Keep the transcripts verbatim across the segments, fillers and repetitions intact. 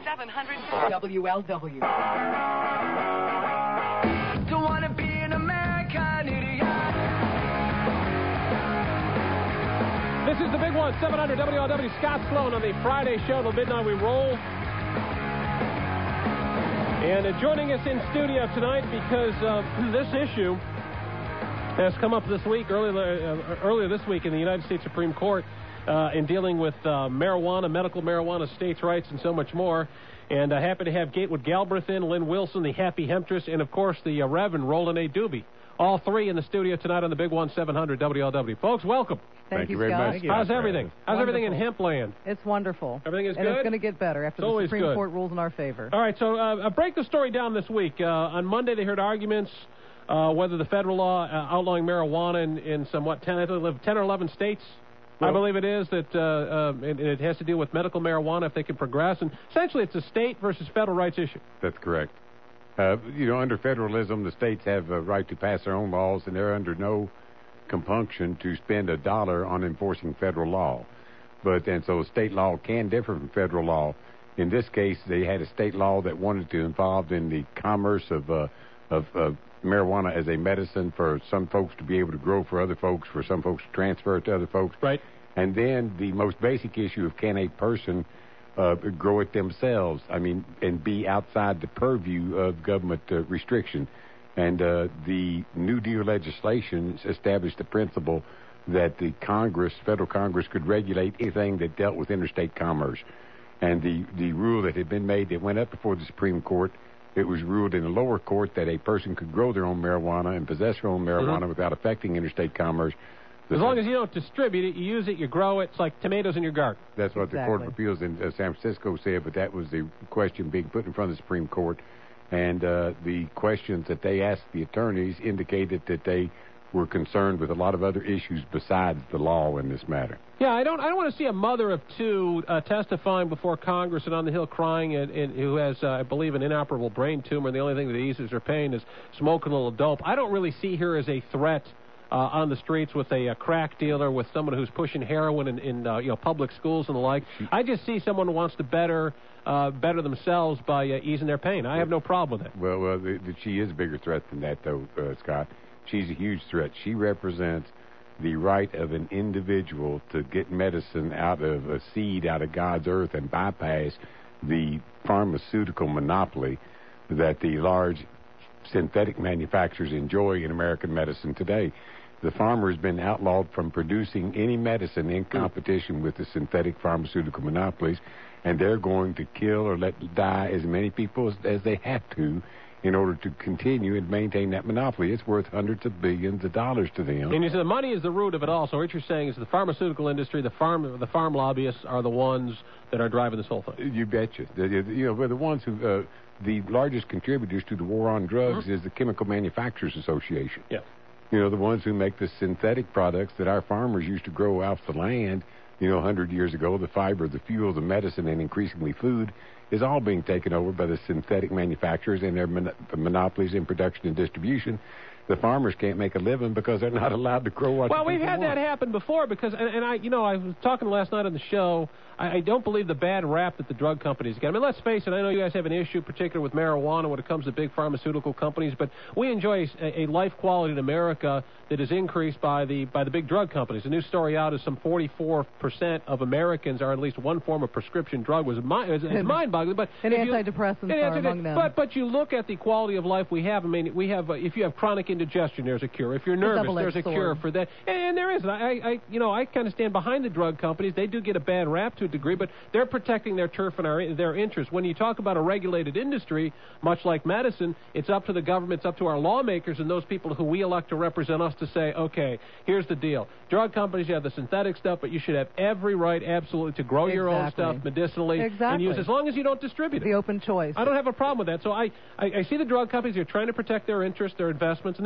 seven hundred W L W. Don't want to be an American idiot. This is the big one, seven hundred W L W. Scott Sloan on the Friday show, till midnight we roll. And uh, joining us in studio tonight because uh, this issue has come up this week, earlier, uh, earlier this week in the United States Supreme Court uh, in dealing with uh, marijuana, medical marijuana, states' rights, and so much more. And uh, happy to have Gatewood Galbraith in, Lynn Wilson, the Happy Hemptress, and, of course, the uh, Reverend Roland A. Doobie. All three in the studio tonight on the big one, seven hundred W L W. Folks, welcome. Thank, Thank you, you very Scott. much. How's everything? How's Wonderful. everything in Hempland? It's wonderful. Everything is and good? And it's going to get better after It's the always Supreme good. Court rules in our favor. All right, so uh, break the story down this week. Uh, on Monday, they heard arguments uh, whether the federal law uh, outlawing marijuana in, in some, what, ten, ten or eleven states, well, I believe it is, that uh, uh, it, it has to deal with medical marijuana if they can progress. And essentially, it's a state versus federal rights issue. That's correct. Uh, you know, under federalism, the states have a right to pass their own laws, and they're under no compunction to spend a dollar on enforcing federal law. But and so state law can differ from federal law. In this case, they had a state law that wanted to involve in the commerce of uh, of uh, marijuana as a medicine for some folks to be able to grow for other folks, for some folks to transfer it to other folks. Right. And then the most basic issue of can a person uh, grow it themselves, I mean, and be outside the purview of government uh, restriction. And uh, the New Deal legislation established the principle that the Congress, federal Congress, could regulate anything that dealt with interstate commerce. And the, the rule that had been made that went up before the Supreme Court, it was ruled in the lower court that a person could grow their own marijuana and possess their own marijuana mm-hmm. without affecting interstate commerce. The as long as you don't distribute it, you use it, you grow it. It's like tomatoes in your garden. That's what exactly. the Court of Appeals in uh, San Francisco said, but that was the question being put in front of the Supreme Court. And uh, the questions that they asked the attorneys indicated that they were concerned with a lot of other issues besides the law in this matter. Yeah, I don't I don't want to see a mother of two uh, testifying before Congress and on the Hill crying and, and who has, uh, I believe, an inoperable brain tumor, and the only thing that eases her pain is smoking a little dope. I don't really see her as a threat uh, on the streets with a, a crack dealer, with someone who's pushing heroin in, in uh, you know, public schools and the like. I just see someone who wants to better uh, better themselves by uh, easing their pain. I have no problem with it. Well, uh, the, the, she is a bigger threat than that, though, uh, Scott. She's a huge threat. She represents the right of an individual to get medicine out of a seed, out of God's earth, and bypass the pharmaceutical monopoly that the large synthetic manufacturers enjoy in American medicine today. The farmer has been outlawed from producing any medicine in competition with the synthetic pharmaceutical monopolies, and they're going to kill or let die as many people as, as they have to in order to continue and maintain that monopoly. It's worth hundreds of billions of dollars to them. And you say the money is the root of it all. So what you're saying is the pharmaceutical industry, the farm, the farm lobbyists are the ones that are driving this whole thing. You betcha. You know, we're the ones who, uh, the largest contributors to the war on drugs mm-hmm. is the Chemical Manufacturers Association. Yeah. You know, the ones who make the synthetic products that our farmers used to grow off the land, you know, one hundred years ago, the fiber, the fuel, the medicine, and increasingly food, is all being taken over by the synthetic manufacturers and their mon- monopolies in production and distribution. The farmers can't make a living because they're not allowed to grow what Well, we've had want. that happen before because, and, and I, you know, I was talking last night on the show. I, I don't believe the bad rap that the drug companies get. I mean, let's face it. I know you guys have an issue, particularly with marijuana, when it comes to big pharmaceutical companies. But we enjoy a, a life quality in America that is increased by the by the big drug companies. The new story out is some forty-four percent of Americans are at least one form of prescription drug. Was it's, it's mind-boggling. But and if antidepressants you, are and among them. But but you look at the quality of life we have. I mean, we have uh, if you have chronic indigestion, there's a cure. If you're nervous, there's a sword. cure for that. And, and there is. I, I, you know, I kind of stand behind the drug companies. They do get a bad rap to a degree, but they're protecting their turf and our, their interests. When you talk about a regulated industry, much like medicine, it's up to the government, it's up to our lawmakers and those people who we elect to represent us to say, okay, here's the deal. Drug companies, you have the synthetic stuff, but you should have every right, absolutely, to grow exactly. your own stuff medicinally exactly. and use, as long as you don't distribute it. The open choice. I don't have a problem with that. So I, I, I see the drug companies, they're trying to protect their interests, their investments, and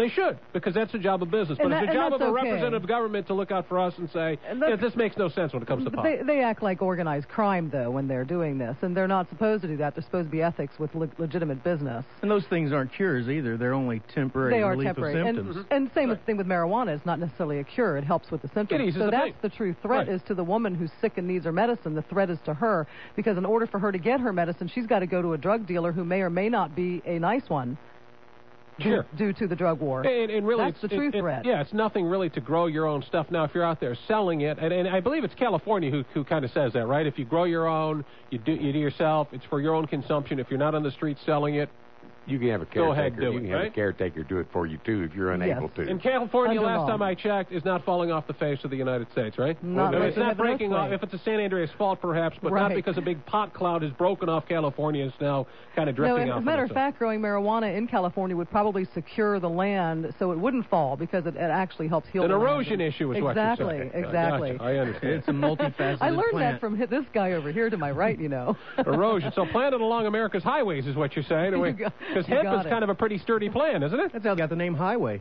they should, because that's the job of business. But And it's that- the and job of a that's okay. representative government to look out for us and say, And yeah, that's- this makes no sense when it comes to But pot. they, they act like organized crime, though, when they're doing this, and they're not supposed to do that. They're supposed to be ethics with le- legitimate business. And those things aren't cures either. They're only temporary They are relief temporary, of and, symptoms. and same with thing with marijuana. It's not necessarily a cure. It helps with the symptoms. It eases so the that's pain. the true threat Right. is to the woman who's sick and needs her medicine. The threat is to her, because in order for her to get her medicine, she's got to go to a drug dealer who may or may not be a nice one. Sure. Due to the drug war. And, and really, That's it's, the true it, it- threat. yeah, it's nothing really to grow your own stuff. Now, if you're out there selling it, and, and I believe it's California who, who kind of says that, right? If you grow your own, you do you do yourself, it's for your own consumption. If you're not on the street selling it, You can have a Go ahead, caretaker. do you it, can have right? a caretaker do it for you too if you're unable Yes. to. in California, Under last law. time I checked, is not falling off the face of the United States, right? Not I mean, unless it's they not have an breaking off. earthquake. If it's a San Andreas fault, perhaps, but not Right. because a big pot cloud has broken off California. It's now kind of No, drifting and off. as a matter on of itself. fact, growing marijuana in California would probably secure the land so it wouldn't fall, because it, it actually helps heal an the land. erosion issue is what exactly, you're saying. Exactly, I, gotcha. I understand. It's a multifaceted I learned plant. that from hi- this guy over here to my right, you know. Erosion. So plant it along America's highways is what you're saying. You got- Because you hemp got is it. kind of a pretty sturdy plant, isn't it? That's how they got the name Highway.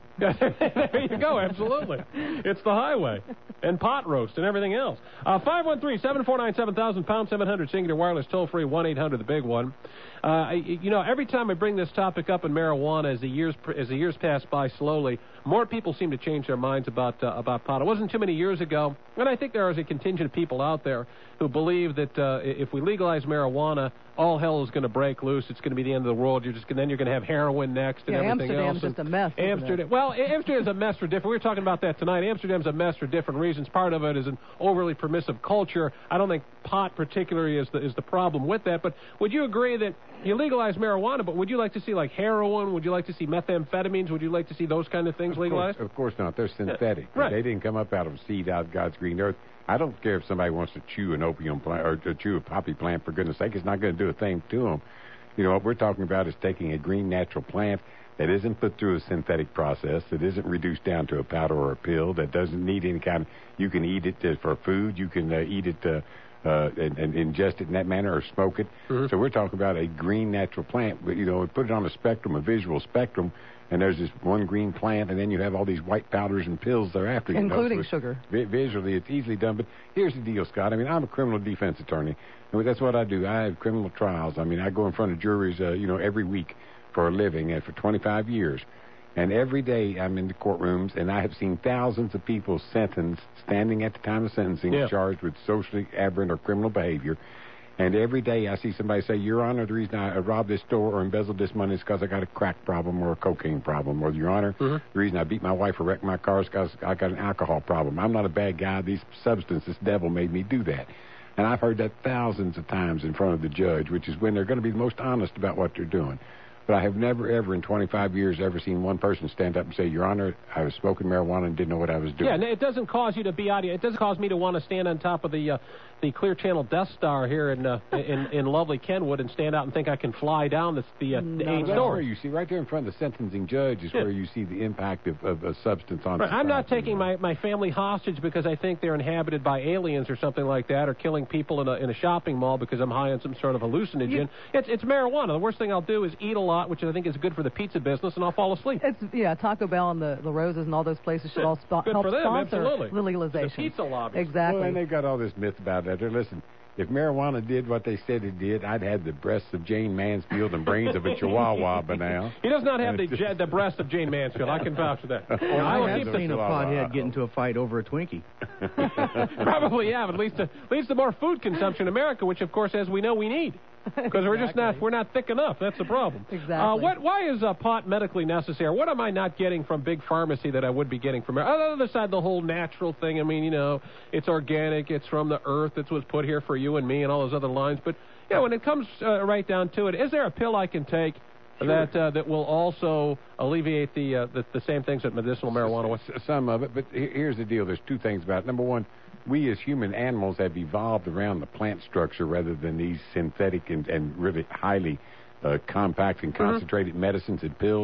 There you go, absolutely. It's the highway. And pot roast and everything else. Uh, five one three, seven four nine, seven thousand, pound seven hundred, singular wireless, toll-free, one eight hundred, the big one. Uh, I, you know, every time I bring this topic up in marijuana, as the years as the years pass by slowly, more people seem to change their minds about uh, about pot. It wasn't too many years ago, and I think there is a contingent of people out there who believe that uh, if we legalize marijuana, all hell is going to break loose. It's going to be the end of the world. You're just then you're going to have heroin next and Yeah, everything Amsterdam's else. just a mess, isn't it? Amsterdam. Well, Amsterdam's a mess for different. We were talking about that tonight. Amsterdam's a mess for different reasons. Part of it is an overly permissive culture. I don't think pot particularly is the is the problem with that. But would you agree that you legalize marijuana, but would you like to see like heroin? Would you like to see methamphetamines? Would you like to see those kind of things Of course, legalized? of course not. They're synthetic. Right. They didn't come up out of seed out of God's green earth. I don't care if somebody wants to chew an opium plant or to chew a poppy plant. For goodness sake, it's not going to do a thing to them. You know, what we're talking about is taking a green natural plant that isn't put through a synthetic process, that isn't reduced down to a powder or a pill, that doesn't need any kind of, you can eat it uh, for food, you can uh, eat it uh, uh, and, and ingest it in that manner or smoke it. Mhm. So we're talking about a green natural plant, but, you know, we put it on a spectrum, a visual spectrum, and there's this one green plant, and then you have all these white powders and pills thereafter. You know, Including so it's- sugar. vi- Visually, it's easily done, but here's the deal, Scott. I mean, I'm a criminal defense attorney, and that's what I do. I have criminal trials. I mean, I go in front of juries, uh, you know, every week for a living, and for twenty-five years. And every day I'm in the courtrooms, and I have seen thousands of people sentenced, standing at the time of sentencing, Yeah. charged with socially aberrant or criminal behavior. And every day I see somebody say, Your Honor, the reason I robbed this store or embezzled this money is because I got a crack problem or a cocaine problem. Or, Your Honor, Mhm. the reason I beat my wife or wrecked my car is because I got an alcohol problem. I'm not a bad guy. These substances, this devil made me do that. And I've heard that thousands of times in front of the judge, which is when they're going to be the most honest about what they're doing. But I have never, ever in twenty-five years ever seen one person stand up and say, Your Honor, I was smoking marijuana and didn't know what I was doing. Yeah, and it doesn't cause you to be out. It doesn't cause me to want to stand on top of the uh, the Clear Channel Death Star here in uh, in in lovely Kenwood and stand out and think I can fly down the the, uh, the No, eight That's where stories. you see, right there in front of the sentencing judge is Yeah. where you see the impact of, of a substance on Right, I'm not society. taking my, my family hostage because I think they're inhabited by aliens or something like that, or killing people in a in a shopping mall because I'm high on some sort of hallucinogen. You- it's it's marijuana. The worst thing I'll do is eat a lot, which I think is good for the pizza business, and I'll fall asleep. It's yeah, Taco Bell and the, the Roses and all those places should all spo- Good help for them, sponsor absolutely. the legalization. The pizza lobbies. Exactly. Well, and they've got all this myth about that. Listen, if marijuana did what they said it did, I'd had the breasts of Jane Mansfield and brains of a Chihuahua by now. He does not have the je- the breast of Jane Mansfield. I can vouch for that. Well, I will I keep have the seen a pothead get into a fight over a Twinkie. Probably have. It leads to leads to more food consumption in America, which of course, as we know, we need. Because we're just not Exactly. we're not thick enough. That's the problem. Exactly. Uh, what? Why is uh, pot medically necessary? What am I not getting from big pharmacy that I would be getting from? On the other side, the whole natural thing. I mean, you know, it's organic. It's from the earth. It was put here for you and me, and all those other lines. But yeah, when it comes uh, right down to it, is there a pill I can take that uh, that will also alleviate the, uh, the the same things that medicinal marijuana was? S- Some of it, but he- here's the deal. There's two things about it. Number one, we as human animals have evolved around the plant structure rather than these synthetic and, and really highly uh, compact and concentrated medicines and pills.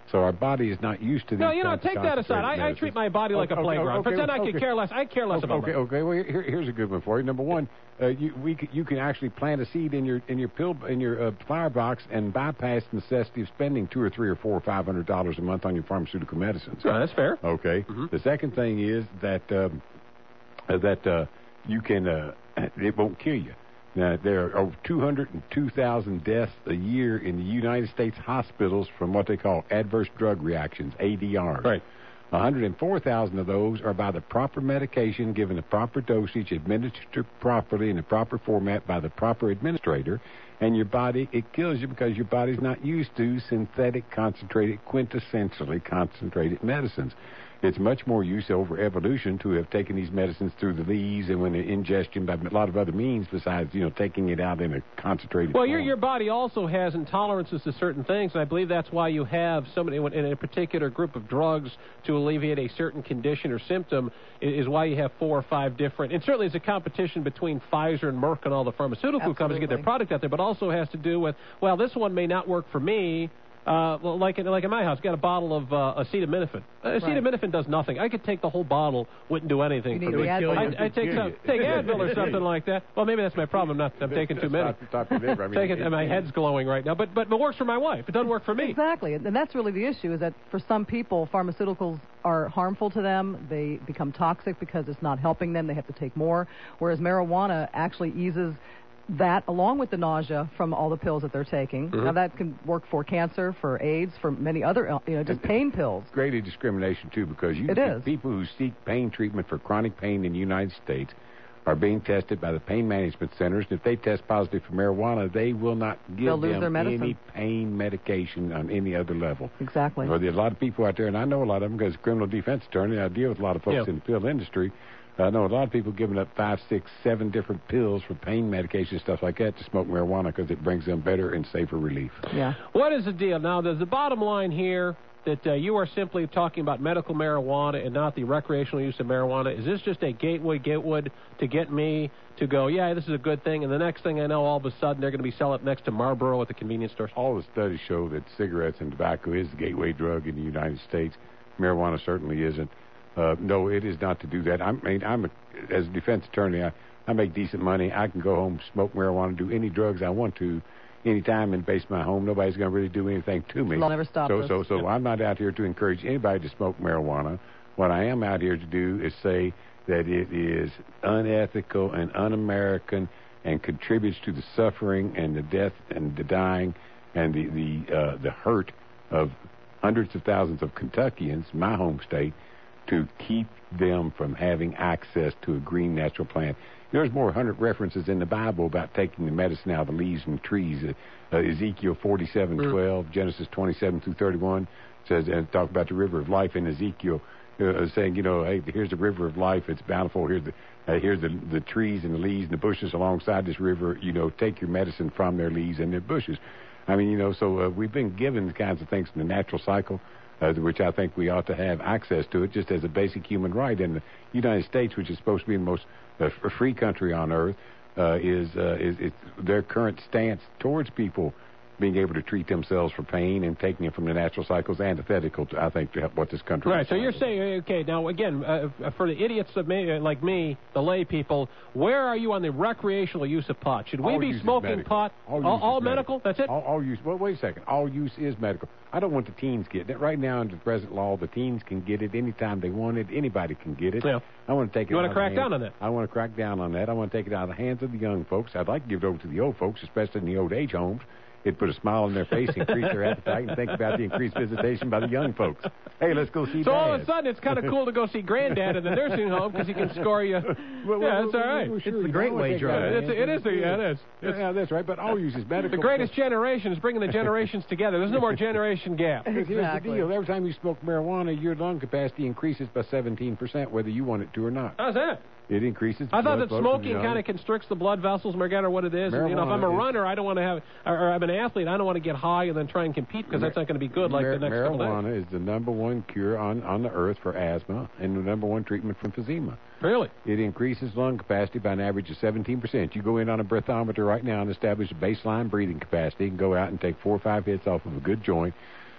So our body is not used to these No, you know, kinds of take that aside. concentrated I, I treat my body like Okay, a playground. okay, Pretend I okay. could care less. I care less okay, about okay, my okay. Well, here, here's a good one for you. Number one, uh, you we c- you can actually plant a seed in your in your pill in your uh, firebox and bypass the necessity of spending two or three or four or five hundred dollars a month on your pharmaceutical medicines. Right, that's fair. Okay. Mhm. The second thing is that um, uh, that uh, you can uh, it won't kill you. Now, there are over two hundred two thousand deaths a year in the United States hospitals from what they call adverse drug reactions, A D Rs. Right. one hundred four thousand of those are by the proper medication, given the proper dosage, administered properly in the proper format by the proper administrator, and your body, it kills you because your body's not used to synthetic, concentrated, quintessentially concentrated medicines. It's much more use over evolution to have taken these medicines through the leaves and when the ingestion by a lot of other means besides, you know, taking it out in a concentrated Well, form. your your body also has intolerances to certain things, and I believe that's why you have somebody in a particular group of drugs to alleviate a certain condition or symptom is why you have four or five different. And certainly it's a competition between Pfizer and Merck and all the pharmaceutical companies to get their product out there, but also has to do with, well, this one may not work for me. Uh, well, like in, like in my house, got a bottle of uh, acetaminophen. Uh, acetaminophen does nothing. I could take the whole bottle, wouldn't do anything You for need me. the Advil. I, I take some, take Advil or something like that. Well, maybe that's my problem. I'm not. I'm taking too many. Stop, stop your liver. I mean, Taking, it- and my it- head's glowing right now. But but it works for my wife. It doesn't work for me. Exactly, and that's really the issue, is that for some people, pharmaceuticals are harmful to them. They become toxic because it's not helping them. They have to take more, whereas marijuana actually eases that along with the nausea from all the pills that they're taking. Mm-hmm. Now, that can work for cancer, for AIDS, for many other, you know, just pain pills. great discrimination too, because you It is. people who seek pain treatment for chronic pain in the United States are being tested by the pain management centers. And if they test positive for marijuana, they will not give They'll lose them their medicine. any pain medication on any other level. Exactly. Well, there's a lot of people out there, and I know a lot of them because criminal defense attorney. I deal with a lot of folks Yeah. in the pill industry. I know a lot of people giving up five, six, seven different pills for pain medication, stuff like that, to smoke marijuana because it brings them better and safer relief. Yeah. What is the deal? Now, there's the bottom line here that uh, you are simply talking about medical marijuana and not the recreational use of marijuana. Is this just a gateway, gateway to get me to go, yeah, this is a good thing, and the next thing I know, all of a sudden, they're going to be selling it next to Marlboro at the convenience store? All the studies show that cigarettes and tobacco is the gateway drug in the United States. Marijuana certainly isn't. Uh, no, it is not to do that. I mean, I'm a, as a defense attorney, I, I make decent money. I can go home, smoke marijuana, do any drugs I want to, anytime and base my home. Nobody's going to really do anything to me. They'll never stop So, us. so, so I'm not out here to encourage anybody to smoke marijuana. What I am out here to do is say that it is unethical and un-American and contributes to the suffering and the death and the dying and the the uh, the hurt of hundreds of thousands of Kentuckians, my home state, to keep them from having access to a green natural plant. There's more than one hundred references in the Bible about taking the medicine out of the leaves from trees. Uh, uh, Ezekiel forty-seven twelve, Genesis twenty-seven through thirty-one says, and talk about the river of life in Ezekiel, uh, saying, you know, hey, here's the river of life. It's bountiful. Here's the uh, here's the the trees and the leaves and the bushes alongside this river. You know, take your medicine from their leaves and their bushes. I mean, you know, so uh, we've been given the kinds of things from the natural cycle, uh, which I think we ought to have access to it just as a basic human right. And the United States, which is supposed to be the most uh, free country on earth, uh, is, uh, is is their current stance towards people being able to treat themselves for pain and taking it from the natural cycles antithetical to, I think, to help what this country Right, is so you're trying to saying, okay, now again, uh, for the idiots of me, uh, like me, the lay people, where are you on the recreational use of pot? Should we All be use is smoking medical. pot? All, use all is all medical. medical? That's it? All, all use. Well, wait a second. All use is medical. I don't want the teens getting it. Right now, under the present law, the teens can get it anytime they want it. Anybody can get it. Yeah. I want to take it You out wanna of the crack hands- down on that? I want to crack down on that. I want to take it out of the hands of the young folks. I'd like to give it over to the old folks, especially in the old age homes. It'd put a smile on their face, increase their appetite, and think about the increased visitation by the young folks. Hey, let's go see So Dad. all of a sudden, it's kind of cool to go see Granddad in the nursing home because he can score you. Well, yeah, well, that's all right. well, sure, It's the you great know, I way think drug. that- It's, it is. The, yeah, it is. It's Yeah, that's right. But all use is medical. the greatest generation is bringing the generations together. There's no more generation gap. Here's Exactly. the deal. Every time you smoke marijuana, your lung capacity increases by seventeen percent, whether you want it to or not. How's that? It increases. I thought blood that flow from the smoking lung. kind of constricts the blood vessels, regardless of what it is. And, you know, if I'm a Marijuana is- runner, I don't want to have, or, or I'm an athlete, I don't want to get high and then try and compete because that's not going to be good like Mar- the next couple days. Marijuana is the number one cure on, on the earth for asthma and the number one treatment for emphysema. Really? It increases lung capacity by an average of seventeen percent. You go in on a breathometer right now and establish a baseline breathing capacity and go out and take four or five hits off of a good joint.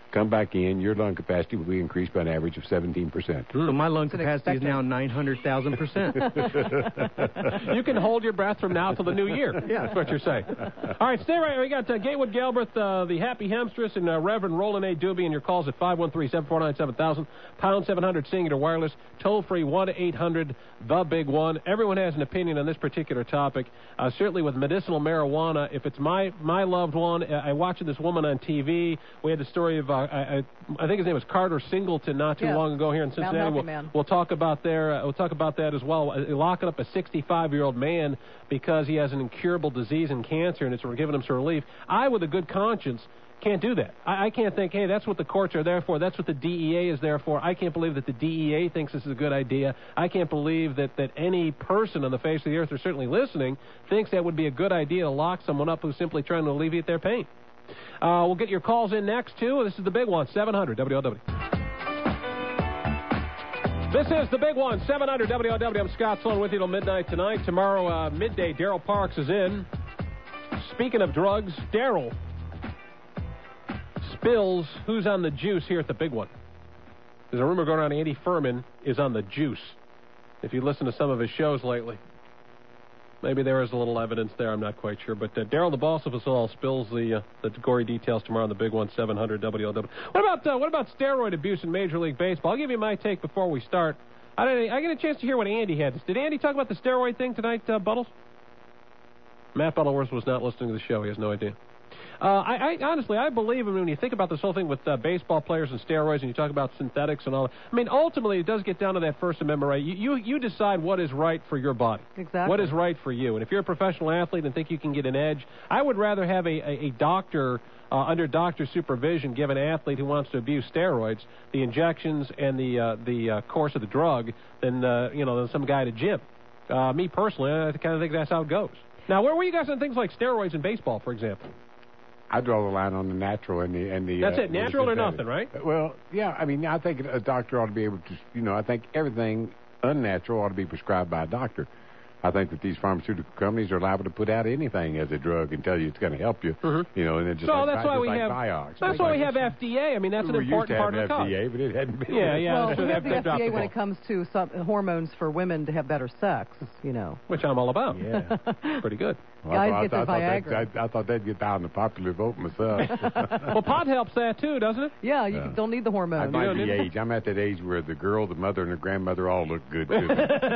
come back in, your lung capacity will be increased by an average of seventeen percent. So my lung It's an capacity is expectant. now nine hundred thousand percent. You can hold your breath from now till the new year. Yeah. That's what you're saying. All right, stay right here. We got uh, Gatewood Galbraith, uh, the Happy Hemstress, and uh, Reverend Roland A. Doobie, and your calls at five one three, seven four nine, seven thousand, pound seven hundred, Singular Wireless, toll-free one eight hundred, the big one. Everyone has an opinion on this particular topic. Uh, certainly with medicinal marijuana, if it's my, my loved one, uh, I watched this woman on T V. We had the story of, uh, I, I, I think his name was Carter Singleton not too Yeah. long ago here in Mount Cincinnati. Healthy We'll, Man. we'll talk about there. Uh, we'll talk about that as well. Uh, locking up a sixty-five-year-old man because he has an incurable disease and cancer, and it's giving him some relief. I, with a good conscience, can't do that. I, I can't think, hey, that's what the courts are there for. That's what the D E A is there for. I can't believe that the D E A thinks this is a good idea. I can't believe that, that any person on the face of the earth, or certainly listening, thinks that would be a good idea to lock someone up who's simply trying to alleviate their pain. Uh, we'll get your calls in next, too. This is the big one, seven hundred W L W. This is the big one, seven hundred W L W. I'm Scott Sloan with you till midnight tonight. Tomorrow, uh, midday, Daryl Parks is in. Speaking of drugs, Daryl spills who's on the juice here at the big one. There's a rumor going around Andy Furman is on the juice. If you listen to some of his shows lately, maybe there is a little evidence there. I'm not quite sure. But uh, Daryl, the boss of us all, spills the uh, the gory details tomorrow on the big one, seven hundred W L W. What about uh, what about steroid abuse in Major League Baseball? I'll give you my take before we start. I didn't, I get a chance to hear what Andy had. Did Andy talk about the steroid thing tonight, uh, Buttles? Matt Butterworth was not listening to the show. He has no idea. Uh, I, I honestly, I believe when you think about this whole thing with uh, baseball players and steroids, and you talk about synthetics and all that. I mean, ultimately, it does get down to that First Amendment right. You, you, you decide what is right for your body. Exactly. What is right for you. And if you're a professional athlete and think you can get an edge, I would rather have a, a, a doctor uh, under doctor supervision give an athlete who wants to abuse steroids the injections and the uh, the uh, course of the drug than uh, you know than some guy at a gym. Uh, me personally, I kind of think that's how it goes. Now, where were you guys on things like steroids in baseball, for example? I draw the line on the natural and the and the. That's uh, it, natural or synthetic. nothing, right? Well, yeah. I mean, I think a doctor ought to be able to. You know, I think everything unnatural ought to be prescribed by a doctor. I think that these pharmaceutical companies are liable to put out anything as a drug and tell you it's going to help you. Mm-hmm. You know, and it's just So like, that's just why we like have Vioxx. that's It's why like- we have F D A. I mean, that's an we used important to part have of the F D A, but it hadn't been. Yeah, yeah. Well, that's we what have the they F D dropped A the when ball. it comes to some hormones for women to have better sex, you know. Which I'm all about. Yeah. Pretty good. Well, Guys I, get thought, their I, thought Viagra. that, I, I thought that'd get down the popular vote myself. Well, pot helps that too, doesn't it? Yeah, you Yeah. don't need the I hormones. might don't be need it? age. I'm at that age where the girl, the mother, and the grandmother all look good too.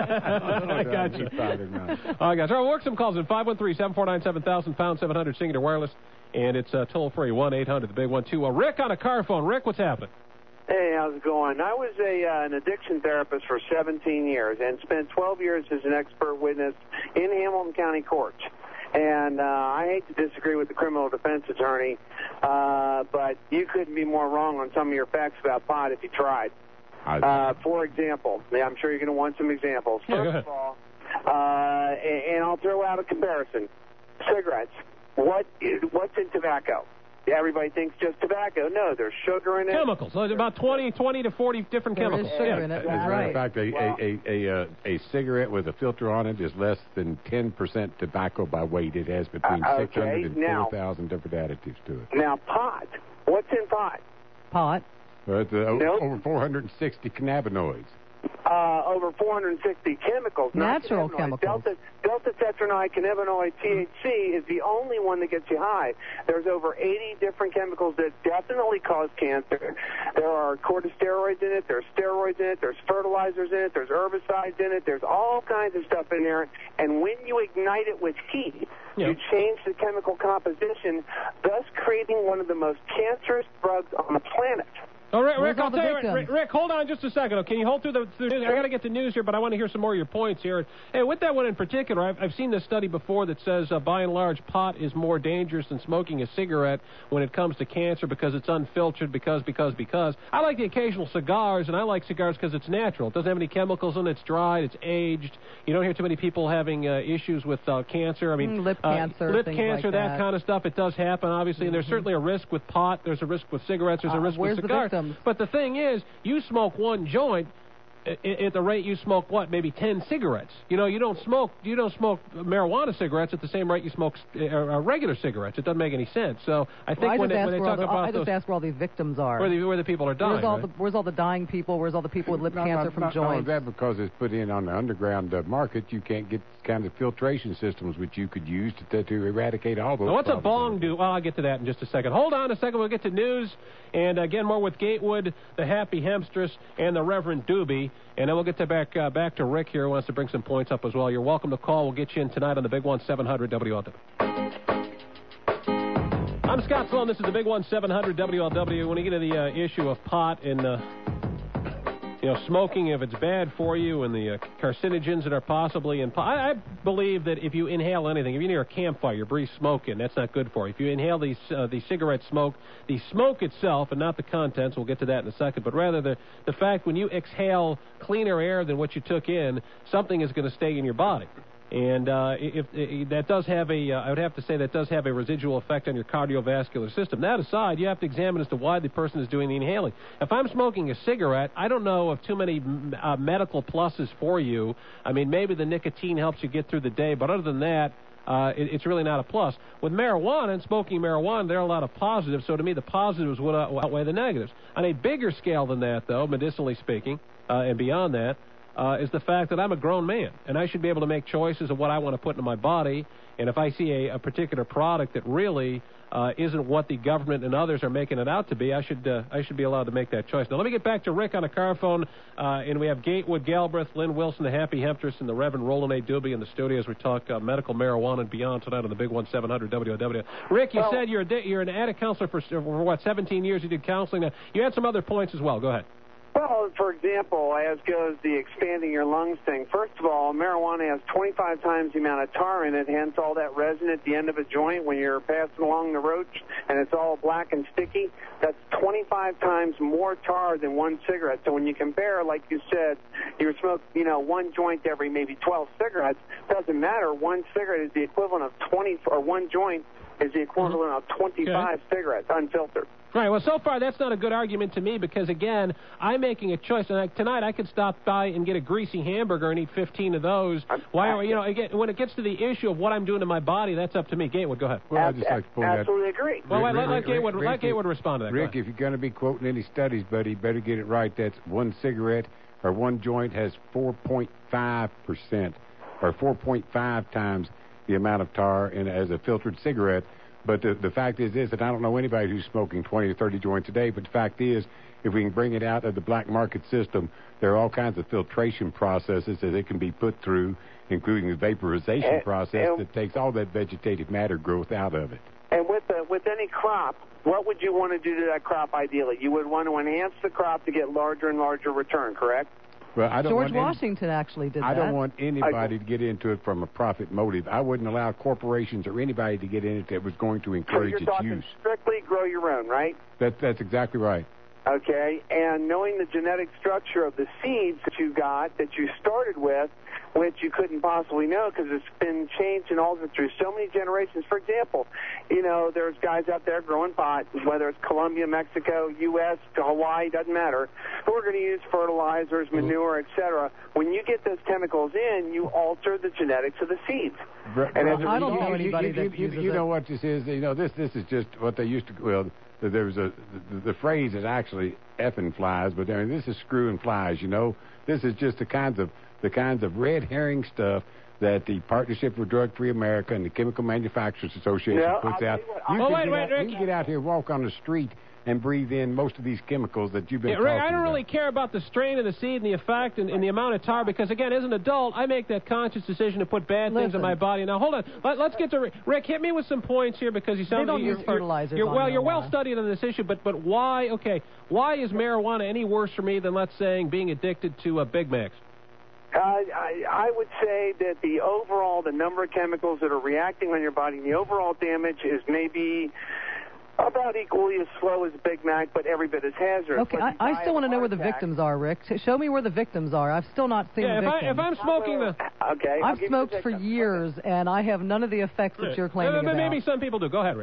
I got you. All right, guys. All right, we'll work some calls in five one three, seven four nine, seven thousand, pound seven hundred, Singular Wireless. And it's uh, toll-free, one eight hundred, the big one, too. Uh, Rick on a car phone. Rick, what's happening? Hey, how's it going? I was a uh, an addiction therapist for seventeen years and spent twelve years as an expert witness in Hamilton County courts. And uh, I hate to disagree with the criminal defense attorney, uh, but you couldn't be more wrong on some of your facts about pot if you tried. Uh, for example, I'm sure you're going to want some examples. Yeah, go First ahead. of all, uh, and, and I'll throw out a comparison. Cigarettes. What is, what's in tobacco? Everybody thinks just tobacco. No, there's sugar in it. Chemicals. So it's about twenty, twenty to forty different There is chemicals. sugar Yeah. in it. As a That's matter right. of fact, a, Well- a, a, a, uh, a cigarette with a filter on it is less than ten percent tobacco by weight. It has between Uh, okay, six hundred and now- four thousand different additives to it. Now, pot. What's in pot? Pot. Well, it's, uh, o- Nope. over four hundred sixty cannabinoids. Uh, over four hundred sixty chemicals. not Natural cannabinoids. chemicals. Delta, delta tetranide cannabinoid T H C is the only one that gets you high. There's over eighty different chemicals that definitely cause cancer. There are corticosteroids in it. There's steroids in it. There's fertilizers in it. There's herbicides in it. There's all kinds of stuff in there. And when you ignite it with heat, Yeah. you change the chemical composition, thus creating one of the most cancerous drugs on the planet. Oh, Rick, Where's Rick, all I'll the tell you, victims? Rick, Rick, hold on just a second. Okay, can you hold through the, through the news? I got to get the news here, but I want to hear some more of your points here. Hey, with that one in particular, I've, I've seen this study before that says, uh, by and large, pot is more dangerous than smoking a cigarette when it comes to cancer because it's unfiltered, because, because, because. I like the occasional cigars, and I like cigars because it's natural. It doesn't have any chemicals in it. It's dried. It's aged. You don't hear too many people having uh, issues with uh, cancer. I mean, Mm, lip uh, cancer, lip things cancer, like that that. kind of stuff. It does happen, obviously, and there's certainly a risk with pot. There's a risk with cigarettes. There's a Uh, risk where's with the cigars. victims? But the thing is, you smoke one joint, at, at the rate you smoke what, maybe ten cigarettes. You know, you don't smoke you don't smoke marijuana cigarettes at the same rate you smoke uh, uh, regular cigarettes. It doesn't make any sense. So I think well, I when, they, when they talk the, about I just those, ask where all these victims are. where the, where the people are dying. Where's all right? the Where's all the dying people? Where's all the people with lip No, cancer not, from not, joints? Not that because it's put in on the underground uh, market, you can't get kind of filtration systems which you could use to, to eradicate all those. Now, what's a problems. bong do? Well, I'll get to that in just a second. Hold on a second. We'll get to news. And again, more with Gatewood, the Happy Hemstress, and the Reverend Doobie. And then we'll get to back uh, back to Rick here, who wants to bring some points up as well. You're welcome to call. We'll get you in tonight on the Big One, seven hundred W L W. I'm Scott Sloan. This is the Big One, seven hundred W L W. When you get to the uh, issue of pot and uh, you know, smoking, if it's bad for you, and the uh, carcinogens that are possibly in pot. I, I believe that if you inhale anything, if you're near a campfire, you breathe smoke in, that's not good for you. If you inhale these, uh, the cigarette smoke, the smoke itself and not the contents, we'll get to that in a second, but rather the, the fact when you exhale cleaner air than what you took in, something is going to stay in your body. And uh, if, if that does have a, uh, I would have to say that does have a residual effect on your cardiovascular system. That aside, you have to examine as to why the person is doing the inhaling. If I'm smoking a cigarette, I don't know of too many uh, medical pluses for you. I mean, maybe the nicotine helps you get through the day, but other than that, uh, it, it's really not a plus. With marijuana and smoking marijuana, there are a lot of positives, so to me the positives would outweigh the negatives. On a bigger scale than that, though, medicinally speaking, uh, and beyond that, Uh, is the fact that I'm a grown man, and I should be able to make choices of what I want to put into my body. And if I see a, a particular product that really uh, isn't what the government and others are making it out to be, I should uh, I should be allowed to make that choice. Now, let me get back to Rick on a car phone, uh, and we have Gatewood Galbraith, Lynn Wilson, the Happy Hemstress, and the Reverend Roland A. Doobie in the studio as we talk uh, medical marijuana and beyond tonight on the Big One, seven hundred W O W. Rick, you well, said you're, a, you're an addict counselor for, for, what, seventeen years? You did counseling. Now, you had some other points as well. Go ahead. Well, for example, as goes the expanding your lungs thing. First of all, marijuana has twenty-five times the amount of tar in it, hence all that resin at the end of a joint when you're passing along the road and it's all black and sticky. That's twenty-five times more tar than one cigarette. So when you compare, like you said, you smoke, you know, one joint every maybe twelve cigarettes, doesn't matter. One cigarette is the equivalent of twenty, or one joint is the equivalent mm-hmm. of twenty-five okay. cigarettes, unfiltered. Right. Well, so far that's not a good argument to me because, again, I'm making a choice. And like, tonight I could stop by and get a greasy hamburger and eat fifteen of those. Why are you know? Again, when it gets to the issue of what I'm doing to my body, that's up to me. Gatewood, go ahead. Well, I just like to point absolutely out, agree. Well, Rick, let, Rick, let Rick, Gatewood Rick, let Gatewood respond to that. Rick, if you're going to be quoting any studies, buddy, better get it right. That's one cigarette or one joint has four point five percent or four point five times the amount of tar in as a filtered cigarette. But the, the fact is this, that I don't know anybody who's smoking twenty or thirty joints a day, but the fact is, if we can bring it out of the black market system, there are all kinds of filtration processes that it can be put through, including the vaporization and, process and, that takes all that vegetative matter growth out of it. And with the, with any crop, what would you want to do to that crop ideally? You would want to enhance the crop to get larger and larger return, correct? Well, I don't George want Washington any, actually did I that. don't want anybody to get into it from a profit motive. I wouldn't allow corporations or anybody to get in it that was going to encourage so you're its talking use. Strictly grow your own, right? That, that's exactly right. Okay, and knowing the genetic structure of the seeds that you got, that you started with, which you couldn't possibly know because it's been changed and altered through so many generations. For example, you know, there's guys out there growing pot, whether it's Colombia, Mexico, U S, to Hawaii, doesn't matter, who are going to use fertilizers, manure, et cetera. When you get those chemicals in, you alter the genetics of the seeds. Br- and brother, I don't you, know you, anybody you, that you, uses you it. know what this is? You know, this this is just what they used to, well, there was a, the, the phrase is actually effing flies, but I mean, this is screwing flies, you know. This is just the kinds of the kinds of red herring stuff that the Partnership for Drug-Free America and the Chemical Manufacturers Association no, puts I'll out. You, you, oh, can wait, get wait, out, Rick. you can get out here, walk on the street, and breathe in most of these chemicals that you've been yeah, talking Rick, I don't about. really care about the strain of the seed and the effect and, and the amount of tar because, again, as an adult, I make that conscious decision to put bad Listen. things in my body. Now, hold on. Let, let's get to Rick. Rick, hit me with some points here because you sound They don't you're, use fertilizers You're, on well, you're marijuana. well studied on this issue, but but why? Okay, why is marijuana any worse for me than, let's say, being addicted to uh, Big Macs? Uh, I, I would say that the overall, the number of chemicals that are reacting on your body, the overall damage is maybe about equally as slow as Big Mac, but every bit as hazardous. Okay, I, I still want to know where the victims are, Rick. Show me where the victims are. I've still not seen Yeah, the if, I, victims. if I'm smoking the... Okay. I've smoked for years, and I have none of the effects that you're claiming But about. maybe some people do. Go ahead, Rick.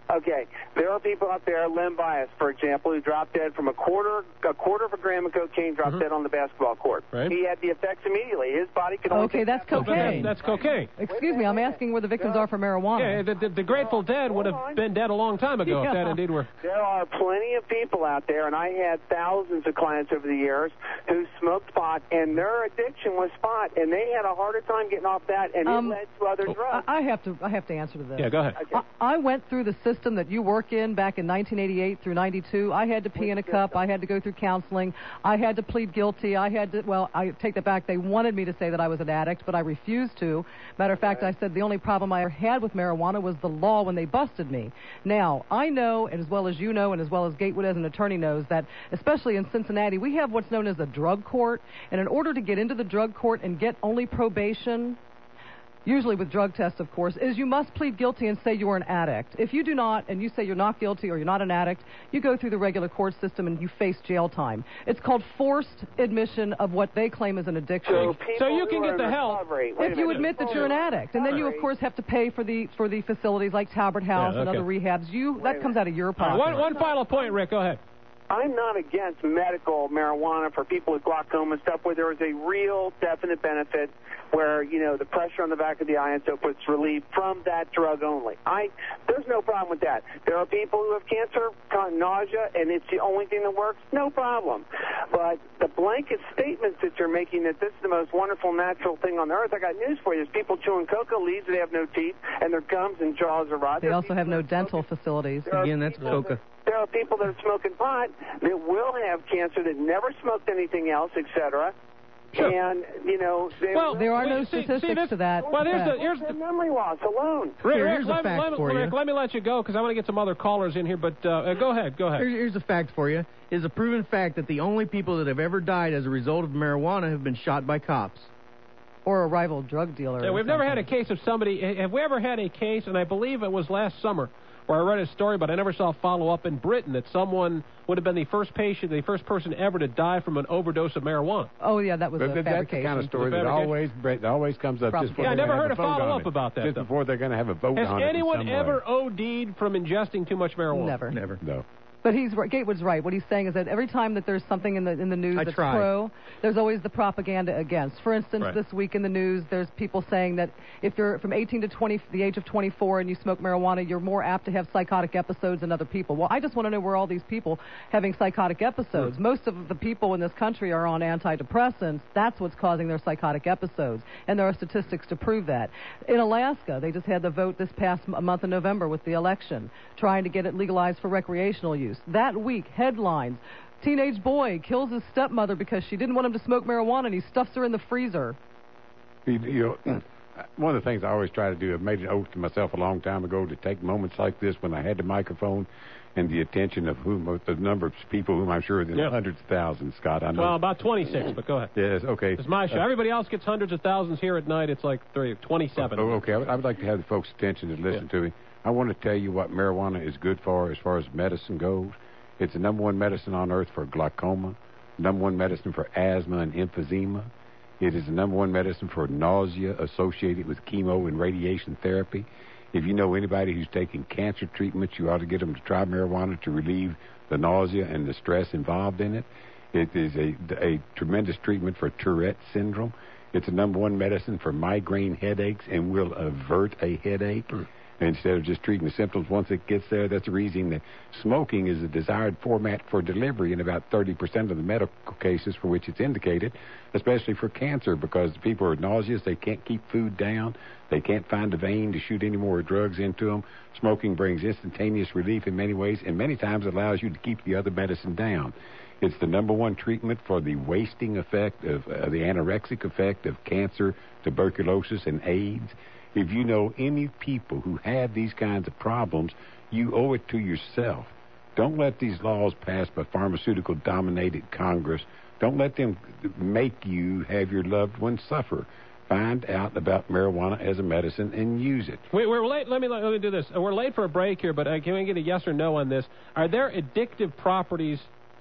Okay, there are people out there, Len Bias, for example, who dropped dead from a quarter a quarter of a gram of cocaine, dropped Mhm. dead on the basketball court. Right. He had the effects immediately. His body could only Okay, take that's that much. cocaine. That's, that's cocaine. Excuse me, I'm asking where the victims are for marijuana. Yeah, the, the, the Grateful Dead would have been dead a long time ago if that Yeah. indeed were. There are plenty of people out there, and I had thousands of clients over the years who smoked pot, and their addiction was pot, and they had a harder time getting off that, and Um, it led to other oh, drugs. I, I have to I have to answer to this. Yeah, go ahead. Okay. I, I went through the system that you work in back in nineteen eighty-eight through ninety-two. I had to pee in a cup. I had to go through counseling. I had to plead guilty. I had to, well, I take that back. They wanted me to say that I was an addict, but I refused to. Matter of fact, I said the only problem I had with marijuana was the law when they busted me. Now, I know, and as well as you know, and as well as Gatewood as an attorney knows, that especially in Cincinnati, we have what's known as a drug court. And in order to get into the drug court and get only probation, usually with drug tests, of course, is you must plead guilty and say you are an addict. If you do not, and you say you're not guilty or you're not an addict, you go through the regular court system and you face jail time. It's called forced admission of what they claim is an addiction. So, people So you who can are get the in help. recovery- wait a If you minute. admit that you're an addict, and then you, of Recovery. course, have to pay for the for the facilities like Talbot House Yeah, and okay. other rehabs, you that comes out of your All right, pocket. one, one final point, Rick. Go ahead. I'm not against medical marijuana for people with glaucoma and stuff where there is a real definite benefit where, you know, the pressure on the back of the eye and so forth is relieved from that drug only. I There's no problem with that. There are people who have cancer, nausea, and it's the only thing that works, no problem. But the blanket statements that you're making that this is the most wonderful natural thing on earth, I got news for you. There's people chewing coca leaves that have no teeth and their gums and jaws are rotten. They There are also have people no that dental smoke- facilities. there are Again, that's people coca. that- There are people that are smoking pot that will have cancer that never smoked anything else, et cetera. Sure. And, you know, they Well, will- There are Well, no you see- see statistics this- to that. well, here's the- fact. here's Their memory loss alone. Rick, Here, Rick, here's a let, me- fact let, me- for you. Rick, let me let you go because I want to get some other callers in here. But uh, uh, go ahead, go ahead. Here- Here's a fact for you. It's a proven fact that the only people that have ever died as a result of marijuana have been shot by cops. Or a rival drug dealer. Yeah, or we've never had a something. case of somebody. Have we ever had a case? And I believe it was last summer where I read a story, but I never saw a follow up in Britain that someone would have been the first patient, the first person ever to die from an overdose of marijuana. Oh, yeah, that was But a that- that's the fabrication. kind of story that Fabrication. always that always comes up just before Yeah, I they're never gonna heard have a vote on follow-up it. about that, Just though. before they're going to have a vote Has on it. in anyone some way. ever OD'd from ingesting too much marijuana? Never. Never. No. But he's right. Gatewood's right. What he's saying is that every time that there's something in the in the news I that's tried. pro, there's always the propaganda against. For instance, Right. this week in the news, there's people saying that if you're from eighteen to twenty, the age of twenty-four, and you smoke marijuana, you're more apt to have psychotic episodes than other people. Well, I just want to know where all these people having psychotic episodes. Most of the people in this country are on antidepressants. That's what's causing their psychotic episodes, and there are statistics to prove that. In Alaska, they just had the vote this past m- month of November with the election, trying to get it legalized for recreational use. That week, headlines: teenage boy kills his stepmother because she didn't want him to smoke marijuana, and he stuffs her in the freezer. You, you know, one of the things I always try to do, I've made an oath to myself a long time ago to take moments like this when I had the microphone and the attention of whom, the number of people whom I'm sure is in Yeah. the hundreds of thousands, Scott. I know. Well, about twenty-six, but go ahead. Yes, okay. It's my show. Uh, Everybody else gets hundreds of thousands here at night. It's like three, twenty-seven. Oh, okay. I would, I would like to have the folks' attention to listen Yeah. to me. I want to tell you what marijuana is good for as far as medicine goes. It's the number one medicine on earth for glaucoma, number one medicine for asthma and emphysema. It is the number one medicine for nausea associated with chemo and radiation therapy. If you know anybody who's taking cancer treatments, you ought to get them to try marijuana to relieve the nausea and the stress involved in it. It is a, a tremendous treatment for Tourette syndrome. It's the number one medicine for migraine headaches and will avert a headache. Mm. Instead of just treating the symptoms once it gets there. That's the reason that smoking is a desired format for delivery in about thirty percent of the medical cases for which it's indicated, especially for cancer, because people are nauseous, they can't keep food down, they can't find a vein to shoot any more drugs into them. Smoking brings instantaneous relief in many ways, and many times allows you to keep the other medicine down. It's the number one treatment for the wasting effect of uh, the anorexic effect of cancer, tuberculosis, and AIDS. If you know any people who have these kinds of problems, you owe it to yourself. Don't let these laws passed by pharmaceutical-dominated Congress, don't let them make you have your loved ones suffer. Find out about marijuana as a medicine and use it. We, we're late. Let me let me do this. Uh, We're late for a break here, but uh, can we get a yes or no on this? Are there addictive properties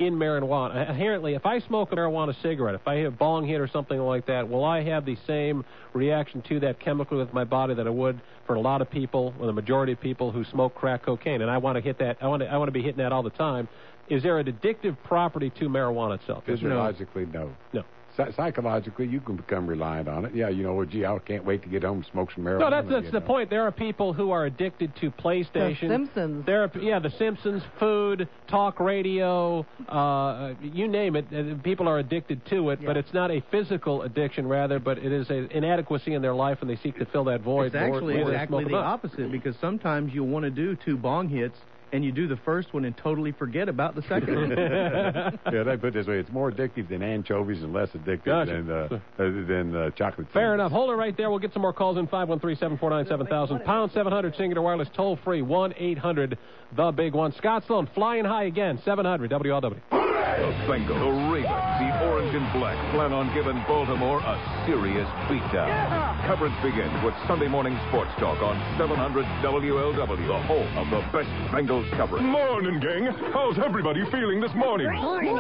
in marijuana. Inherently, if I smoke a marijuana cigarette, if I have a bong hit or something like that, will I have the same reaction to that chemical with my body that I would for a lot of people, or the majority of people who smoke crack cocaine? And I want to hit that. I want to. I want to be hitting that all the time. Is there an addictive property to marijuana itself? Physiologically, no. No. Psy- psychologically, you can become reliant on it. Yeah, you know, well, gee, I can't wait to get home and smoke some marijuana. No, that's that's you the know. point. There are people who are addicted to PlayStation. The Simpsons. There are, yeah, The Simpsons, food, talk radio, uh, you name it. uh, People are addicted to it, Yeah. but it's not a physical addiction, rather, but it is an inadequacy in their life, and they seek to fill that void. It's actually more, more than exactly smoke the them up. opposite, because sometimes you'll want to do two bong hits, and you do the first one and totally forget about the second one. Yeah, they put it this way: it's more addictive than anchovies and less addictive Gotcha. than uh, uh, than uh, chocolate. Fair fingers. enough. Hold it right there. We'll get some more calls in five one three, seven four nine, seven thousand. Pound seven hundred, singular wireless, toll free, one eight hundred, the big one. Scott Sloan flying high again, seven hundred W L W. The Bengals, the Ravens, the orange and black plan on giving Baltimore a serious beatdown. Coverage begins with Sunday morning sports talk on seven hundred W L W, the home of the best Bengals coverage. Morning, gang. How's everybody feeling this morning? Morning,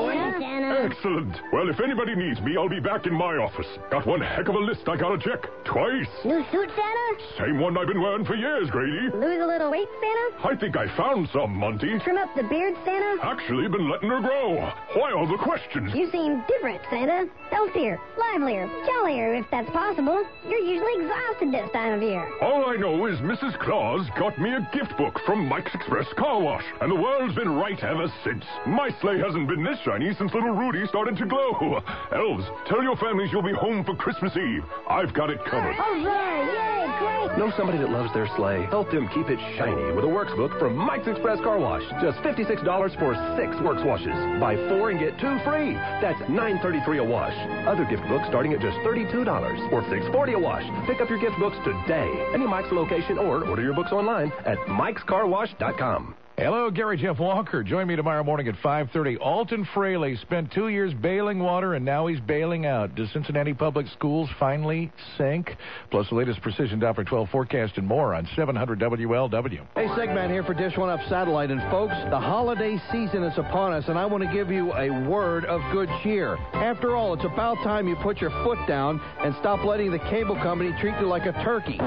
Santa. Excellent. Well, if anybody needs me, I'll be back in my office. Got one heck of a list I gotta check. Twice. New suit, Santa? Same one I've been wearing for years, Grady. Lose a little weight, Santa? I think I found some, Monty. Trim up the beard, Santa? Actually, been letting her grow. Why all the questions? You seem different, Santa. Healthier, livelier, jollier, if that's possible. You're usually exhausted this time of year. All I know is Missus Claus got me a gift book from Mike's Express Car Wash, and the world's been right ever since. My sleigh hasn't been this shiny since little Rudy started to glow. Elves, tell your families you'll be home for Christmas Eve. I've got it covered. All right, yay, great. Know somebody that loves their sleigh? Help them keep it shiny with a Works book from Mike's Express Car Wash. Just fifty-six dollars for six Works washes. Buy four and get two free. That's nine thirty-three a wash. Other gift books starting at just thirty-two dollars or six forty a wash. Pick up your gift books today. Any Mike's location or order your books online at mikes car wash dot com. Hello, Gary Jeff Walker. Join me tomorrow morning at five thirty. Alton Fraley spent two years bailing water, and now he's bailing out. Does Cincinnati Public Schools finally sink? Plus the latest Precision Doppler twelve forecast and more on seven hundred W L W. Hey, Segman here for Dish One Up Satellite. And, folks, the holiday season is upon us, and I want to give you a word of good cheer. After all, it's about time you put your foot down and stop letting the cable company treat you like a turkey.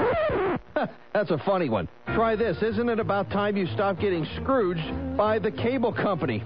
That's a funny one. Try this. Isn't it about time you stop getting Scrooged by the cable company?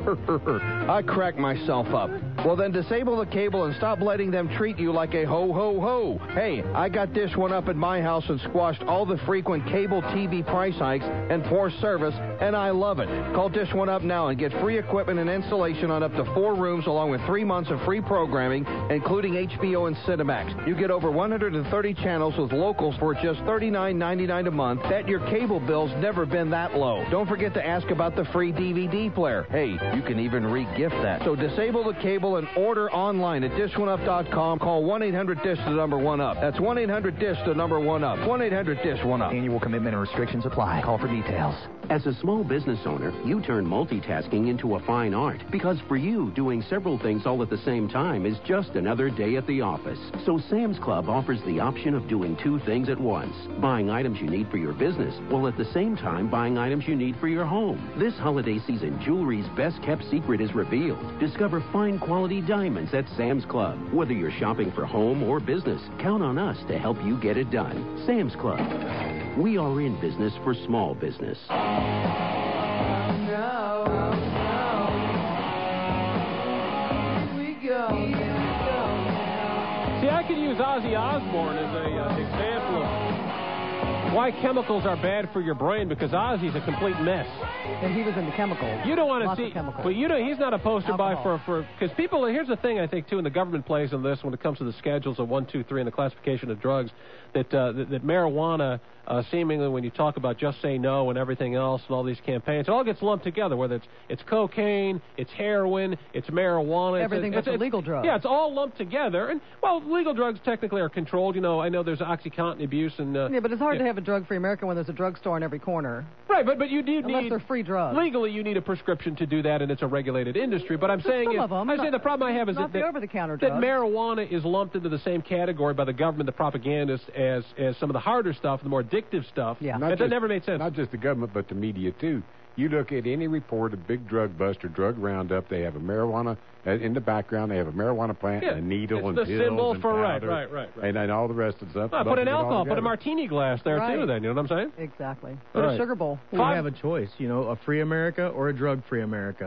I crack myself up. Well, then disable the cable and stop letting them treat you like a ho-ho-ho. Hey, I got Dish One Up at my house and squashed all the frequent cable T V price hikes and forced service, and I love it. Call Dish One Up now and get free equipment and installation on up to four rooms along with three months of free programming, including H B O and Cinemax. You get over one hundred thirty channels with locals for just thirty-nine ninety-nine a month. Bet your cable bill's never been that low. Don't forget to ask about the free D V D player. Hey, you can even re-gift that. So disable the cable and order online at dish one up dot com. Call one eight hundred dish the number one up. That's one eight hundred dish the number one up. one eight hundred dish one up. Annual commitment and restrictions apply. Call for details. As a small business owner, you turn multitasking into a fine art, because for you, doing several things all at the same time is just another day at the office. So Sam's Club offers the option of doing two things at once: buying items you need for your business, while at the same time buying items you need for your home. This holiday season, jewelry's best-kept secret is revealed. Discover fine quality diamonds at Sam's Club. Whether you're shopping for home or business, count on us to help you get it done. Sam's Club. We are in business for small business. See, I could use Ozzy Osbourne as an uh, example of why chemicals are bad for your brain, because Ozzy's a complete mess. And he was into chemicals. You don't want Lots to of see, chemicals. but you know he's not a poster Alcohol. boy for for because people. Here's the thing, I think too, and the government plays on this when it comes to the schedules of one, two, three, and the classification of drugs. That uh, that, that marijuana, uh, seemingly, when you talk about Just Say No and everything else and all these campaigns, it all gets lumped together. Whether it's it's cocaine, it's heroin, it's marijuana, Everything it's, but it's, the legal it's, drugs. Yeah, it's all lumped together. And well, legal drugs technically are controlled. You know, I know there's OxyContin abuse and uh, Yeah, but it's hard yeah. to have a drug-free America when there's a drugstore in every corner. Right, but but you do Unless need they're free drugs. legally you need a prescription to do that, and it's a regulated industry. But I'm But saying some is, of them, I'm saying not- the problem I have is not that, the that over-the-counter that drugs. marijuana is lumped into the same category by the government, the propagandists, as as some of the harder stuff, the more addictive stuff. Yeah, Not that, just, never made sense. Not just the government, but the media too. You look at any report of big drug bust or drug roundup, they have a marijuana uh, in the background. They have a marijuana plant, Yeah, and a needle, it's and the pills, symbol and for right, powder, right, right, right. and, and all the rest of the stuff. Well, put Bunch an it all alcohol, put a together. martini glass there Right. too. Then you know what I'm saying? Exactly. All Put right. a sugar bowl. We have a choice, you know, a free America or a drug-free America.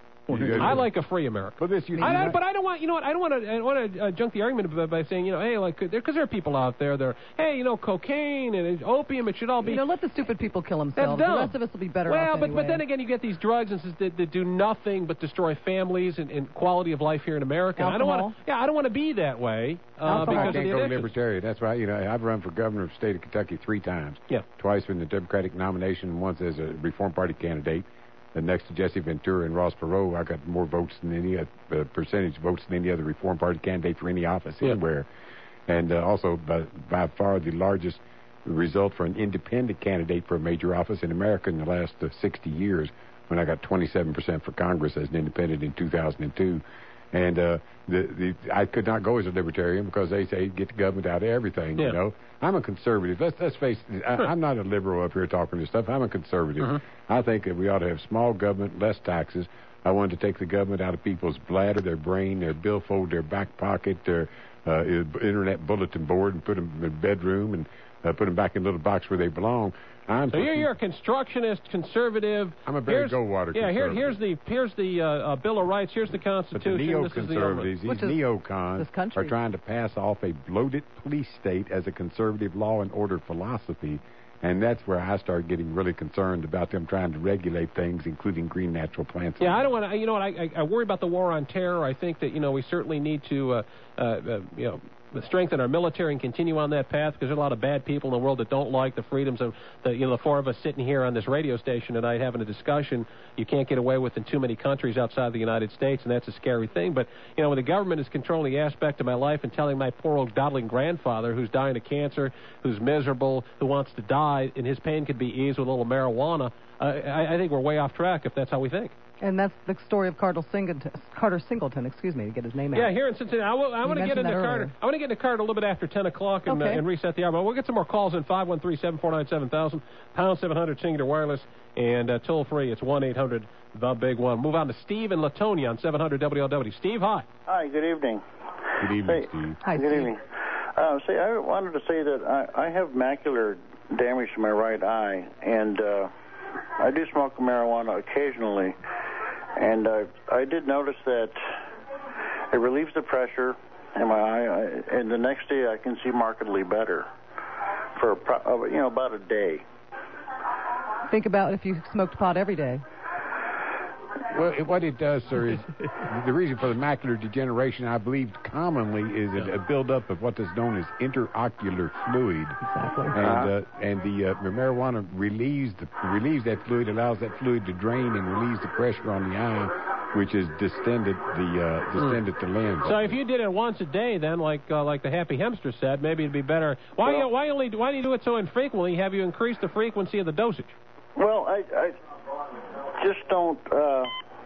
I like a free America. But this, you, I, I, but I don't want, you know what? I don't want to. I don't want to uh, junk the argument by, by saying, you know, hey, like, because there are people out there that are, hey, you know, cocaine and opium, it should all be. You know, let the stupid people kill That's themselves. The dumb. rest of us will be better well, off but anyway. but then again, you get these drugs and that, that do nothing but destroy families and, and quality of life here in America. And I don't want Alcohol. to. Yeah, I don't want to be be that way uh, because I of the can't go addiction. libertarian. That's right. You know, I've run for governor of the state of Kentucky three times. Yeah. Twice in the Democratic nomination, and once as a Reform Party candidate. And next to Jesse Ventura and Ross Perot, I got more votes than any uh, percentage votes than any other Reform Party candidate for any office Yeah. anywhere. And uh, also, by, by far, the largest result for an independent candidate for a major office in America in the last uh, sixty years, when I got twenty-seven percent for Congress as an independent in two thousand two. And uh, the, the I could not go as a libertarian because they say get the government out of everything. Yeah. You know, I'm a conservative. Let's let's face it. I, I'm not a liberal up here talking this stuff. I'm a conservative. Uh-huh. I think that we ought to have small government, less taxes. I wanted to take the government out of people's bladder, their brain, their billfold, their back pocket, their uh, internet bulletin board, and put them in a bedroom and uh, put them back in a little box where they belong. I'm So you're, you're a constructionist, conservative. I'm a Barry Here's- Goldwater Yeah, here, conservative. here's the here's the uh, uh, Bill of Rights. Here's the But the Constitution. This is the neoconservatives, Which these is neocons, this country. are trying to pass off a bloated police state as a conservative law and order philosophy. And that's where I start getting really concerned about them trying to regulate things, including green natural plants. Yeah, I don't want to. You know what? I, I, I worry about the war on terror. I think that you know we certainly need to, uh, uh, uh, you know, strengthen our military and continue on that path because there's a lot of bad people in the world that don't like the freedoms of the, you know, the four of us sitting here on this radio station tonight having a discussion. You can't get away with in too many countries outside the United States, and that's a scary thing. But you know, when the government is controlling the aspect of my life and telling my poor old dawdling grandfather who's dying of cancer, who's miserable, who wants to die, and his pain could be eased with a little marijuana, uh, I, I think we're way off track if that's how we think. And that's the story of Carter Singleton, Carter Singleton, excuse me, to get his name out. Yeah, here in Cincinnati. I, will, I You want to get mentioned into that Carter. earlier. I want to get into Carter a little bit after ten o'clock and, Okay. uh, and reset the hour. But we'll get some more calls in five one three, seven four nine, seven thousand, pound seven hundred, singular wireless, and uh, toll free. It's one eight hundred, the big one. Move on to Steve in Latonia on seven hundred W L W. Steve, hi. Hi, good evening. Good evening, Hey, Steve. Hi, good Steve. evening. Uh, see, I wanted to say that I, I have macular damage to my right eye, and uh, I do smoke marijuana occasionally, and uh, I did notice that it relieves the pressure in my eye, I- and the next day I can see markedly better for pro- uh, you know about a day. Think about if you smoked pot every day. Well, it, what it does, sir, is the reason for the macular degeneration, I believe, commonly is a, a buildup of what is known as interocular fluid. Exactly. And uh, and the uh, marijuana relieves the relieves that fluid, allows that fluid to drain and relieves the pressure on the eye, which is distended the uh, distended the lens. So if you did it once a day, then like uh, like the Happy Hamster said, maybe it'd be better. Why Well- you, why only why do you do it so infrequently? Have you increased the frequency of the dosage? Well, I, I just don't uh,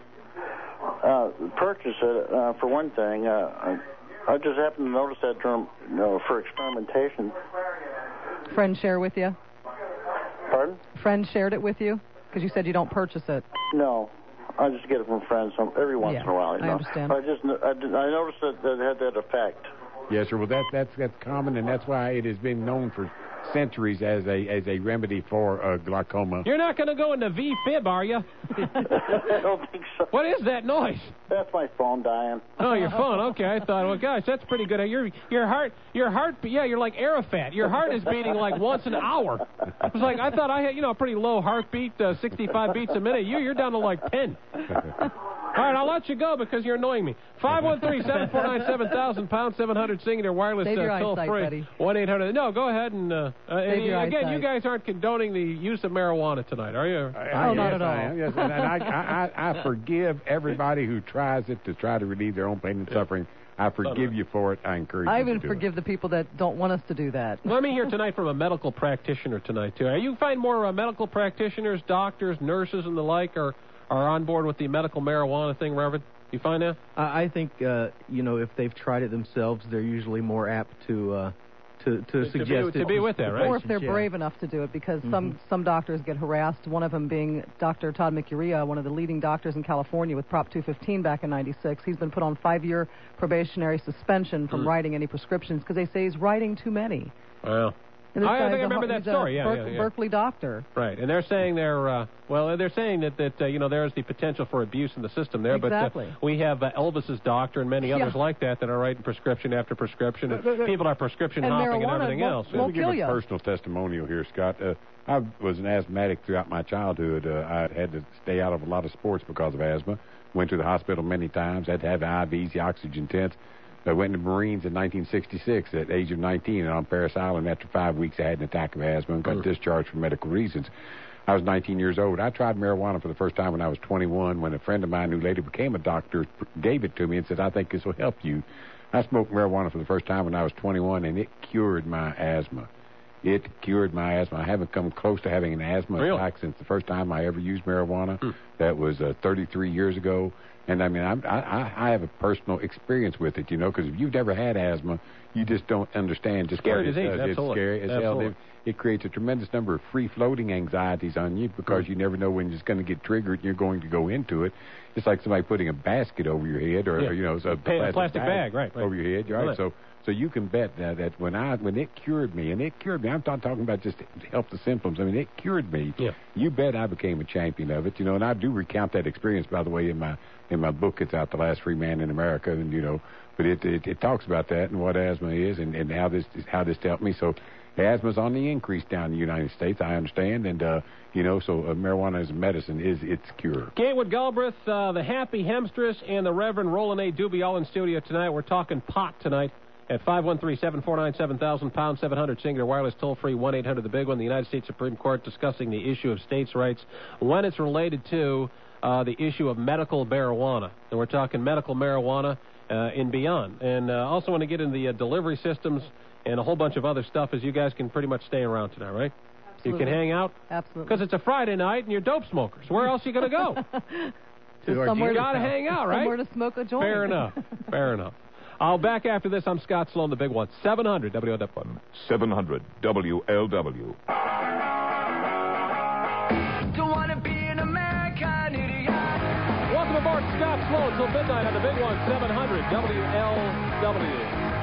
uh, purchase it, uh, for one thing. Uh, I, I just happen to notice that during, you know, for experimentation. Friend share with you? Pardon? Friend shared it with you? Because you said you don't purchase it. No. I just get it from friends some, every once Yeah, in a while. You I know? understand. I just I, did- I noticed that, that it had that effect. Yes, sir. Well, that, that's that's common, and that's why it has been known for centuries as a as a remedy for uh, glaucoma. You're not going to go into V-fib, are you? I don't think so. What is that noise? That's my phone dying. Oh, your phone. Okay, I thought, well, gosh, that's pretty good. Your your heart, your heart, yeah, you're like Arafat. Your heart is beating like once an hour. It's like I thought I had, you know, a pretty low heartbeat, uh, sixty-five beats a minute. You, you're down to like ten. All right, I'll let you go because you're annoying me. five one three, seven four nine, seven thousand, pound seven hundred, singular wireless, Save your uh, toll eyesight, free. buddy. one eight hundred. No, go ahead and, uh, uh, and your again, you eyesight. guys aren't condoning the use of marijuana tonight, are you? I, Oh, not yes, at all. I am. Yes, and, and I, I, I, I forgive everybody who tries it to try to relieve their own pain and suffering. I forgive you for it. I encourage I you even to do forgive the people that don't want us to do that. Let me hear tonight from a medical practitioner tonight, too. Are you find more uh, medical practitioners, doctors, nurses, and the like are, are on board with the medical marijuana thing, Reverend? You find that? I I think, uh, you know, if they've tried it themselves, they're usually more apt to uh, to, to, To suggest be- it to be with that, right? Or if they're Yeah. brave enough to do it, because some, Mhm. some doctors get harassed, one of them being Doctor Todd McUrea, one of the leading doctors in California with Prop two fifteen back in ninety-six. He's been put on five-year probationary suspension from Mm. writing any prescriptions because they say he's writing too many. Well, And this I, I guy's think I a- remember that he's a story. Yeah, Berk- yeah, yeah. Berkeley doctor. Right, and they're saying they're uh, well, they're saying that that uh, you know there's the potential for abuse in the system there, Exactly. but uh, we have uh, Elvis's doctor and many Yeah. others like that that are writing prescription after prescription, and But- but- people are prescription And hopping and marijuana everything won't- else. Let me give a personal testimonial here, Scott. Uh, I was an asthmatic throughout my childhood. Uh, I had to stay out of a lot of sports because of asthma. Went to the hospital many times. Had to have the I Vs, the oxygen tents. I went in the Marines in nineteen sixty-six at the age of nineteen, and on Parris Island after five weeks I had an attack of asthma and got Mm. discharged for medical reasons. I was nineteen years old. I tried marijuana for the first time when I was twenty-one, when a friend of mine who later became a doctor gave it to me and said, I think this will help you. I smoked marijuana for the first time when I was twenty-one, and it cured my asthma. It cured my asthma. I haven't come close to having an asthma Really? attack since the first time I ever used marijuana. That was uh, thirty-three years ago. And I mean, I'm, I, I I have a personal experience with it, you know, because if you've never had asthma, you just don't understand just Scary what it disease, does. It's absolutely. scary as hell. Absolutely. It, it creates a tremendous number of free-floating anxieties on you because you never know when it's going to get triggered and you're going to go into it. It's like somebody putting a basket over your head or, Yeah. or, you know, a Pa- plastic, plastic bag, right, right. over your head. Right? Right. So so you can bet that, that when I when it cured me, and it cured me, I'm not talking about just to help the symptoms. I mean, it cured me. Yeah. You bet I became a champion of it, you know, and I do recount that experience, by the way, in my in my book. It's out, The Last Free Man in America, and you know, but it it, it talks about that and what asthma is and, and how this how this helped me. So asthma's on the increase down in the United States, I understand, and uh, you know, so uh, marijuana as a medicine is its cure. Gatewood Galbraith, uh, the Happy Hemstress, and the Reverend Roland A. Doobie all in studio tonight. We're talking pot tonight at five one three, seven four nine, seven thousand, pound seven hundred, singular wireless toll-free, one eight hundred, the big one, the United States Supreme Court discussing the issue of states' rights when it's related to uh, the issue of medical marijuana. And we're talking medical marijuana uh, and beyond. And uh, also want to get into the uh, delivery systems and a whole bunch of other stuff, as you guys can pretty much stay around tonight, right? Absolutely. You can hang out? Absolutely. Because it's a Friday night and you're dope smokers. Where else are you going to go? Just somewhere You to- got to hang out, right? Somewhere to smoke a joint. Fair enough. Fair enough. I'll back after this. I'm Scott Sloan, the big one. seven hundred W L W. seven hundred W L W. Don't wanna be an American idiot. Welcome aboard Scott Sloan till midnight on the big one, seven hundred W L W.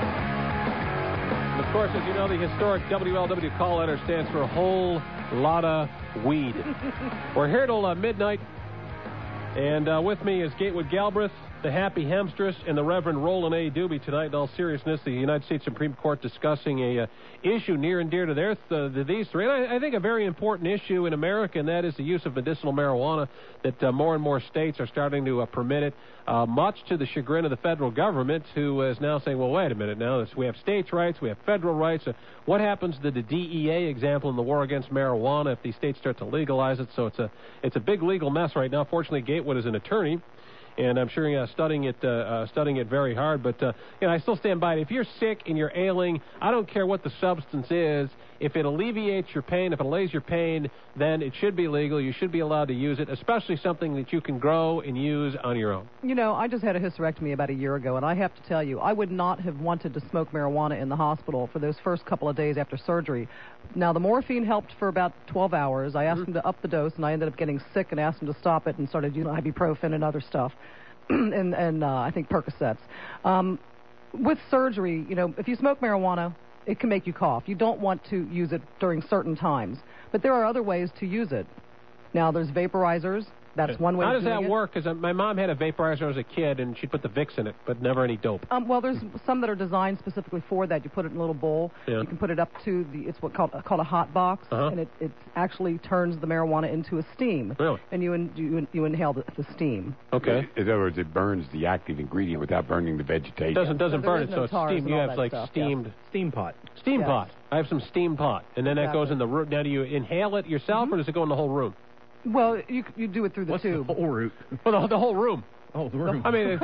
And of course, as you know, the historic W L W call letter stands for a whole lot of weed. We're here till uh, midnight, and uh, with me is Gatewood Galbraith, the Happy Hemstress, and the Reverend Roland A. Doobie tonight. In all seriousness, the United States Supreme Court discussing a uh, issue near and dear to their th- to these three, and I, I think a very important issue in America, and that is the use of medicinal marijuana. That uh, more and more states are starting to uh, permit it, uh, much to the chagrin of the federal government, who is now saying, "Well, wait a minute. Now this, we have states' rights, we have federal rights. Uh, what happens to the D E A example in the war against marijuana if these states start to legalize it?" So it's a it's a big legal mess right now. Fortunately, Gatewood is an attorney, and I'm sure uh, studying it, uh, uh, studying it very hard. But uh, you know, I still stand by it. If you're sick and you're ailing, I don't care what the substance is. If it alleviates your pain, if it allays your pain, then it should be legal. You should be allowed to use it, especially something that you can grow and use on your own. You know, I just had a hysterectomy about a year ago, and I have to tell you, I would not have wanted to smoke marijuana in the hospital for those first couple of days after surgery. Now, the morphine helped for about twelve hours. I asked mm-hmm. him to up the dose, and I ended up getting sick and asked him to stop it and started using ibuprofen and other stuff, and, and uh, I think Percocets. Um, with surgery, you know, if you smoke marijuana, it can make you cough. You don't want to use it during certain times. But there are other ways to use it. Now, there's vaporizers. That's one way How of does doing that it. work? Because my mom had a vaporizer as a kid, and she'd put the Vicks in it, but never any dope. Um, well, there's some that are designed specifically for that. You put it in a little bowl. Yeah. You can put it up to the, it's what called, called a hot box, Uh-huh. and it, it actually turns the marijuana into a steam. Really? And you, in, you, you inhale the, the steam. Okay. In other words, it burns the active ingredient without burning the vegetation. It doesn't doesn't So there burn is it, no so it's tars steam. and You all have that like stuff, steamed yes. Steam pot. steam Yes. pot. I have some steam pot, and then that Exactly. goes in the room. Now, do you inhale it yourself, Mm-hmm. or does it go in the whole room? Well, you you do it through the What's tube. the whole route? Well, the, the whole room. Oh, the room. I mean,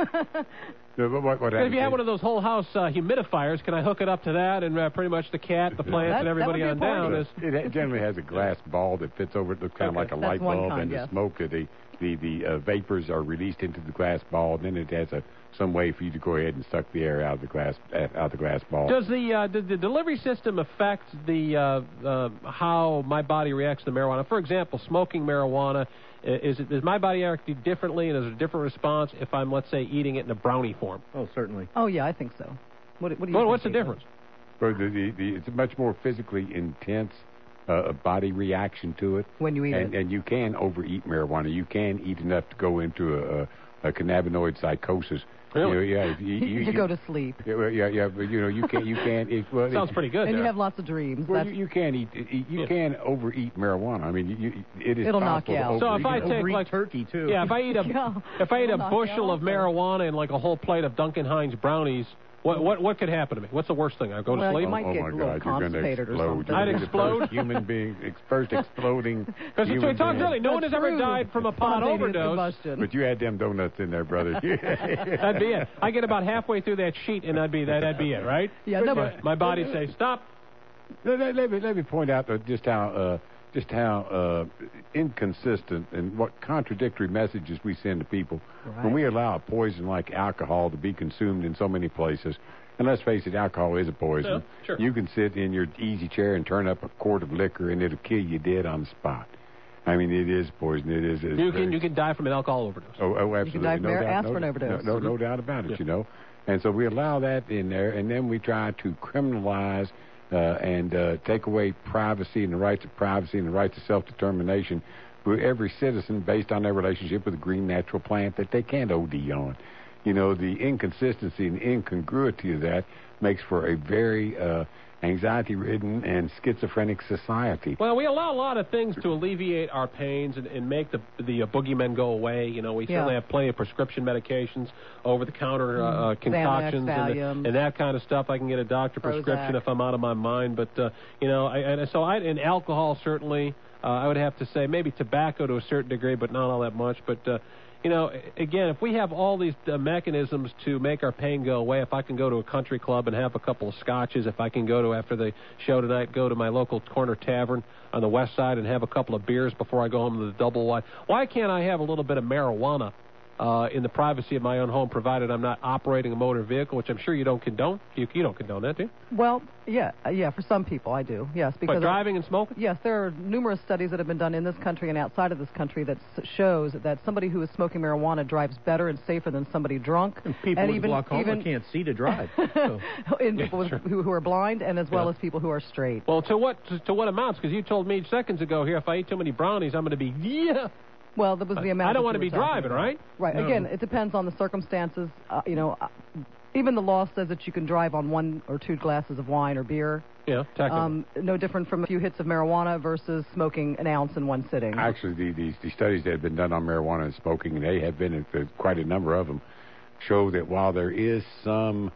No, but what, what if you have happens- one of those whole house uh, humidifiers, can I hook it up to that and uh, pretty much the cat, the plants, That- and everybody that on would be a down party. is. It generally has a glass ball that fits over it, looks kind of like a That's light one bulb, kind, and yes. the smoke, uh, the the the uh, vapors are released into the glass ball. And then it has a some way for you to go ahead and suck the air out of the glass out of the glass ball. Does the uh, did the delivery system affect the uh, uh, how my body reacts to marijuana? For example, smoking marijuana, i- is it does my body react differently, and is it a different response if I'm, let's say, eating it in a brownie form? Oh, certainly. Oh, yeah, I think so. What, what do you Well, think, what's the Peter? difference? So the, the, the, it's a much more physically intense uh, body reaction to it. When you eat and, it. And you can overeat marijuana. You can eat enough to go into a, a, a cannabinoid psychosis. Really? You know, yeah. if You, you, You go to sleep. Yeah, well, yeah, yeah, but you know, you can't, you can't. It, well, Sounds it, pretty good. And you there. have lots of dreams. Well, That's, you, you can eat, eat you Yeah. can overeat marijuana. I mean, you, you, it is It'll knock possible you to out. So overeat if I it. take Overeat like turkey, too. yeah, if I eat a Yeah. if I eat a It'll knock you bushel out of also. marijuana and like a whole plate of Duncan Hines brownies, what what what could happen to me? What's the worst thing? I go to Well, sleep. you might oh get my a little God, you're going to constipated or explode. something. You're I'd gonna be the explode? First human being, ex- first exploding. Because we human talked being. earlier, no one has That's ever true. died from a pot Spontaneous overdose. combustion. But you had them donuts in there, brother. That'd be it. I get about halfway through that sheet, and that'd be that. That'd be it, right? Yeah, no, my, but- my body say stop. Let, let- let me let me point out uh, just how uh, just how uh, inconsistent and what contradictory messages we send to people Right. when we allow a poison like alcohol to be consumed in so many places. And let's face it, alcohol is a poison. Yeah, sure. You can sit in your easy chair and turn up a quart of liquor, and it'll kill you dead on the spot. I mean, it is poison. It is. it's You very- can you can die from an alcohol overdose. Oh, oh absolutely. can die from no air- doubt, aspirin no, overdose. No, no, no doubt about it, Yeah. you know. And so we allow that in there, and then we try to criminalize uh, and uh, take away privacy and the rights of privacy and the rights of self-determination for every citizen based on their relationship with a green natural plant that they can't O D on. You know, the inconsistency and incongruity of that makes for a very uh, anxiety-ridden and schizophrenic society. Well, we allow a lot of things to alleviate our pains and, and make the the uh, boogeymen go away. You know, we Yeah. certainly have plenty of prescription medications, over-the-counter uh, uh, concoctions, Xanax, and, Valium. and that kind of stuff. I can get a doctor Prozac. prescription if I'm out of my mind. But uh, you know, I, and so I and alcohol certainly. Uh, I would have to say maybe tobacco to a certain degree, but not all that much. But uh, you know, again, if we have all these uh, mechanisms to make our pain go away, if I can go to a country club and have a couple of scotches, if I can go to, after the show tonight, go to my local corner tavern on the west side and have a couple of beers before I go home to the double wide, why can't I have a little bit of marijuana uh, in the privacy of my own home, provided I'm not operating a motor vehicle, which I'm sure you don't condone? You, you don't condone that, do you? Well, yeah, uh, yeah. For some people, I do. Yes, because But driving and smoking? Yes, there are numerous studies that have been done in this country and outside of this country that s- shows that somebody who is smoking marijuana drives better and safer than somebody drunk. And people and with even, glaucoma even can't see to drive. So. in Yeah, people with, sure. who, who are blind and as well Yeah. as people who are straight. Well, to what to, to what amounts? Because you told me seconds ago here, if I eat too many brownies, I'm going to be yeah. Well, that was the amount. I don't that want to you be were talking driving, about. right? Right. No. Again, it depends on the circumstances. Uh, you know, uh, even the law says that you can drive on one or two glasses of wine or beer. Yeah, technically. Um, no different from a few hits of marijuana versus smoking an ounce in one sitting. Actually, the, the, the studies that have been done on marijuana and smoking, and they have been in, uh, quite a number of them, show that while there is some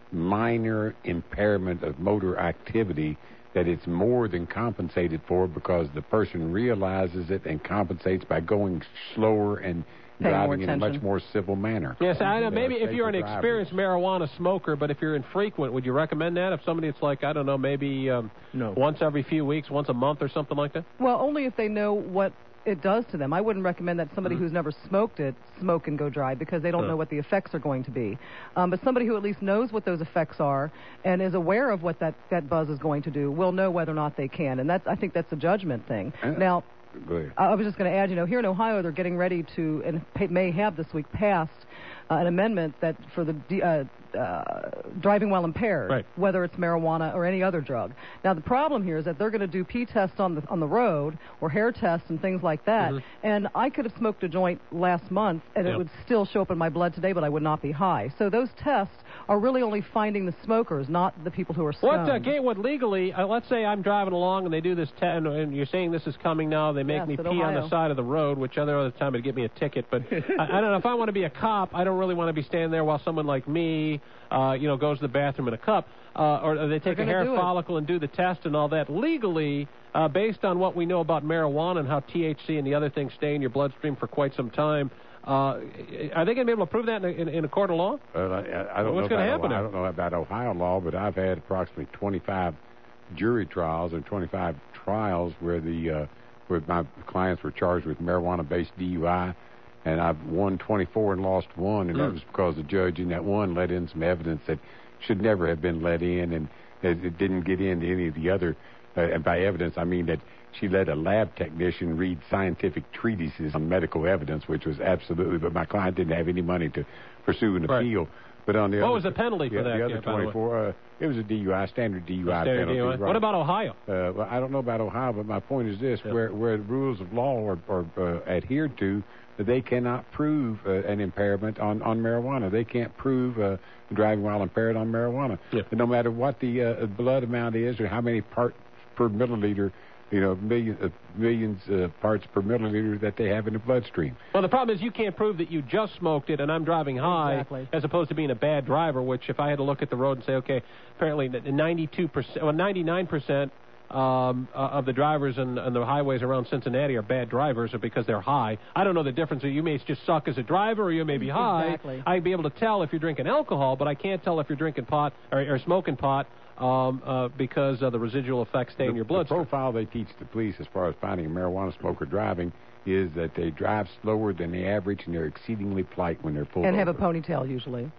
minor impairment of motor activity, that it's more than compensated for because the person realizes it and compensates by going slower and Paying more driving in a much attention. more civil manner. Yes, I know. Uh, Maybe if safer you're an driving. experienced marijuana smoker, but if you're infrequent, would you recommend that? If somebody it's like, I don't know, maybe um, No. once every few weeks, once a month or something like that? Well, only if they know what it does to them. I wouldn't recommend that somebody Mm-hmm. who's never smoked it smoke and go drive because they don't Huh. know what the effects are going to be. Um, but somebody who at least knows what those effects are and is aware of what that, that buzz is going to do will know whether or not they can. And that's I think that's a judgment thing. Uh, Now, Go ahead. I was just going to add, you know, here in Ohio, they're getting ready to, and pa- may have this week passed, uh, an amendment that for the d- uh, uh, driving while impaired, Right. whether it's marijuana or any other drug. Now, the problem here is that they're going to do pee tests on the on the road or hair tests and things like that. Mhm. And I could have smoked a joint last month, and Yeah. it would still show up in my blood today, but I would not be high. So those tests are really only finding the smokers, not the people who are stoned. What uh, Gatewood legally? Uh, let's say I'm driving along and they do this, te- and, and you're saying this is coming now. They make Yes, me in pee on the Ohio. side of the road, which other other time would get me a ticket. But I, I don't know if I want to be a cop. I don't really want to be standing there while someone like me, uh, you know, goes to the bathroom in a cup, uh, or they take a hair follicle and do the test and all that. Legally, uh, based on what we know about marijuana and how T H C and the other things stay in your bloodstream for quite some time, uh, are they going to be able to prove that in a, in, in a court of law? Uh, I, I don't What's know going to about, happen? I don't know about Ohio law, but I've had approximately twenty-five jury trials and twenty-five trials where the uh, where my clients were charged with marijuana-based D U I, and I've won twenty-four and lost one, and mm. that was because the judge in that one let in some evidence that should never have been let in, and it, it didn't get into any of the other. Uh, and by evidence, I mean that she let a lab technician read scientific treatises on medical evidence, which was absolutely. But my client didn't have any money to pursue an right. appeal. But on the what other, was the penalty for yeah, that? The other yeah, twenty-four, uh, it was a D U I, standard D U I standard penalty. D U I. Right. What about Ohio? Uh, well, I don't know about Ohio, but my point is this: yeah. where where the rules of law are, are uh, adhered to, they cannot prove uh, an impairment on, on marijuana. They can't prove uh, driving while impaired on marijuana. Yeah. No matter what the uh, blood amount is or how many parts per milliliter, you know, million, uh, millions uh, parts per milliliter that they have in the bloodstream. Well, the problem is you can't prove that you just smoked it and I'm driving high, exactly. as opposed to being a bad driver, which if I had to look at the road and say, okay, apparently ninety-two percent, well, ninety-nine percent um, uh, of the drivers on, on the highways around Cincinnati are bad drivers or because they're high. I don't know the difference. You may just suck as a driver or you may be high. Exactly. I'd be able to tell if you're drinking alcohol, but I can't tell if you're drinking pot or, or smoking pot. Um, uh, because uh, the residual effects stay the, in your blood. The profile they teach the police as far as finding a marijuana smoker driving is that they drive slower than the average and they're exceedingly polite when they're pulled and over. have a ponytail usually.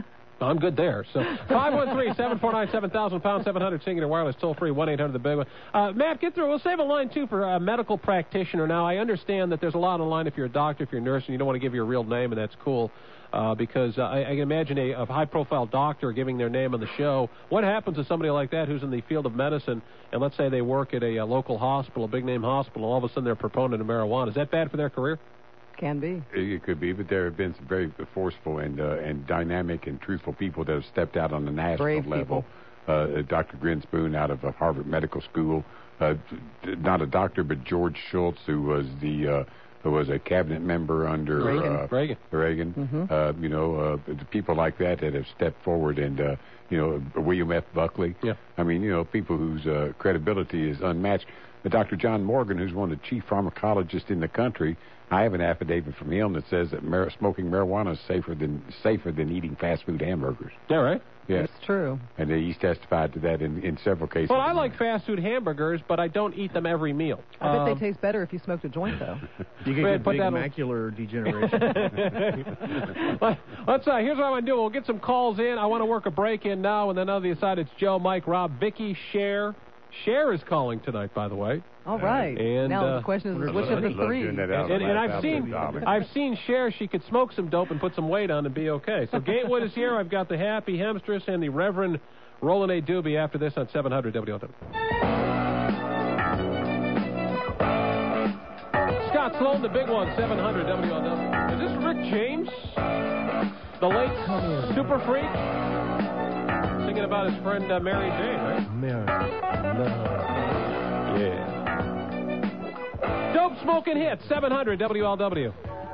I'm good there. So five one three, seven four nine, seven thousand, pound seven hundred, Singular Wireless, toll free, one eight hundred the big one. Uh, Matt, get through. We'll save a line, too, for a medical practitioner. Now, I understand that there's a lot online if you're a doctor, if you're a nurse, and you don't want to give your real name, and that's cool. Uh, because uh, I, I can imagine a, a high-profile doctor giving their name on the show. What happens to somebody like that who's in the field of medicine, and let's say they work at a, a local hospital, a big-name hospital, and all of a sudden they're a proponent of marijuana? Is that bad for their career? Can be. It could be, but there have been some very forceful and uh, and dynamic and truthful people that have stepped out on the national Brave level. Uh, Doctor Grinspoon out of uh, Harvard Medical School, uh, not a doctor, but George Schultz, who was the uh, who was a cabinet member under Reagan. Uh, Reagan. Reagan. Mm-hmm. Uh, you know, uh, the people like that that have stepped forward, and uh, you know, William F. Buckley. Yeah. I mean, you know, people whose uh, credibility is unmatched. But Doctor John Morgan, who's one of the chief pharmacologists in the country, I have an affidavit from him that says that mar- smoking marijuana is safer than safer than eating fast food hamburgers. Yeah, right? Yes. It's true. And he's testified to that in, in several cases. Well, I like fast food hamburgers, but I don't eat them every meal. I bet um, they taste better if you smoked a joint, though. You can get big macular degeneration. Let's uh, here's what I want to do. We'll get some calls in. I want to work a break in now, and then on the other side it's Joe, Mike, Rob, Vicky, Cher. Cher is calling tonight, by the way. All right. And now uh, the question is, which of the three? And, and, and I've seen, I've seen Cher. She could smoke some dope and put some weight on and be okay. So Gatewood is here. I've got the Happy Hemstress and the Reverend Roland A. Doobie after this on seven hundred W L W. Scott Sloan, the big one, seven hundred W L W. Is this Rick James, the late super freak? Thinking about his friend uh, Mary Jane, right? Mary. Yeah. Dope smoking hit, seven hundred W L W.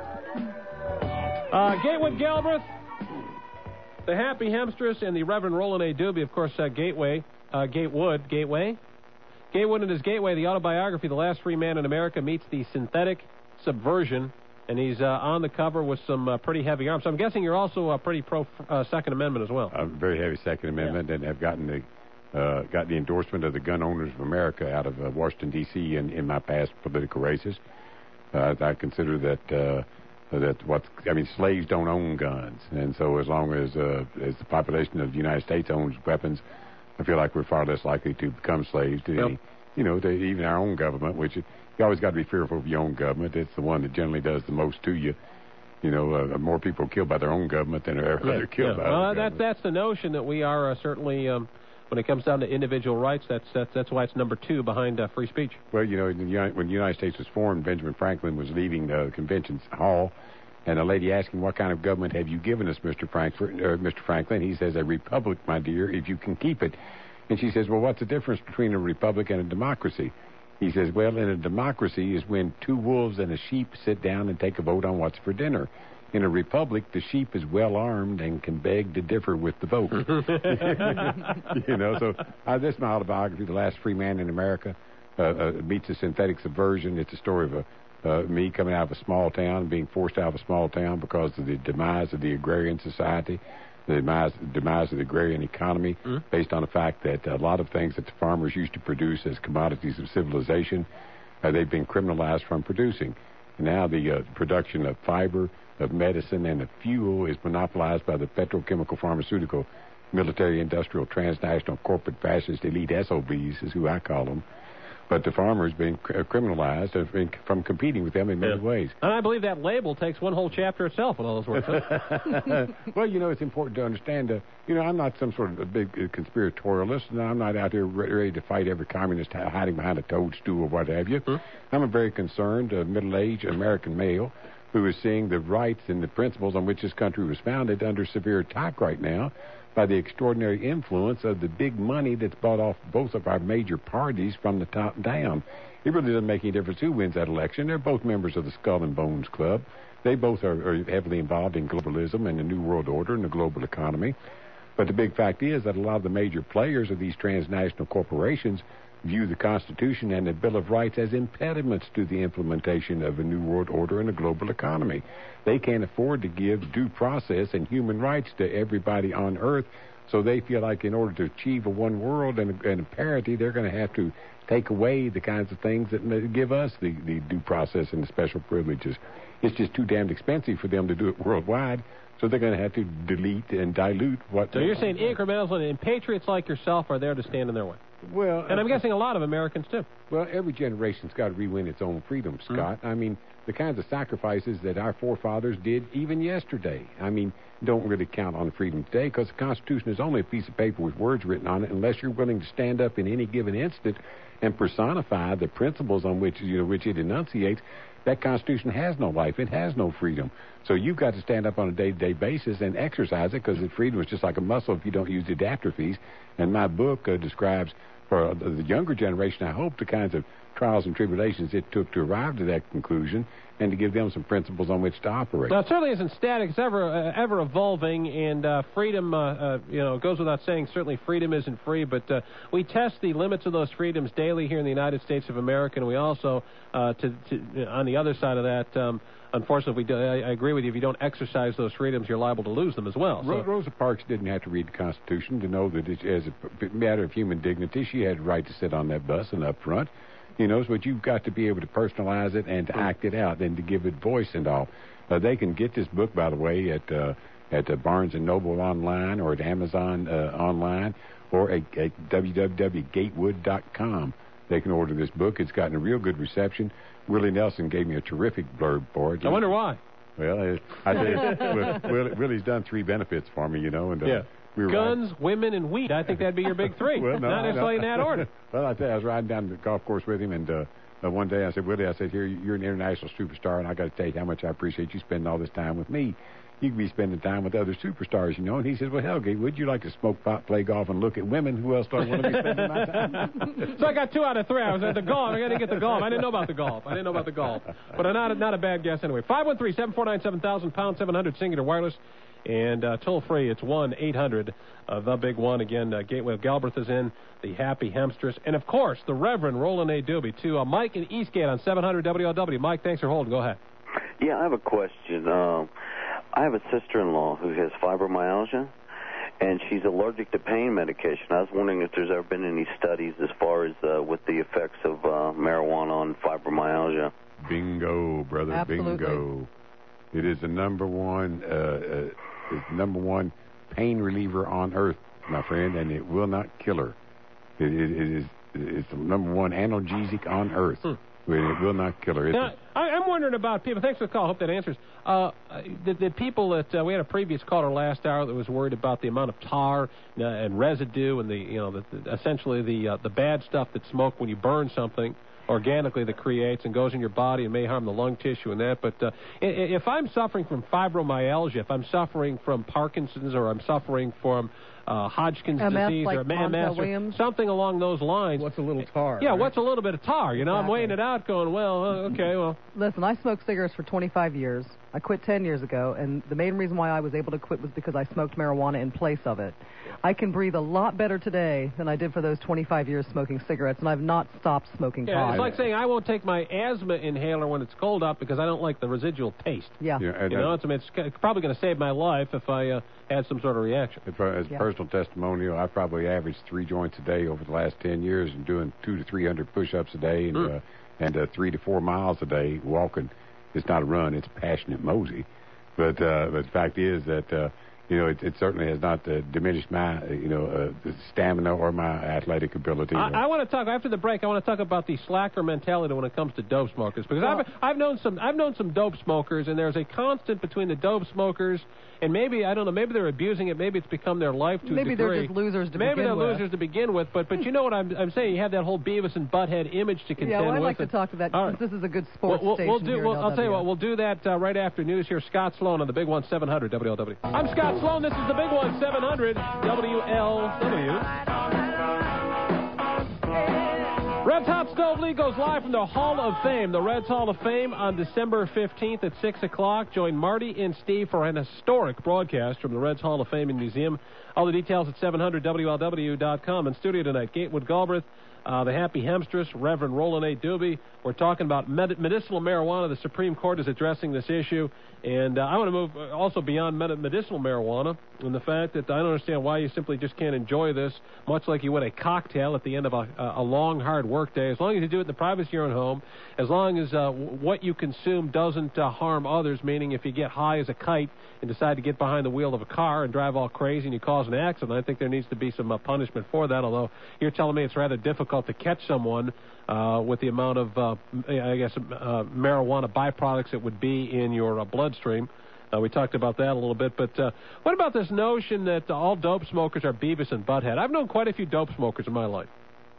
Uh, Gatewood Galbraith, the Happy Hemstress, and the Reverend Roland A. Doobie, of course, uh, Gateway, uh, Gatewood, Gateway. Gatewood and his Gateway, the autobiography, The Last Free Man in America, meets the synthetic subversion. And he's uh, on the cover with some uh, pretty heavy arms. So I'm guessing you're also uh, pretty pro uh, Second Amendment as well. I'm very heavy Second Amendment, yeah. And have gotten the uh, got the endorsement of the Gun Owners of America out of uh, Washington D C in, in my past political races. Uh, I consider that uh, that what I mean, slaves don't own guns, and so as long as uh, as the population of the United States owns weapons, I feel like we're far less likely to become slaves to yep. any, you know, to even our own government, which. Is, You always got to be fearful of your own government. It's the one that generally does the most to you. You know, uh, more people are killed by their own government than are ever yeah, killed yeah. by well, other that, that's the notion that we are uh, certainly, um, when it comes down to individual rights, that's that's, that's why it's number two behind uh, free speech. Well, you know, when the United States was formed, Benjamin Franklin was leaving the convention hall, and a lady asked him, what kind of government have you given us, Mister Frankfurt, uh, Mister Franklin? He says, a republic, my dear, if you can keep it. And she says, well, what's the difference between a republic and a democracy? He says, well, in a democracy is when two wolves and a sheep sit down and take a vote on what's for dinner. In a republic, the sheep is well armed and can beg to differ with the vote. You know, so uh, this is my autobiography, The Last Free Man in America, uh, uh, meets a synthetic subversion. It's a story of a, uh, me coming out of a small town, being forced out of a small town because of the demise of the agrarian society, the demise, demise of the agrarian economy, mm-hmm. based on the fact that a lot of things that the farmers used to produce as commodities of civilization, uh, they've been criminalized from producing. Now the uh, production of fiber, of medicine, and of fuel is monopolized by the petrochemical, pharmaceutical, military, industrial, transnational, corporate, fascist, elite S O Bs is who I call them. But the farmers being cr- criminalized have been c- from competing with them in many yeah. ways. And I believe that label takes one whole chapter itself with all those words. Well, you know, it's important to understand, uh, you know, I'm not some sort of a big uh, conspiratorialist, and I'm not out here re- ready to fight every communist h- hiding behind a toadstool or what have you. Hmm? I'm a very concerned, uh, middle-aged American male who is seeing the rights and the principles on which this country was founded under severe attack right now by the extraordinary influence of the big money that's bought off both of our major parties from the top down. It really doesn't make any difference who wins that election. They're both members of the Skull and Bones Club. They both are, are heavily involved in globalism and the New World Order and the global economy. But the big fact is that a lot of the major players of these transnational corporations view the Constitution and the Bill of Rights as impediments to the implementation of a New World Order and a global economy. They can't afford to give due process and human rights to everybody on Earth, so they feel like in order to achieve a one world and a, and a parity, they're going to have to take away the kinds of things that give us the, the due process and the special privileges. It's just too damned expensive for them to do it worldwide, so they're going to have to delete and dilute what... So you're saying incrementalism and patriots like yourself are there to stand in their way? Well, and I'm guessing a lot of Americans, too. Well, every generation's got to re-win its own freedom, Scott. Mm. I mean, the kinds of sacrifices that our forefathers did even yesterday, I mean, don't really count on freedom today because the Constitution is only a piece of paper with words written on it unless you're willing to stand up in any given instant and personify the principles on which, you know, which it enunciates. That Constitution has no life. It has no freedom. So you've got to stand up on a day-to-day basis and exercise it because the freedom is just like a muscle if you don't use it, it atrophies. And my book uh, describes for uh, the younger generation, I hope, the kinds of trials and tribulations it took to arrive to that conclusion and to give them some principles on which to operate. Now, it certainly isn't static. It's ever, uh, ever evolving, and uh, freedom, uh, uh, you know, goes without saying, certainly freedom isn't free, but uh, we test the limits of those freedoms daily here in the United States of America, and we also, uh, to, to, on the other side of that, um, unfortunately, we do, I, I agree with you, if you don't exercise those freedoms, you're liable to lose them as well. Ro- So. Rosa Parks didn't have to read the Constitution to know that it, as a matter of human dignity, she had the right to sit on that bus and up front. You know, but you've got to be able to personalize it and to act it out and to give it voice and all. Uh, they can get this book, by the way, at uh, at uh, Barnes and Noble online or at Amazon uh, online or at, at w w w dot gatewood dot com. They can order this book. It's gotten a real good reception. Willie Nelson gave me a terrific blurb for it. I wonder why. Well, I tell you, well, Will, Willie's done three benefits for me, you know. And, uh, yeah. We were Guns, riding. women, and weed. I think that'd be your big three. Well, no, Not necessarily no. in that order. Well, I tell you, I was riding down the golf course with him, and uh, uh, one day I said, Willie, I said, here, you're an international superstar, and I got to tell you how much I appreciate you spending all this time with me. You could be spending time with other superstars, you know. And he said, well, hell, Gabe, would you like to smoke pot, play golf, and look at women? Who else do I want to be spending my time? So I got two out of three. I was at the golf. I got to get the golf. I didn't know about the golf. I didn't know about the golf. But I'm not, not a bad guess anyway. five one three, seven four nine, seven thousand, pound seven hundred, Singular Wireless. And uh, toll free, it's one eight hundred, uh, the big one. Again, uh, Gateway of Galbraith is in, the Happy Hemstress. And, of course, the Reverend Roland A. Doobie, too. Uh, Mike in Eastgate on seven hundred W L W. Mike, thanks for holding. Go ahead. Yeah, I have a question. Um, I have a sister-in-law who has fibromyalgia, and she's allergic to pain medication. I was wondering if there's ever been any studies as far as uh, with the effects of uh, marijuana on fibromyalgia. Bingo, brother, Absolutely. bingo. It is the number one, uh, uh, it's the number one pain reliever on earth, my friend, and it will not kill her. It, it, it is it's the number one analgesic on earth. Hmm. It will not kill her. It's Now, I, I'm wondering about people. Thanks for the call. I hope that answers. Uh, the, the people that uh, we had a previous caller last hour that was worried about the amount of tar uh, and residue and the you know the, the, essentially the uh, the bad stuff that smoke when you burn something organically that creates and goes in your body and may harm the lung tissue and that. But uh, if I'm suffering from fibromyalgia, if I'm suffering from Parkinson's or I'm suffering from uh, Hodgkin's M S, disease like or M S Montel or Williams? something along those lines. What's a little tar? Yeah, right? what's a little bit of tar? You know, I'm Exactly. weighing it out, going, well, uh, okay, well. Listen, I smoked cigarettes for twenty-five years. I quit ten years ago, and the main reason why I was able to quit was because I smoked marijuana in place of it. I can breathe a lot better today than I did for those twenty-five years smoking cigarettes, and I've not stopped smoking Yeah, pot. it's like saying I won't take my asthma inhaler when it's cold out because I don't like the residual taste. Yeah. Yeah, and You that- know, it's, I mean, it's c- probably going to save my life if I uh, had some sort of reaction. As, far as Yeah. personal testimonial, I probably averaged three joints a day over the last ten years and doing two to three hundred push-ups a day and Mm. uh, and uh, three to four miles a day walking. It's not a run; it's a passionate mosey. But uh, but the fact is that uh, you know it, it certainly has not uh, diminished my uh, you know uh, the stamina or my athletic ability. I, I want to talk after the break. I want to talk about the slacker mentality when it comes to dope smokers because Well- I've I've known some I've known some dope smokers and there's a constant between the dope smokers and maybe I don't know maybe they're abusing it, maybe it's become their life to Maybe a they're degree. just losers to maybe begin they're with. losers to begin with, but but you know what I'm I'm saying, you have that whole Beavis and Butthead image to contend yeah, well, I'd with. like to and- talk to that All since right. this is a good sports We'll, we'll, station we'll do. here We'll, at I'll tell you L W. what. We'll do that uh, right after news. Here, Scott Sloan on the Big One seven hundred W L W. I'm Scott Sloan. This is the Big One seven hundred W L W. Reds Hot Stove League goes live from the Hall of Fame. The Reds Hall of Fame on December fifteenth at six o'clock. Join Marty and Steve for an historic broadcast from the Reds Hall of Fame and Museum. All the details at seven hundred W L W dot com. In studio tonight, Gatewood Galbraith, uh, the Happy Hemstress, Reverend Roland A. Doobie. We're talking about med- medicinal marijuana. The Supreme Court is addressing this issue. And uh, I want to move uh, also beyond med- medicinal marijuana and the fact that I don't understand why you simply just can't enjoy this, much like you would a cocktail at the end of a, a long, hard work day. As long as you do it in the privacy of your own home, as long as uh, w- what you consume doesn't uh, harm others, meaning if you get high as a kite and decide to get behind the wheel of a car and drive all crazy and you cause an accident, I think there needs to be some uh, punishment for that, although you're telling me it's rather difficult to catch someone uh, with the amount of, uh, I guess, uh, marijuana byproducts it would be in your uh, bloodstream. Uh, we talked about that a little bit, but uh, what about this notion that uh, all dope smokers are Beavis and Butthead? I've known quite a few dope smokers in my life,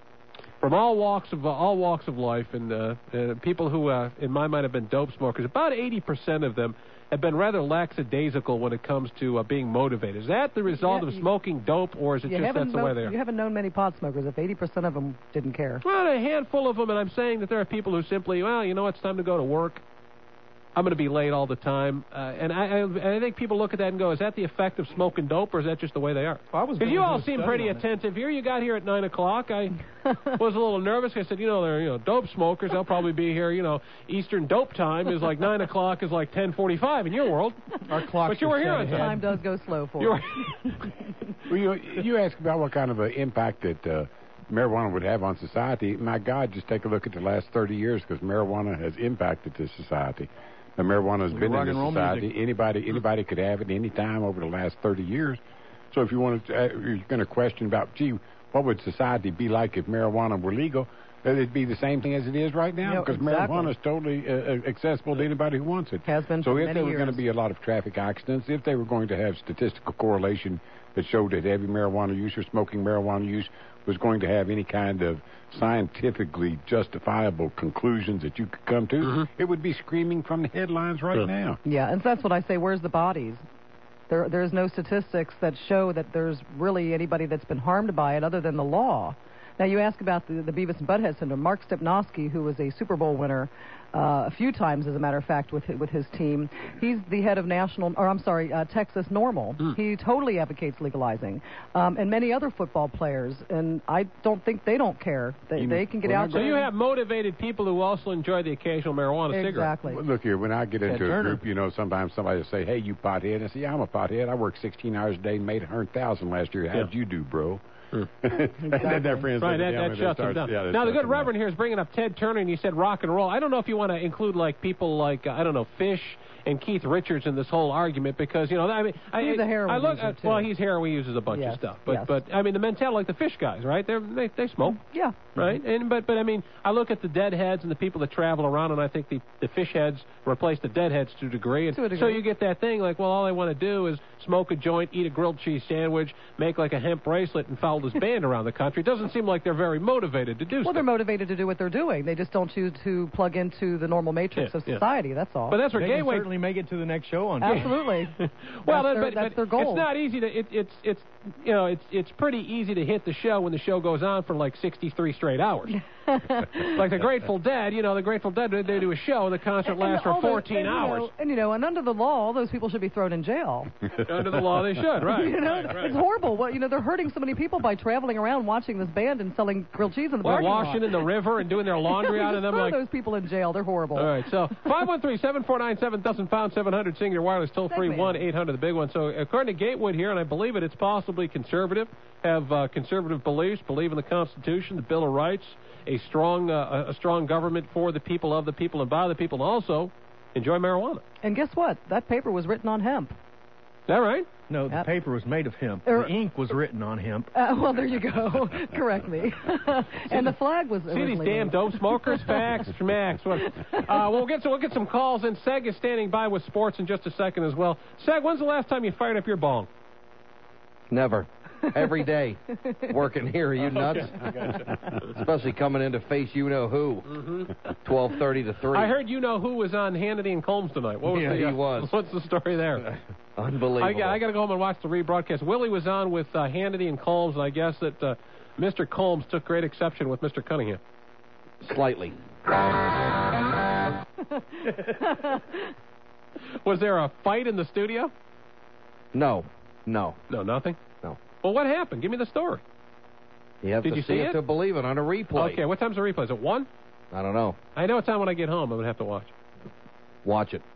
from all walks of uh, all walks of life, and uh, uh, people who, uh, in my mind, have been dope smokers. About eighty percent of them have been rather lackadaisical when it comes to uh, being motivated. Is that the result Yeah, of you- smoking dope, or is it You just haven't that's the known, way they are? You haven't known many pot smokers if eighty percent of them didn't care. Well, a handful of them, and I'm saying that there are people who simply, well, you know what, it's time to go to work. I'm going to be late all the time. Uh, and I, I, I think people look at that and go, is that the effect of smoking dope, or is that just the way they are? I was Because gonna you do all a seem study pretty on it. attentive here. You got here at nine o'clock. I was a little nervous. I said, you know, they're you know dope smokers. They'll probably be here. You know, Eastern dope time is like nine o'clock is like ten forty-five in your world. Our clock's But you were just here set on ahead. Time does go slow for You us. were, Well, you you ask about what kind of an impact that uh, marijuana would have on society. My God, just take a look at the last thirty years, because marijuana has impacted this society. Now, marijuana has With been rock in and this roll society. music. Anybody anybody could have it any time over the last thirty years. So if you want to, uh, you're going to question about, gee, what would society be like if marijuana were legal? Uh, It'd be the same thing as it is right now, Yeah, because exactly. marijuana is totally uh, uh, accessible to anybody who wants it. Has been So for if many there were going to years. be a lot of traffic accidents, if they were going to have statistical correlation that showed that heavy marijuana use or smoking marijuana use was going to have any kind of scientifically justifiable conclusions that you could come to, Mm-hmm. it would be screaming from the headlines right now. Yeah, and that's what I say. Where's the bodies? There, there's no statistics that show that there's really anybody that's been harmed by it other than the law. Now, you ask about the, the Beavis and Butthead syndrome. Mark Stepnoski, who was a Super Bowl winner uh, a few times, as a matter of fact, with with his team, he's the head of national, or I'm sorry, uh, Texas Normal. Mm. He totally advocates legalizing, um, and many other football players. And I don't think they don't care. They You- they can get well, out so there. you have motivated people who also enjoy the occasional marijuana cigarette. exactly. Well, look here, when I get into a Turner. group, you know, sometimes somebody will say, hey, you pothead. I say, yeah, I'm a pothead. I worked sixteen hours a day and made one hundred thousand last year. How'd Yeah. you do, bro? Hmm. and then their friends Right, look that, at them that and they shuts start- them down. yeah, they now, the shut good them down. Reverend here is bringing up Ted Turner, and he said rock and roll. I don't know if you want to include, like, people like, uh, I don't know, Fish and Keith Richards in this whole argument, because, you know, I mean... I, He's a heroin I look, user, uh, too. Well, he's heroin uses a bunch Yes, of stuff. But, yes. but I mean, the mentality, like the Fish guys, right? They're, they they smoke. Yeah. Right, and but but I mean, I look at the deadheads and the people that travel around, and I think the the fish heads replace the deadheads to a degree. And To a degree. So you get that thing like, well, all I want to do is smoke a joint, eat a grilled cheese sandwich, make like a hemp bracelet, and follow this band around the country. It doesn't seem like they're very motivated to do Well, stuff. they're motivated to do what they're doing. They just don't choose to plug into the normal matrix Yeah, of yeah. society. That's all. But that's where They can Gateway. certainly finally make it to the next show on. Absolutely. well, that's their, but, that's but their goal. it's not easy to. It, it's it's you know it's it's pretty easy to hit the show when the show goes on for like sixty-three straight hours. Like the Grateful Dead, you know, the Grateful Dead, they do a show, the concert And- lasts and for all the- fourteen and, you hours. know, and you know, and under the law, all those people should be thrown in jail. Under the law, they should, right? You know, right, right. it's horrible. Well, you know, they're hurting so many people by traveling around watching this band and selling grilled cheese in the Well, parking lot. washing in the river and doing their laundry out of them. Throw Like, those people in jail. They're horrible. all right, so five one three, seven four nine, seven thousand, pound seven hundred, Singular Wireless, toll free one eight hundred, the big one. So according to Gatewood here, and I believe it, it's possibly conservative, have uh, conservative beliefs, believe in the Constitution, the Bill of Rights, a strong uh, a strong government for the people, of the people, and by the people, and also enjoy marijuana. And guess what? That paper was written on hemp. Is that right? No, the Yep. paper was made of hemp. Er- the ink was written on hemp. Uh, well, there you go. Correct me. And the flag was See these originally damn made. dope smokers? Facts, schmacks. What? Uh, we'll get so we'll get some calls, and Seg is standing by with sports in just a second as well. Seg, when's the last time you fired up your bong? Never. Every day. Working here. Are you nuts? Especially coming in to face you-know-who. Mm-hmm. twelve thirty to three. I heard you know who was on Hannity and Combs tonight. What was Yeah, the, he uh, was. What's the story there? Unbelievable. I, got- I got to go home and watch the rebroadcast. Willie was on with uh, Hannity and Combs, and I guess that uh, Mister Combs took great exception with Mister Cunningham. Slightly. Was there a fight in the studio? No. No. No, nothing? No. Well, what happened? Give me the story. You have Did to you see see it it? to believe it on a replay. Okay, what time's the replay? Is it one? I don't know. I know it's on when I get home. I'm going to have to watch. Watch it.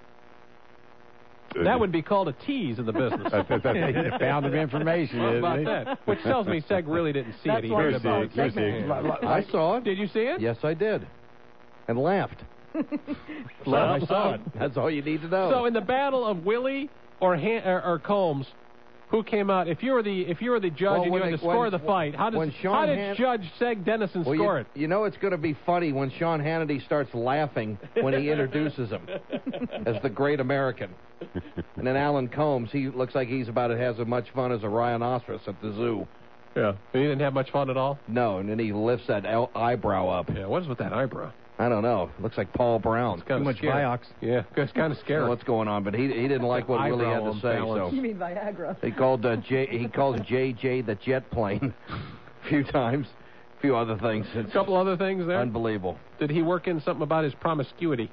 That would be called a tease in the business. That's, that's, that's a pound of information, How isn't about it? that? Which tells me Seg really didn't see That's it. He why heard it's about called it. segment. I saw it. Did you see it? Yes, I did. And laughed. Well, I saw it. That's all you need to know. So in the battle of Willie or, Han- or, or Combs, who came out? If you were the if you were the judge Well, and you when had they- to score when- the fight, how when did Sean how did Han- Judge Seg Dennison well, score you, it? You know it's going to be funny when Sean Hannity starts laughing when he introduces him as the great American. And then Alan Combs, he looks like he's about as as much fun as a rhinoceros at the zoo. Yeah. He didn't have much fun at all? No, and then he lifts that el- eyebrow up. Yeah, what is with that eyebrow? I don't know. Looks like Paul Brown. It's kinda Too much scary. Vioxx. Yeah, it's kind of I don't know scary. what's going on, but he he didn't like what Willie had Eyebrow to say. imbalance. So You mean Viagra? he called uh, J he called J J the jet plane a few times, a few other things. It's A couple other things there. unbelievable. Did he work in something about his promiscuity?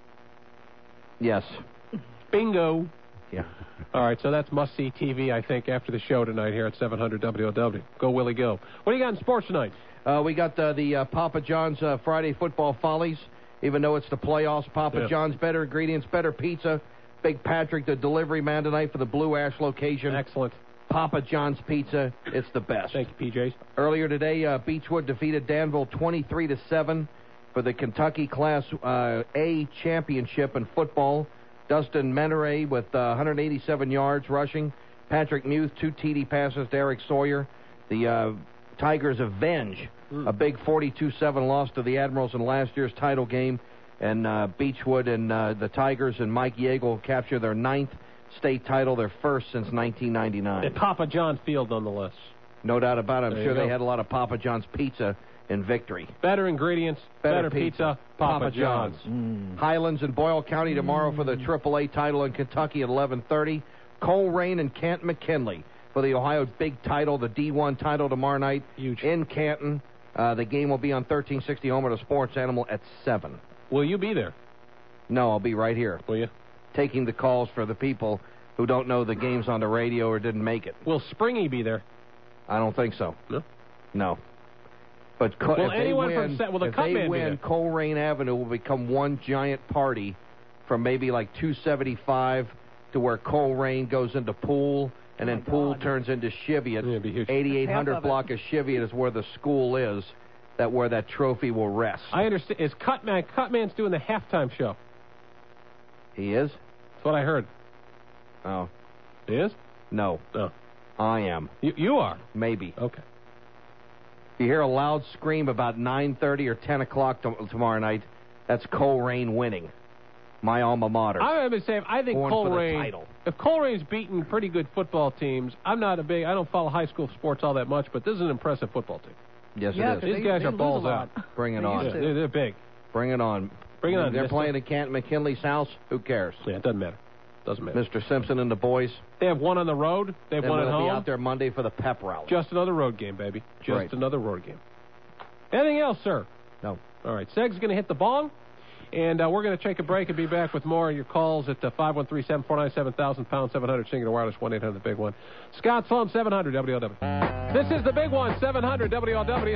Yes. Bingo. Yeah. All right, so that's must-see T V, I think, after the show tonight here at seven hundred W O W. Go, Willie, go. What do you got in sports tonight? Uh, we got uh, the uh, Papa John's uh, Friday Football Follies. Even though it's the playoffs, Papa Yeah. John's, better ingredients, better pizza. Big Patrick, the delivery man tonight for the Blue Ash location. Excellent. Papa John's Pizza, it's the best. Thank you, P Js. Earlier today, uh, Beechwood defeated Danville twenty-three to seven for the Kentucky Class uh, A championship in football. Dustin Meneray with uh, one hundred eighty-seven yards rushing. Patrick Muth, two T D passes to Eric Sawyer. The uh, Tigers avenge Mm. a big forty-two seven loss to the Admirals in last year's title game. And uh, Beechwood and uh, the Tigers and Mike Yeagle capture their ninth state title, their first since nineteen ninety-nine. At Papa John Field, nonetheless. No doubt about it. I'm There sure you they go. had a lot of Papa John's pizza in victory. Better ingredients, better, Better pizza, pizza, Papa, Papa John's. John's. Highlands and Boyle County tomorrow for the triple A title in Kentucky at eleven thirty. Coleraine and Canton McKinley for the Ohio Big Title, the D one title tomorrow night Huge. in Canton. Uh, the game will be on thirteen sixty Home of the Sports Animal at seven. Will you be there? No, I'll be right here Will you? taking the calls for the people who don't know the games on the radio or didn't make it. Will Springy be there? I don't think so. No. No. But co- Will if they anyone win, from Sa- will the if Cut they Man be win, there? Coleraine Avenue will become one giant party from maybe like two seventy-five to where Coleraine goes into Poole, and then Poole turns into Cheviot. Yeah, it'd be huge. eighty-eight Half hundred of it. block of Cheviot is where the school is, that where that trophy will rest. I understand. Is Cutman? Cutman's doing the halftime show. He is? That's what I heard. Oh. He is? No. No. I am. You, you are? Maybe. Okay. You hear a loud scream about nine thirty or ten o'clock t- tomorrow night, that's Coleraine winning. My alma mater. I'm going to say, I think Going for the Coleraine, title. if Colerane's beaten pretty good football teams, I'm not a big, I don't follow high school sports all that much, but this is an impressive football team. Yes, Yeah, it 'cause is. These they- guys they are lose balls a lot. out. Bring it They on. Yeah, used to. they're, they're big. Bring it on. Bring it on. They're Mister playing at Canton McKinley's house. Who cares? Yeah, it doesn't matter. Doesn't matter. Mister Simpson and the boys. They have one on the road. They have Then one at we'll home. be out there Monday for the pep rally. Just another road game, baby. Just Right. another road game. Anything else, sir? No. All right. Seg's going to hit the bong, and uh, we're going to take a break and be back with more of your calls at uh, five one three, seven four nine, seven thousand, pound seven hundred, Singular Wireless, one eight hundred, the big one. Scott's phone, seven hundred W L W. This is the big one, seven hundred W L W.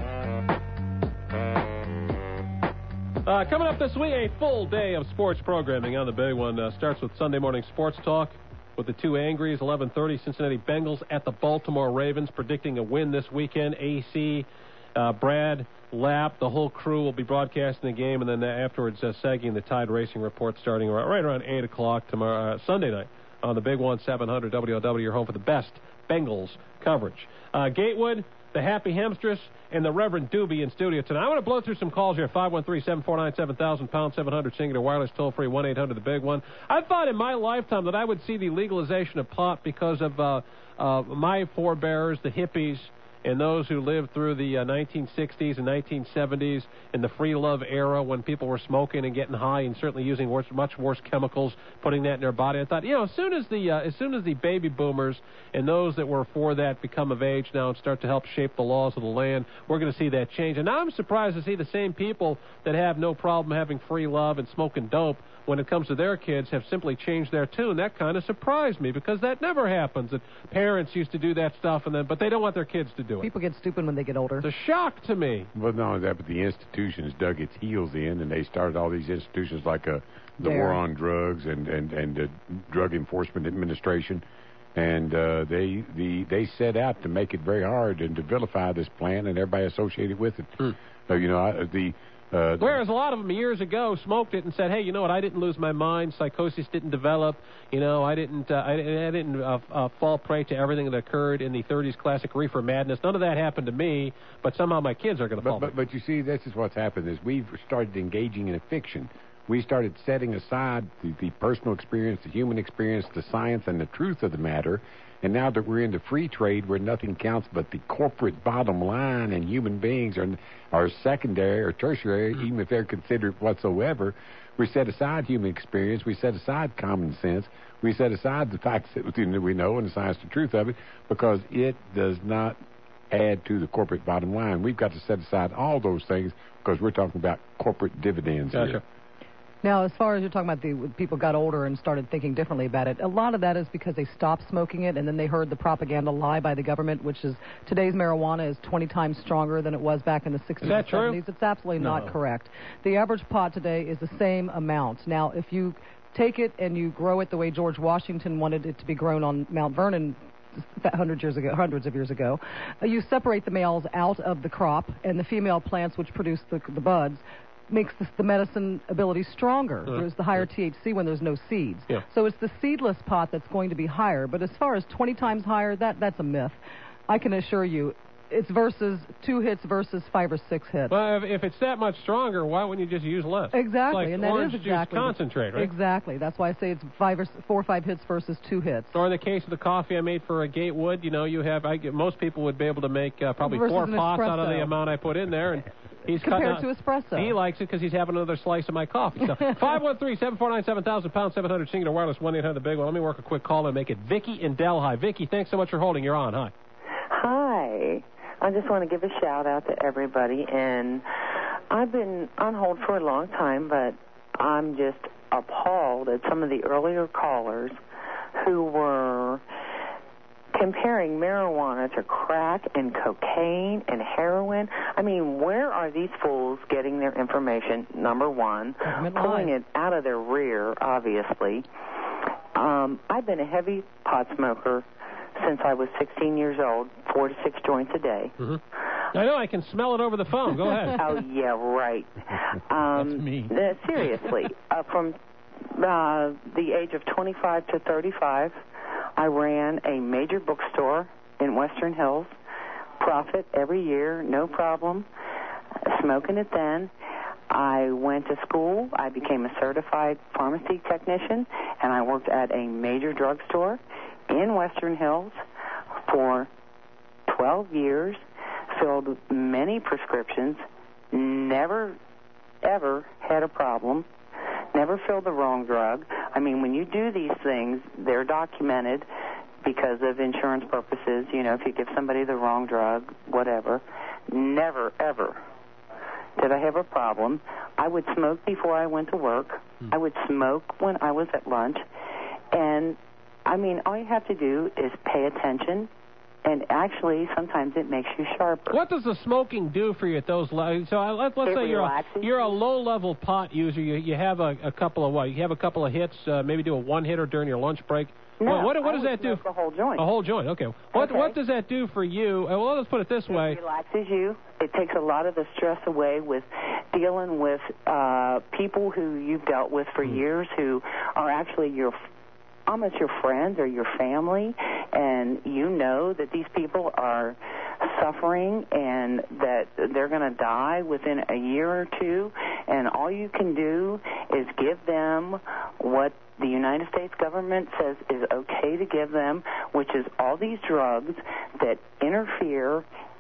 Uh, coming up this week, a full day of sports programming on the big one. Uh, starts with Sunday morning sports talk with the two Angries, eleven thirty, Cincinnati Bengals at the Baltimore Ravens, predicting a win this weekend. A C, uh, Brad, Lapp, the whole crew will be broadcasting the game, and then afterwards, uh, Saggy and the Tide Racing Report starting right, right around eight o'clock tomorrow, uh, Sunday night on the big one, seven hundred W L W, your home for the best Bengals coverage. Uh, Gatewood, the Happy Hamstress, and the Reverend Doobie in studio tonight. I want to blow through some calls here. five one three, seven four nine, seven thousand, pound seven hundred, Singular Wireless, toll-free, one eight hundred, the big one. I thought in my lifetime that I would see the legalization of pot because of uh, uh, my forebears, the hippies, and those who lived through the uh, nineteen sixties and nineteen seventies and the free love era when people were smoking and getting high and certainly using worse, much worse chemicals, putting that in their body. I thought, you know, as soon as the uh, as soon as the baby boomers and those that were for that become of age now and start to help shape the laws of the land, we're going to see that change. And now I'm surprised to see the same people that have no problem having free love and smoking dope when it comes to their kids have simply changed their tune. That kind of surprised me because that never happens. That parents used to do that stuff, and then but they don't want their kids to do it. People get stupid when they get older. It's a shock to me. Well, not only that, but the institutions dug its heels in, and they started all these institutions like uh, the Dare. War on Drugs and and and the Drug Enforcement Administration, and uh, they the they set out to make it very hard and to vilify this plan and everybody associated with it. Hmm. So you know I, the. Uh, Whereas a lot of them years ago smoked it and said, "Hey, you know what? I didn't lose my mind. Psychosis didn't develop. You know, I didn't. Uh, I, I didn't uh, uh, fall prey to everything that occurred in the thirties classic reefer madness. None of that happened to me. But somehow my kids are going to but, fall." But, but you see, this is what's happened: is we've started engaging in a fiction. We started setting aside the, the personal experience, the human experience, the science, and the truth of the matter. And now that we're into free trade where nothing counts but the corporate bottom line and human beings are, are secondary or tertiary, mm-hmm. even if they're considered whatsoever, we set aside human experience, we set aside common sense, we set aside the facts that we know and the science, the truth of it, because it does not add to the corporate bottom line. We've got to set aside all those things because we're talking about corporate dividends Gotcha. here. Now, as far as you're talking about the people got older and started thinking differently about it, a lot of that is because they stopped smoking it and then they heard the propaganda lie by the government, which is today's marijuana is twenty times stronger than it was back in the sixties Is that and true? seventies. It's absolutely No. not correct. The average pot today is the same amount. Now, if you take it and you grow it the way George Washington wanted it to be grown on Mount Vernon hundreds years ago, hundreds of years ago, uh, you separate the males out of the crop and the female plants which produce the, the buds makes the, the medicine ability stronger. Uh-huh. There's the higher T H C when there's no seeds. Yeah. So it's the seedless pot that's going to be higher. But as far as twenty times higher, that that's a myth. I can assure you, it's versus two hits versus five or six hits. Well, if, if it's that much stronger, why wouldn't you just use less? Exactly, It's like and that orange is juice exactly concentrate, right? Exactly. That's why I say it's five or s- four or five hits versus two hits. Or in the case of the coffee I made for a Gatewood, you know, you have I get, most people would be able to make uh, probably Versus four an pots out of the espresso. amount I put in there, and he's cutting Compared out, to espresso. He likes it because he's having another slice of my coffee. So five one three, seven four nine, seven thousand, pound seven hundred, Singular Wireless, one eight hundred, the big one. Let me work a quick call and make it Vicky in Delhi. Vicky, thanks so much for holding. You're on. Hi. Hi. I just want to give a shout out to everybody, and I've been on hold for a long time, but I'm just appalled at some of the earlier callers who were comparing marijuana to crack and cocaine and heroin. I mean, where are these fools getting their information? Number one, pulling it out of their rear, obviously. Um, I've been a heavy pot smoker since I was sixteen years old, four to six joints a day. Mm-hmm. I know, I can smell it over the phone. Go ahead. Oh, yeah, right. Um, That's me. Uh, seriously, uh, from uh, the age of twenty-five to thirty-five, I ran a major bookstore in Western Hills. Profit every year, no problem. Smoking it then. I went to school. I became a certified pharmacy technician, and I worked at a major drugstore in Western Hills for twelve years, filled many prescriptions, never, ever had a problem, never filled the wrong drug. I mean, when you do these things, they're documented because of insurance purposes. You know, if you give somebody the wrong drug, whatever. Never, ever did I have a problem. I would smoke before I went to work. Hmm. I would smoke when I was at lunch. And, I mean, all you have to do is pay attention. And actually, sometimes it makes you sharper. What does the smoking do for you at those levels? So uh, let, let's It say you're a, relaxes you're a low-level pot user. You you have a, a couple of what? You have a couple of hits. Uh, maybe do a one-hitter during your lunch break. No, what what, what I does would that do? smoke a whole joint. A whole joint. Okay. What Okay. what does that do for you? Uh, well, let's put it this way. It relaxes you. It takes a lot of the stress away with dealing with uh, people who you've dealt with for Mm. years, who are actually your almost your friends or your family, and you know that these people are suffering and that they're going to die within a year or two, and all you can do is give them what the United States government says is okay to give them, which is all these drugs that interfere,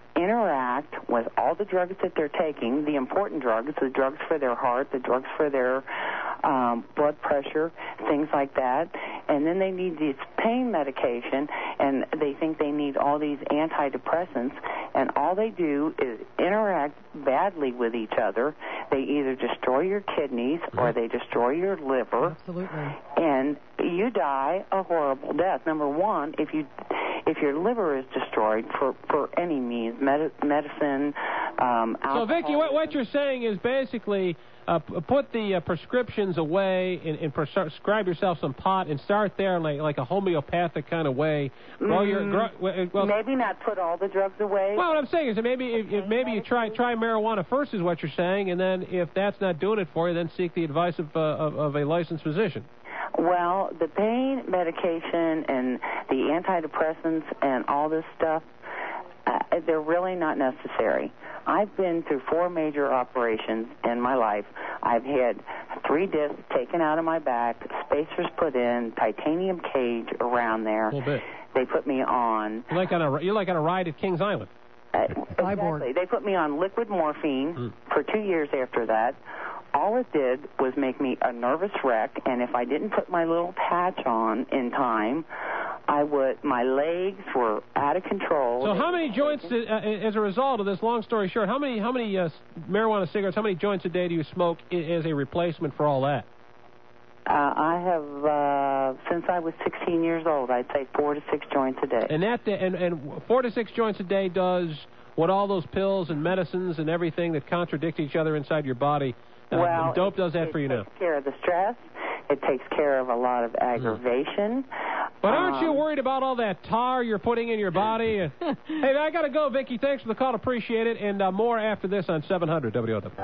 interact with all the drugs that they're taking, the important drugs, the drugs for their heart, the drugs for their um, blood pressure, things like that. And then they need this pain medication, and they think they need all these antidepressants, and all they do is interact badly with each other. They either destroy your kidneys or they destroy your liver. Absolutely. And you die a horrible death. Number one, if you if your liver is destroyed for, for any means, med- medicine, um, So, alcohol. Vicki, what, what you're saying is basically uh, p- put the uh, prescriptions away and, and prescribe yourself some pot and start there like like a homeopathic kind of way. While you're Mm, gr- well, maybe not put all the drugs away. Well, what I'm saying is that maybe if, if maybe you try try marijuana first, is what you're saying, and then if that's not doing it for you, then seek the advice of uh, of, of a licensed physician. Well, the pain medication and the antidepressants and all this stuff, uh, they're really not necessary. I've been through four major operations in my life. I've had three discs taken out of my back, spacers put in, titanium cage around there. A little bit. They put me on. You're like on a you're like on a ride at Kings Island. Uh, exactly. They put me on liquid morphine Mm. for two years after that. All it did was make me a nervous wreck, and if I didn't put my little patch on in time, I would. My legs were out of control. So how many joints, did, uh, as a result of this? Long story short, how many how many uh, marijuana cigarettes, how many joints a day do you smoke i- as a replacement for all that? Uh, I have uh, since I was sixteen years old. I'd say four to six joints a day. And that and and four to six joints a day does what all those pills and medicines and everything that contradict each other inside your body. Uh, Well, dope does that it for you now. takes care of the stress. It takes care of a lot of aggravation. But aren't you Um, worried about all that tar you're putting in your body? Hey, I got to go, Vicki. Thanks for the call. Appreciate it. And uh, more after this on seven hundred W O W.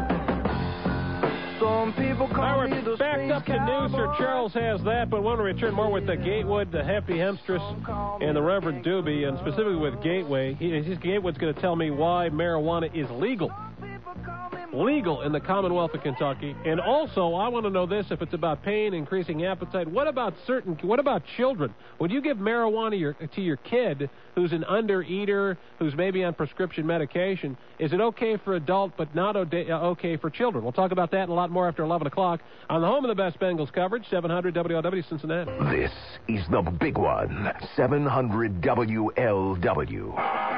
Some people call All right, me the we're back space up to news. Sir cowboy. Charles has that, but want to return more with the Gatewood, the Happy Hemstress, and the Reverend Doobie, and specifically with Gateway. He, his Gatewood's going to tell me why marijuana is legal. Legal in the Commonwealth of Kentucky. And also, I want to know this, if it's about pain, increasing appetite, what about certain, what about children? Would you give marijuana your, to your kid who's an under-eater, who's maybe on prescription medication? Is it okay for adult but not ode- uh, okay for children? We'll talk about that and a lot more after eleven o'clock on the home of the best Bengals coverage, seven hundred W L W Cincinnati. This is the big one, seven hundred W L W.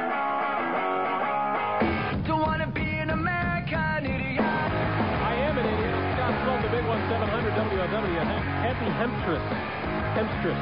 Don't wanna be an American idiot. I am an idiot. Scott Sloan, the big one, seven hundred W L W. Happy Hemstress. Hemstress.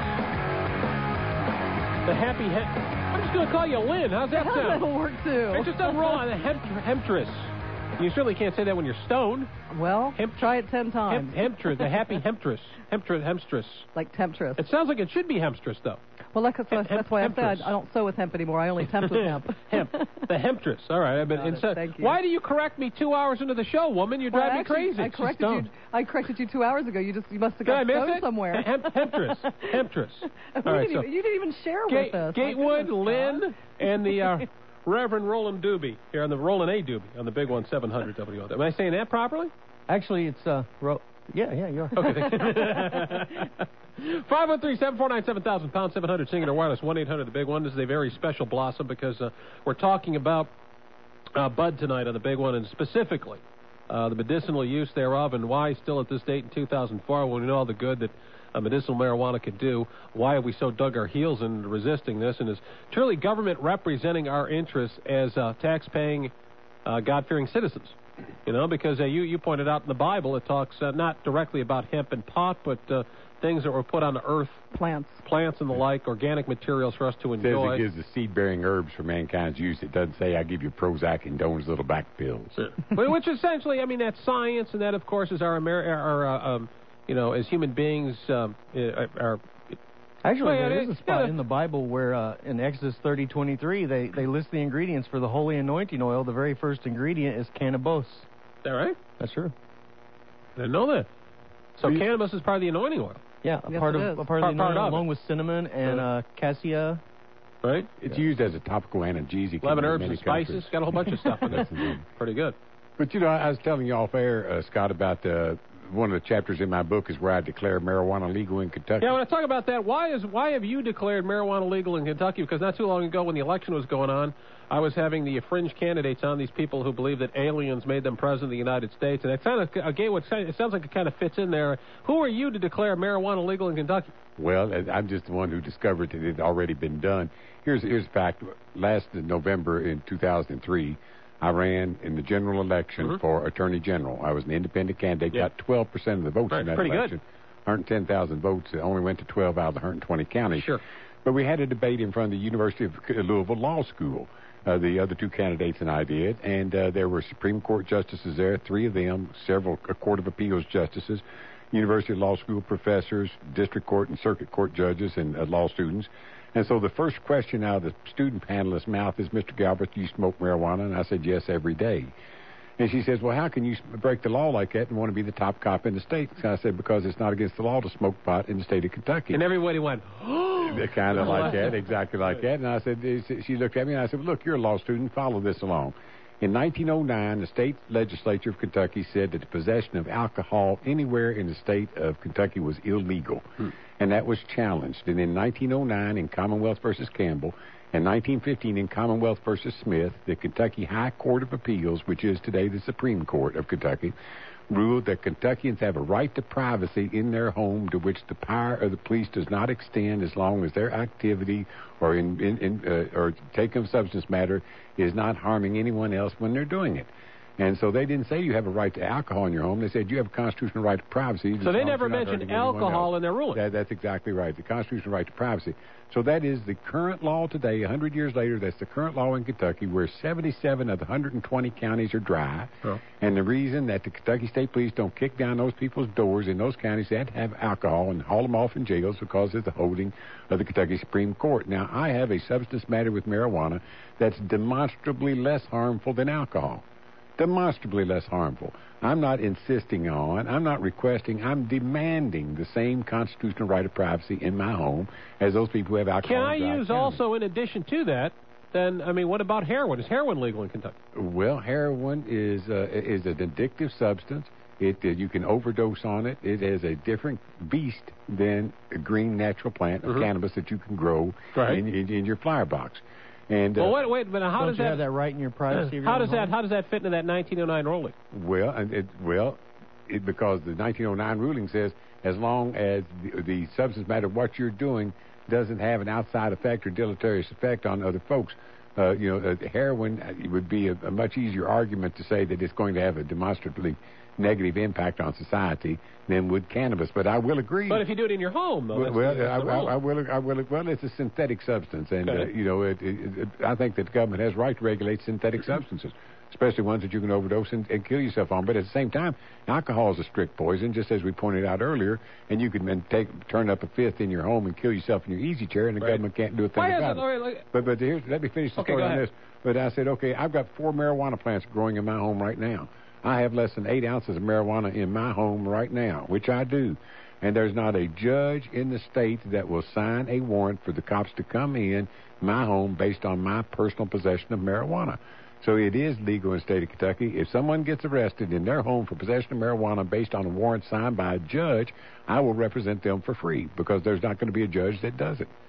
The Happy Hem... I'm just going to call you Lynn. How's that sound? That'll work, too. It just doesn't roll on the hem- Hemtress. You certainly can't say that when you're stoned. Well, Hemp- try it ten times. Hem- Hemtress. The Happy Hemtress. Hemtress. Hemstress. Like temptress. It sounds like it should be Hemstress, though. Well, like, that's, Hemp- that's why I said hempress. I don't sew with hemp anymore. I only tempt with hemp. Hemp. The Hemtress. All right. I've been, Got it. instead- Thank you. Why do you correct me two hours into the show, woman? You Well, drive me actually, crazy. I She's corrected stoned. you. I corrected you two hours ago. You just you must have Did I got miss stoned it? somewhere. Hem- Hemtress. Hemtress. We All right, didn't so even, you didn't even share Gate, with us. My Gatewood, goodness, Lynn, and the uh, Reverend Roland Doobie here on the Roland A. Doobie on the big one, seven hundred W O W. Am I saying that properly? Actually, it's uh, ro- yeah, yeah, you are. Okay. five one three, seven four nine, seven thousand, pound seven hundred, singular wireless, one eight hundred, the big one. This is a very special blossom because uh, we're talking about uh, Bud tonight on the big one, and specifically uh, the medicinal use thereof, and why still at this date in two thousand four, when we know all the good that uh, medicinal marijuana could do, why have we so dug our heels in resisting this? And is truly government representing our interests as uh, tax-paying, uh, God-fearing citizens? You know, because uh, you, you pointed out in the Bible, it talks uh, not directly about hemp and pot, but uh, things that were put on the earth. Plants. Plants and the like, organic materials for us to It enjoy. says it gives the seed-bearing herbs for mankind's use. It doesn't say I give you Prozac and Doan's little back pills. Well, which essentially, I mean, that's science, and that, of course, is our, Amer- our uh, um, you know, as human beings, um, uh, our... Actually, Well, there yeah, is a spot yeah. in the Bible where, uh, in Exodus thirty twenty-three, they, they list the ingredients for the holy anointing oil. The very first ingredient is cannabis. Is that right? That's true. I didn't know that. So cannabis is part of the anointing oil. Yeah, a Yes, part it of is. a part, Part- of the part anointing oil, of it. along with cinnamon and uh, cassia. Right? It's used as a topical analgesic. Eleven in herbs many and spices. countries. Got a whole bunch of stuff in Yes, it. indeed. Pretty good. But, you know, I was telling you off air, uh, Scott, about uh, one of the chapters in my book is where I declare marijuana legal in Kentucky. Yeah, when I talk about that, why is why have you declared marijuana legal in Kentucky? Because not too long ago, when the election was going on, I was having the fringe candidates on, these people who believe that aliens made them president of the United States, and it kind of again, what it sounds like it kind of fits in there. Who are you to declare marijuana legal in Kentucky? Well, I'm just the one who discovered that it had already been done. Here's here's the fact. Last November in two thousand three, I ran in the general election Mm-hmm. for Attorney General. I was an independent candidate, Yeah. got twelve percent of the votes Right, in that pretty good. election. one hundred ten thousand votes. It only went to twelve out of the one hundred twenty counties. Sure. But we had a debate in front of the University of Louisville Law School. Uh, the other two candidates and I did, and uh, there were Supreme Court justices there, three of them, several uh, Court of Appeals justices, University of Law School professors, district court and circuit court judges, and uh, law students. And so the first question out of the student panelist's mouth is, Mister Galbraith, do you smoke marijuana? And I said, yes, every day. And she says, well, how can you s- break the law like that and want to be the top cop in the state? So I said, because it's not against the law to smoke pot in the state of Kentucky. And everybody went, Kind of like that, exactly like that. And I said, she looked at me and I said, well, look, you're a law student, follow this along. In nineteen oh nine, the state legislature of Kentucky said that the possession of alcohol anywhere in the state of Kentucky was illegal. Hmm. And that was challenged. And in nineteen oh nine, in Commonwealth versus Campbell, and nineteen fifteen, in Commonwealth versus Smith, the Kentucky High Court of Appeals, which is today the Supreme Court of Kentucky, ruled that Kentuckians have a right to privacy in their home to which the power of the police does not extend as long as their activity or in, in, in uh, or taking of substance matter is not harming anyone else when they're doing it. And so they didn't say you have a right to alcohol in your home. They said you have a constitutional right to privacy. So they never mentioned alcohol in their ruling. That, that's exactly right. The constitutional right to privacy. So that is the current law today, one hundred years later. That's the current law in Kentucky, where seventy-seven of the one hundred twenty counties are dry. Oh. And the reason that the Kentucky State Police don't kick down those people's doors in those counties that have alcohol and haul them off in jails because of the holding of the Kentucky Supreme Court. Now, I have a substance matter with marijuana that's demonstrably less harmful than alcohol. Demonstrably less harmful. I'm not insisting on, I'm not requesting, I'm demanding the same constitutional right of privacy in my home as those people who have alcohol. Can I in dry use counties. also, in addition to that, then, I mean, what about heroin? Is heroin legal in Kentucky? Well, heroin is uh, is an addictive substance. It uh, you can overdose on it. It is a different beast than a green natural plant of Mhm. cannabis that you can grow Right. in, in, in your flower box. And uh, Well, wait, wait, but how Don't does you that... have that right in your privacy? of your How own does that home? how does that fit into that nineteen oh nine ruling? Well, and it, well, it, because the nineteen oh nine ruling says as long as the, the substance matter of what you're doing doesn't have an outside effect or deleterious effect on other folks, uh, you know, uh, heroin uh, would be a, a much easier argument to say that it's going to have a demonstrably negative impact on society than would cannabis. But I will agree. But if you do it in your home, though, Well, that's, well that's I, the I, rule. I will. I will. Well, it's a synthetic substance, and Okay. uh, you know, it, it, it, I think that the government has a right to regulate synthetic substances, especially ones that you can overdose and, and kill yourself on. But at the same time, alcohol is a strict poison, just as we pointed out earlier, and you can then take turn up a fifth in your home and kill yourself in your easy chair, and the Right. government can't do a thing Why about is it- it. all right, like- But but here's, let me finish the Okay, story go on ahead. this. But I said, okay, I've got four marijuana plants growing in my home right now. I have less than eight ounces of marijuana in my home right now, which I do. And there's not a judge in the state that will sign a warrant for the cops to come in my home based on my personal possession of marijuana. So it is legal in the state of Kentucky. If someone gets arrested in their home for possession of marijuana based on a warrant signed by a judge, I will represent them for free because there's not going to be a judge that does it.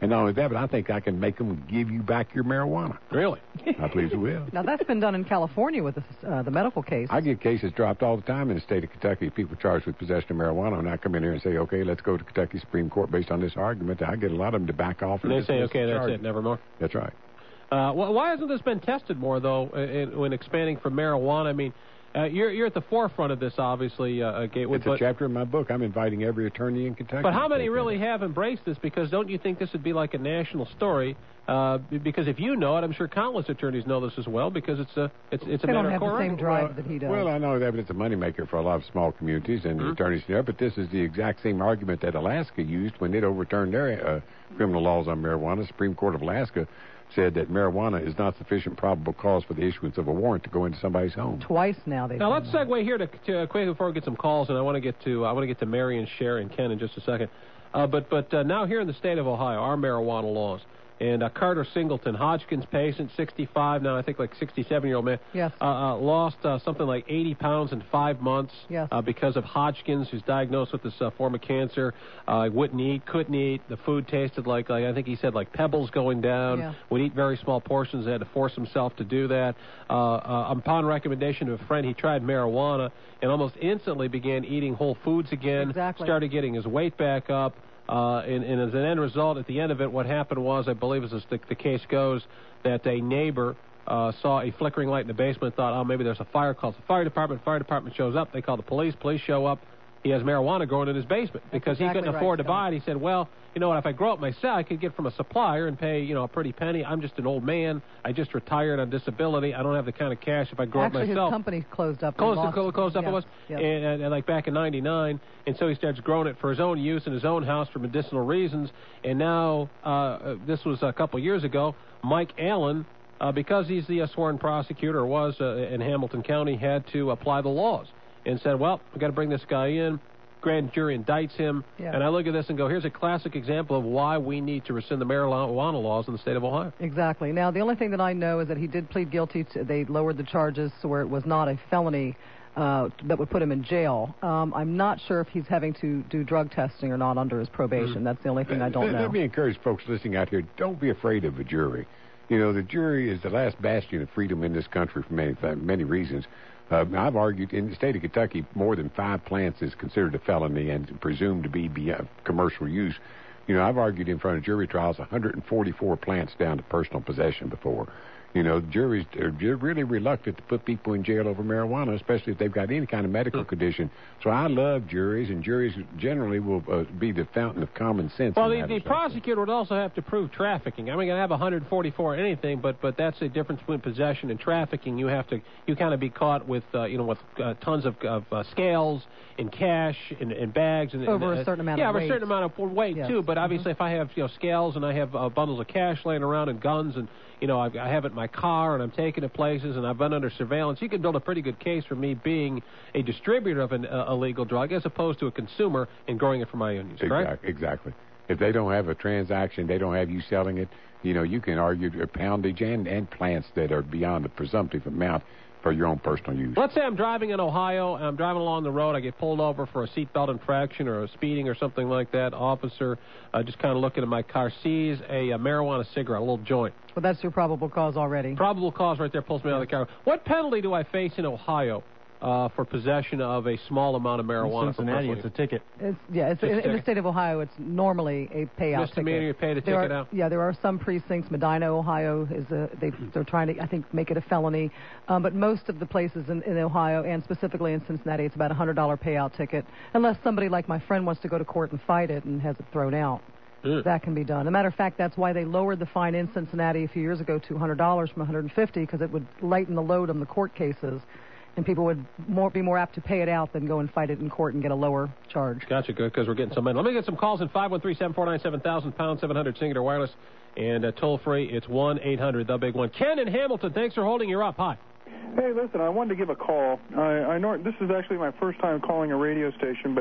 And not only that, but I think I can make them give you back your marijuana. Really? I believe it will. Now, that's been done in California with the, uh, the medical case. I get cases dropped all the time in the state of Kentucky. People charged with possession of marijuana, and I come in here and say, okay, let's go to Kentucky Supreme Court based on this argument. I get a lot of them to back off. And they say, okay, that's it, never more. That's right. Uh, wh- why hasn't this been tested more, though, in, when expanding from marijuana? I mean, uh, you're you're at the forefront of this, obviously, uh, Gateway. It's a but, chapter in my book. I'm inviting every attorney in Kentucky. But how many really have embraced this? Because don't you think this would be like a national story? Uh, because if you know it, I'm sure countless attorneys know this as well, because it's a it's it's a they matter don't have of the same drive well, that he does. Well, I know that, but it's a moneymaker for a lot of small communities and Mm-hmm. attorneys there. But this is the exact same argument that Alaska used when it overturned their uh, criminal laws on marijuana. The Supreme Court of Alaska said that marijuana is not sufficient probable cause for the issuance of a warrant to go into somebody's home. Twice now they've Now done let's that. segue here to, to uh, quick before we get some calls, and I want to get to I want to get to Mary and Sherry and Ken in just a second. Uh, but but uh, now here in the state of Ohio, our marijuana laws. And uh, Carter Singleton, Hodgkin's patient, sixty-five, now I think like sixty-seven-year-old man, Yes. uh, uh, lost uh, something like eighty pounds in five months Yes. uh, because of Hodgkin's, who's diagnosed with this uh, form of cancer. Uh, wouldn't eat, couldn't eat. The food tasted like, like, I think he said, like pebbles going down. Yeah. Would eat very small portions. Had to force himself to do that. Uh, uh, upon recommendation of a friend, he tried marijuana and almost instantly began eating whole foods again. Exactly. Started getting his weight back up. Uh, and, and as an end result, at the end of it, what happened was, I believe as the, the case goes, that a neighbor uh, saw a flickering light in the basement, thought, oh, maybe there's a fire, calls the fire department. Fire department shows up. They call the police. Police show up. He has marijuana growing in his basement because exactly he couldn't right, afford to Scott. buy it. He said, well, you know what, if I grow it myself, I could get from a supplier and pay, you know, a pretty penny. I'm just an old man. I just retired on disability. I don't have the kind of cash if I grow Actually, it myself. his company closed up. and Closed, lost- closed, closed up yes, it was, yes. and, and, and like back in ninety-nine, and so he starts growing it for his own use in his own house for medicinal reasons. And now, uh, this was a couple years ago, Mike Allen, uh, because he's the uh, sworn prosecutor, or was uh, in Hamilton County, had to apply the laws and said, well, we've got to bring this guy in. Grand jury indicts him, Yeah. and I look at this and go, here's a classic example of why we need to rescind the marijuana laws in the state of Ohio. Exactly. Now, the only thing that I know is that he did plead guilty to, they lowered the charges to where it was not a felony uh, that would put him in jail. Um, I'm not sure if he's having to do drug testing or not under his probation. Mm. That's the only thing I don't let, know. Let me encourage folks listening out here, don't be afraid of a jury. You know, the jury is the last bastion of freedom in this country for many, many reasons. Uh, I've argued in the state of Kentucky, more than five plants is considered a felony and presumed to be beyond commercial use. You know, I've argued in front of jury trials one hundred forty-four plants down to personal possession before. You know, juries are really reluctant to put people in jail over marijuana, especially if they've got any kind of medical condition. So I love juries, and juries generally will uh, be the fountain of common sense. Well, in the, that the respect. prosecutor would also have to prove trafficking. I mean, you can have one hundred forty-four or anything, but but that's the difference between possession and trafficking. You have to you kind of be caught with uh, you know with uh, tons of, of uh, scales and cash and, and bags and Over and, a certain amount yeah, of over weight. a certain amount of weight Yes. too. But obviously, Mm-hmm. if I have you know scales and I have uh, bundles of cash laying around and guns and you know I, I have it in my car and I'm taking it places and I've been under surveillance, you can build a pretty good case for me being a distributor of an uh, illegal drug as opposed to a consumer and growing it for my own use. Correct? Exactly. Exactly. If they don't have a transaction, they don't have you selling it, you know, you can argue poundage and, and plants that are beyond the presumptive amount for your own personal use. Let's say I'm driving in Ohio, and I'm driving along the road, I get pulled over for a seatbelt infraction or a speeding or something like that. Officer, uh, just kind of looking at my car, sees a, a marijuana cigarette, a little joint. Well, that's your probable cause already. Probable cause right there, pulls me out of the car. What penalty do I face in Ohio uh, for possession of a small amount of marijuana? In Cincinnati, for it's a ticket. It's, yeah, it's, Just in, in the ticket. state of Ohio, it's normally a payout Misdemeanor, ticket. you pay the There ticket are, out? Yeah, there are some precincts. Medina, Ohio, is a, they, they're trying to, I think, make it a felony. Um, but most of the places in, in Ohio, and specifically in Cincinnati, it's about a one hundred dollars payout ticket, unless somebody like my friend wants to go to court and fight it and has it thrown out. Mm. That can be done. As a matter of fact, that's why they lowered the fine in Cincinnati a few years ago to one hundred dollars from one hundred fifty dollars, because it would lighten the load on the court cases, and people would more, be more apt to pay it out than go and fight it in court and get a lower charge. Gotcha, good, because we're getting some in. Let me get some calls in five one three, seven four nine, seven thousand, pound seven hundred, Singular Wireless, and uh, toll-free, it's one eight hundred, the big one. Ken in Hamilton, thanks for holding. You're up. Hi. Hey, listen, I wanted to give a call. I, I know this is actually my first time calling a radio station, but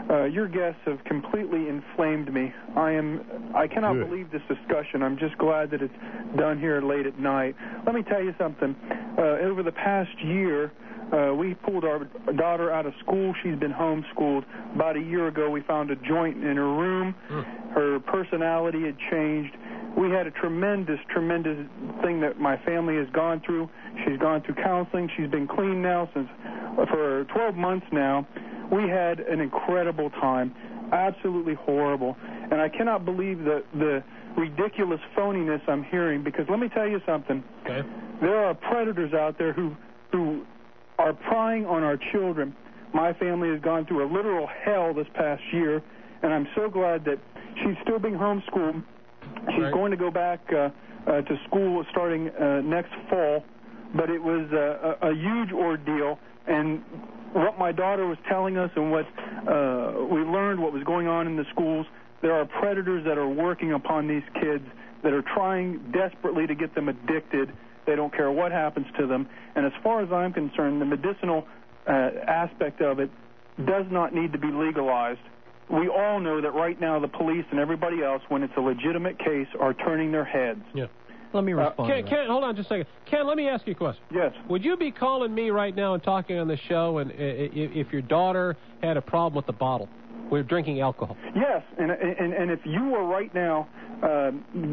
Uh, your guests have completely inflamed me. I am. I cannot Good. believe this discussion. I'm just glad that it's done here late at night. Let me tell you something. Uh, over the past year, uh, we pulled our daughter out of school. She's been homeschooled. About a year ago, we found a joint in her room. Mm. Her personality had changed. We had a tremendous, tremendous thing that my family has gone through. She's gone through counseling. She's been clean now since for twelve months now. We had an incredible time, absolutely horrible. And I cannot believe the, the ridiculous phoniness I'm hearing, because let me tell you something. Okay. There are predators out there who, who are prying on our children. My family has gone through a literal hell this past year, and I'm so glad that she's still being homeschooled. She's Right. going to go back uh, uh, to school starting uh, next fall, but it was uh, a, a huge ordeal. And what my daughter was telling us and what uh, we learned, what was going on in the schools, there are predators that are working upon these kids that are trying desperately to get them addicted. They don't care what happens to them. And as far as I'm concerned, the medicinal uh, aspect of it does not need to be legalized. We all know that right now the police and everybody else, when it's a legitimate case, are turning their heads. Yeah. Let me respond. Ken, to that. Ken, hold on just a second. Ken, let me ask you a question. Yes. Would you be calling me right now and talking on the show and uh, if your daughter had a problem with the bottle? We're drinking alcohol. Yes, and and, and if you were right now uh,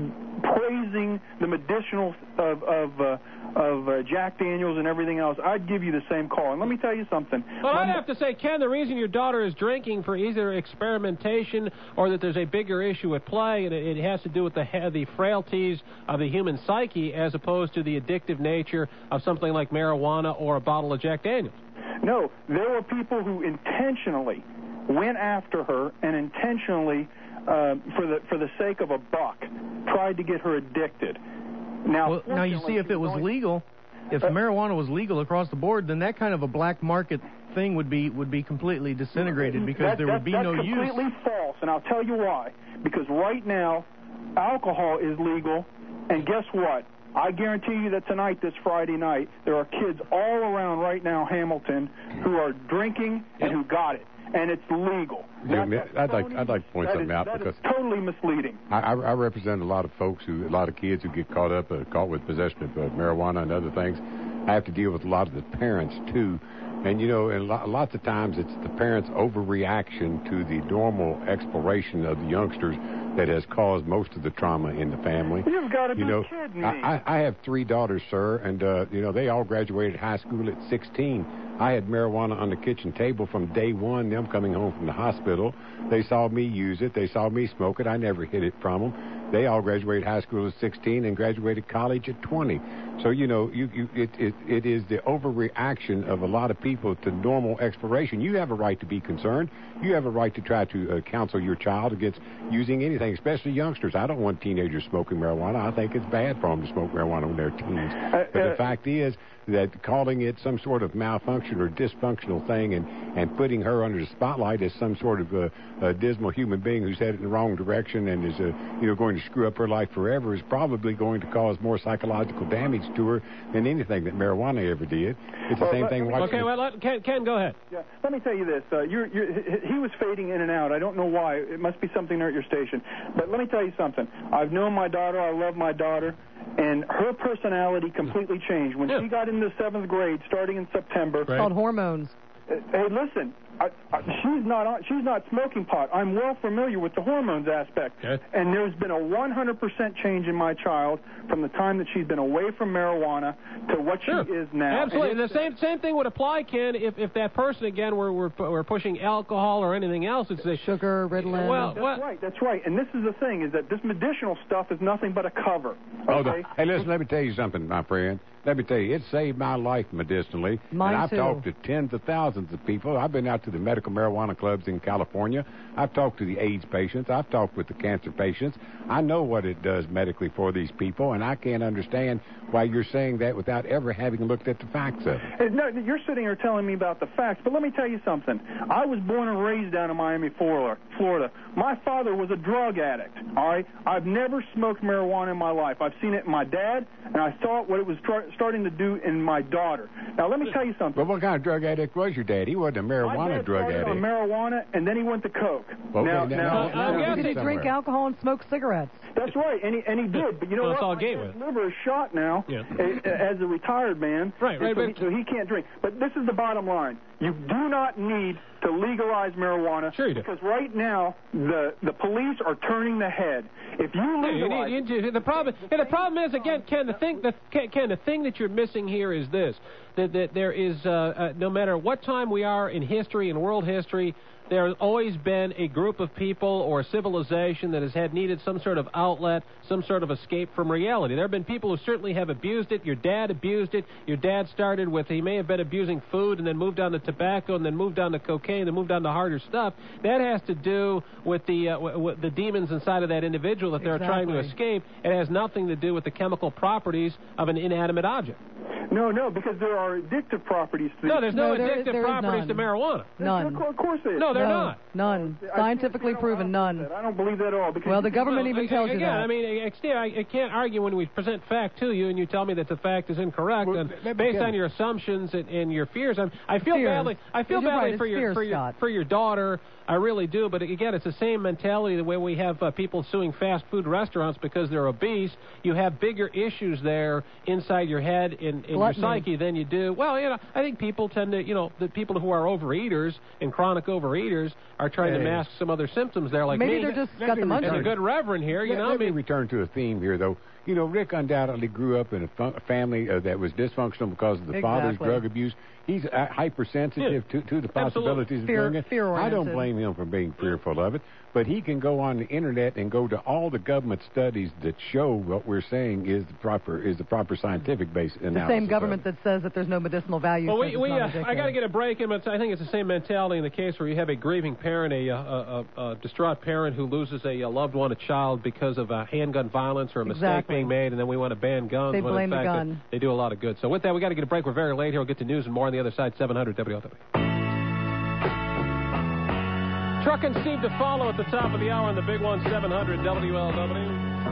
praising the medicinal of of, uh, of uh, Jack Daniels and everything else, I'd give you the same call. And let me tell you something. Well, My I'd mo- have to say, Ken, the reason your daughter is drinking for either experimentation or that there's a bigger issue at play, and it, it has to do with the the frailties of the human psyche as opposed to the addictive nature of something like marijuana or a bottle of Jack Daniels. No, there were people who intentionally went after her and intentionally, uh, for the for the sake of a buck, tried to get her addicted. Now, Well, now you see, if it was legal, if marijuana was legal across the board, then that kind of a black market thing would be would be completely disintegrated because that, there that, would be that's no use. completely false, and I'll tell you why. Because right now, alcohol is legal, and guess what? I guarantee you that tonight, this Friday night, there are kids all around right now, Hamilton, who are drinking and who got it, and it's legal. Yeah, That's I'd like I'd like to point that something is, out that because is totally misleading. I, I I represent a lot of folks who, a lot of kids who get caught up, uh, caught with possession of uh, marijuana and other things. I have to deal with a lot of the parents too, and you know, and lo- lots of times it's the parents' overreaction to the normal exploration of the youngsters that has caused most of the trauma in the family. You've got to be You know, kidding me. I, I I have three daughters, sir, and uh, you know they all graduated high school at sixteen. I had marijuana on the kitchen table from day one. Them coming home from the hospital, they saw me use it. They saw me smoke it. I never hid it from them. They all graduated high school at sixteen and graduated college at twenty. So you know, you, you it, it it is the overreaction of a lot of people to normal exploration. You have a right to be concerned. You have a right to try to uh, counsel your child against using anything, especially youngsters. I don't want teenagers smoking marijuana. I think it's bad for them to smoke marijuana when they're teens. But the fact is that calling it some sort of malfunction or dysfunctional thing and, and putting her under the spotlight as some sort of a, a dismal human being who's headed in the wrong direction and is uh, you know going to screw up her life forever is probably going to cause more psychological damage to her than anything that marijuana ever did. It's the Well, same let- thing let me- watching. Okay, well, let, Ken, Ken, go ahead. Yeah, let me tell you this. Uh, you're, you're, he was fading in and out. I don't know why. It must be something there at your station. But let me tell you something. I've known my daughter. I love my daughter. And her personality completely changed. When she got into seventh grade, starting in September. It's called hormones. Uh, Hey, listen. I, I, she's not on, she's not smoking pot. I'm well familiar with the hormones aspect. Okay. And there's been a one hundred percent change in my child from the time that she's been away from marijuana to what Sure. she is now. Absolutely. And The same same thing would apply, Ken, if, if that person, again, were, were, were pushing alcohol or anything else. It's a, Sugar, Ritalin. Well, that's well, right. That's right. And this is the thing, is that this medicinal stuff is nothing but a cover. Oh, the, Okay? hey, listen, let me tell you something, my friend. Let me tell you, it saved my life medicinally. Mine and I've too. talked to tens of thousands of people. I've been out to the medical marijuana clubs in California. I've talked to the AIDS patients. I've talked with the cancer patients. I know what it does medically for these people, and I can't understand why you're saying that without ever having looked at the facts of it. Hey, No, you're sitting here telling me about the facts, but let me tell you something. I was born and raised down in Miami, Florida. Florida. My father was a drug addict, all right? I've never smoked marijuana in my life. I've seen it in my dad, and I saw it when it was tr- starting to do in my daughter. Now, let me tell you something. But what kind of drug addict was your dad? He wasn't a My marijuana dad drug started addict. on marijuana, and then he went to coke. Okay, now, now- now, now- now- Did he somewhere. drink alcohol and smoke cigarettes? That's right, and he and he did. But you know Well, what? it's all My Gateway. dad's liver is shot now Yeah. a- a- as a retired man. Right, and right, So, but- he, so he can't drink. But this is the bottom line: you do not need to legalize marijuana. Sure you do. Because right now the the police are turning the head. If you Yeah, you legalize, need- you need- the problem, yeah, the problem is again, Ken. The thing, the Ken, Ken, the thing that you're missing here is this: that, that there is, uh, uh, no matter what time we are in history, in world history, there has always been a group of people or a civilization that has had needed some sort of outlet, some sort of escape from reality. There have been people who certainly have abused it. Your dad abused it. Your dad started with, he may have been abusing food and then moved on to tobacco and then moved on to cocaine and moved on to harder stuff. That has to do with the uh, w- with the demons inside of that individual that they're trying to Exactly. escape. It has nothing to do with the chemical properties of an inanimate object. no, no, because there are addictive properties to No, there's no, No, there is- addictive there is properties to none. marijuana. None. Of course there is. No, they're no, not. None. I- Scientifically you know, proven, none. I don't believe that at all. Because Well, the government Well, even a- tells you again, that. I mean, I, Steve, I, I can't argue when we present fact to you and you tell me that the fact is incorrect. Well, and that- based because- on your assumptions and, and your fears, I'm, I feel Fears. badly. I feel You're badly right, for it's your fears, for your Scott. for your daughter. I really do. But again, it's the same mentality the way we have uh, people suing fast food restaurants because they're obese. You have bigger issues there inside your head in, in your Gluttony. psyche than you do. Well, you know, I think people tend to, you know, the people who are overeaters and chronic overeaters are trying to Hey. mask some other symptoms there, like Maybe me. they're just Let got me the As a munchies. good reverend here, you Let, know. let I me mean, return to a theme here, though. You know, Rick undoubtedly grew up in a fu- family uh, that was dysfunctional because of the father's Exactly. drug abuse. He's uh, hypersensitive to, to the possibilities Fear- of doing it. I fear-oriented. don't blame him for being fearful of it, but he can go on the internet and go to all the government studies that show what we're saying is the proper is the proper scientific base analysis. The same of government it. that says that there's no medicinal value. Well, says we, it's we, not uh, addictive. I got to get a break in, but I think it's the same mentality in the case where you have a grieving parent, a, a, a, a distraught parent who loses a, a loved one, a child, because of uh, handgun violence or a mistake Exactly. being made, and then we want to ban guns. They when blame in the fact gun. They, they do a lot of good. So with that, we got to get a break. We're very late here. We'll get to news and more on the other side. seven hundred W L W. Truck and Steve to follow at the top of the hour on the big one, seven hundred W L W.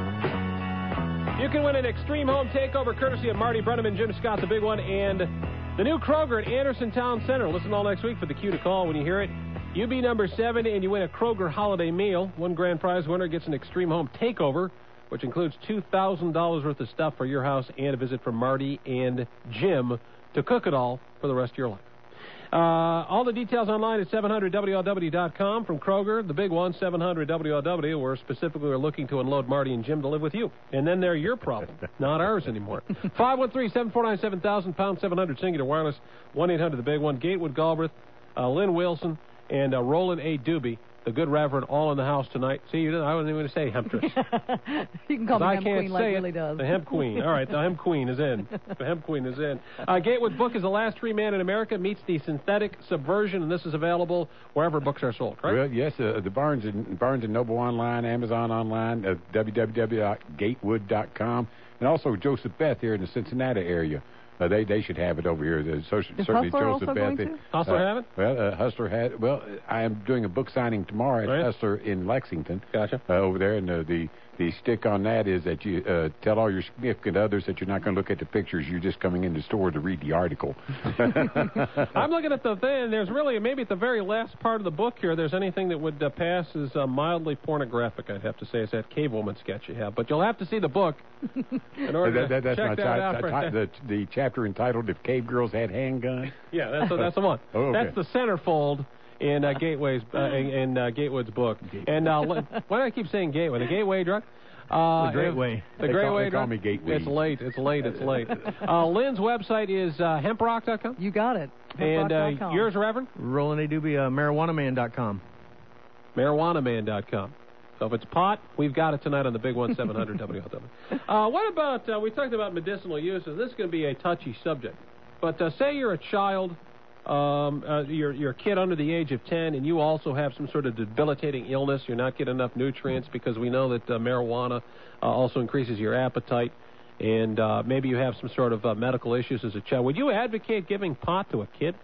You can win an Extreme Home Takeover courtesy of Marty Brenham and Jim Scott, the big one, and the new Kroger at Anderson Town Center. Listen all next week for the cue to call when you hear it. You be number seven, and you win a Kroger holiday meal. One grand prize winner gets an Extreme Home Takeover, which includes two thousand dollars worth of stuff for your house and a visit from Marty and Jim to cook it all for the rest of your life. Uh, all the details online at seven hundred W L W dot com. From Kroger, the big one, seven hundred W L W, where specifically we're looking to unload Marty and Jim to live with you. And then they're your problem, not ours anymore. five one three, seven four nine, seven thousand, pound seven hundred, Singular Wireless, one eight hundred, the big one. Gatewood Galbraith, uh, Lynn Wilson, and uh, Roland A. Doobie, the good reverend, all in the house tonight. See, you didn't, I wasn't even going to say Hemptress. You can call me I Hemp can't Queen like say Willie it. does. The Hemp Queen. All right, the Hemp Queen is in. The Hemp Queen is in. Uh, Gatewood's book is The Last Free Man in America Meets the Synthetic Subversion, and this is available wherever books are sold, right? Well, yes, uh, the Barnes and Barnes and Noble online, Amazon online, uh, w w w dot gatewood dot com, and also Joseph Beth here in the Cincinnati area. Uh, they they should have it over here. The social, Is certainly Hustler Joseph also Beth. going to? Hustler uh, have it? Well, uh, Hustler had. Well, I am doing a book signing tomorrow at Right. Hustler in Lexington. Gotcha. Uh, over there, and uh, the the stick on that is that you uh, tell all your significant others that you're not going to look at the pictures. You're just coming in the store to read the article. I'm looking at the thing. There's really, maybe at the very last part of the book here, there's anything that would uh, pass as uh, mildly pornographic, I'd have to say. It's that cave woman sketch you have. But you'll have to see the book in order that, that, to that's check my that ti- out. ti- for- ti- the, the chapter entitled "If Cave Girls Had Handguns." Yeah, that's, that's the one. Oh, okay. That's the centerfold in uh, Gateway's uh, in, in uh, Gatewood's book. And uh, li- why do I keep saying Gateway? The Gateway drug? Uh, The Great if- Way. The They Great call- Way they call drug? me Gateway. It's late. It's late. It's late. Uh, Lynn's website is uh, hemp rock dot com. You got it. And hemp rock uh, dot com. yours, Reverend? Roland A. Doobie, uh, marijuana man dot com. marijuana man dot com. So if it's pot, we've got it tonight on the big one, seven hundred W L W. Uh, what about, uh, we talked about medicinal uses. This is going to be a touchy subject. But uh, say you're a child, um, uh, you're, you're a kid under the age of ten, and you also have some sort of debilitating illness. You're not getting enough nutrients because we know that uh, marijuana uh, also increases your appetite. And uh, maybe you have some sort of uh, medical issues as a child. Would you advocate giving pot to a kid?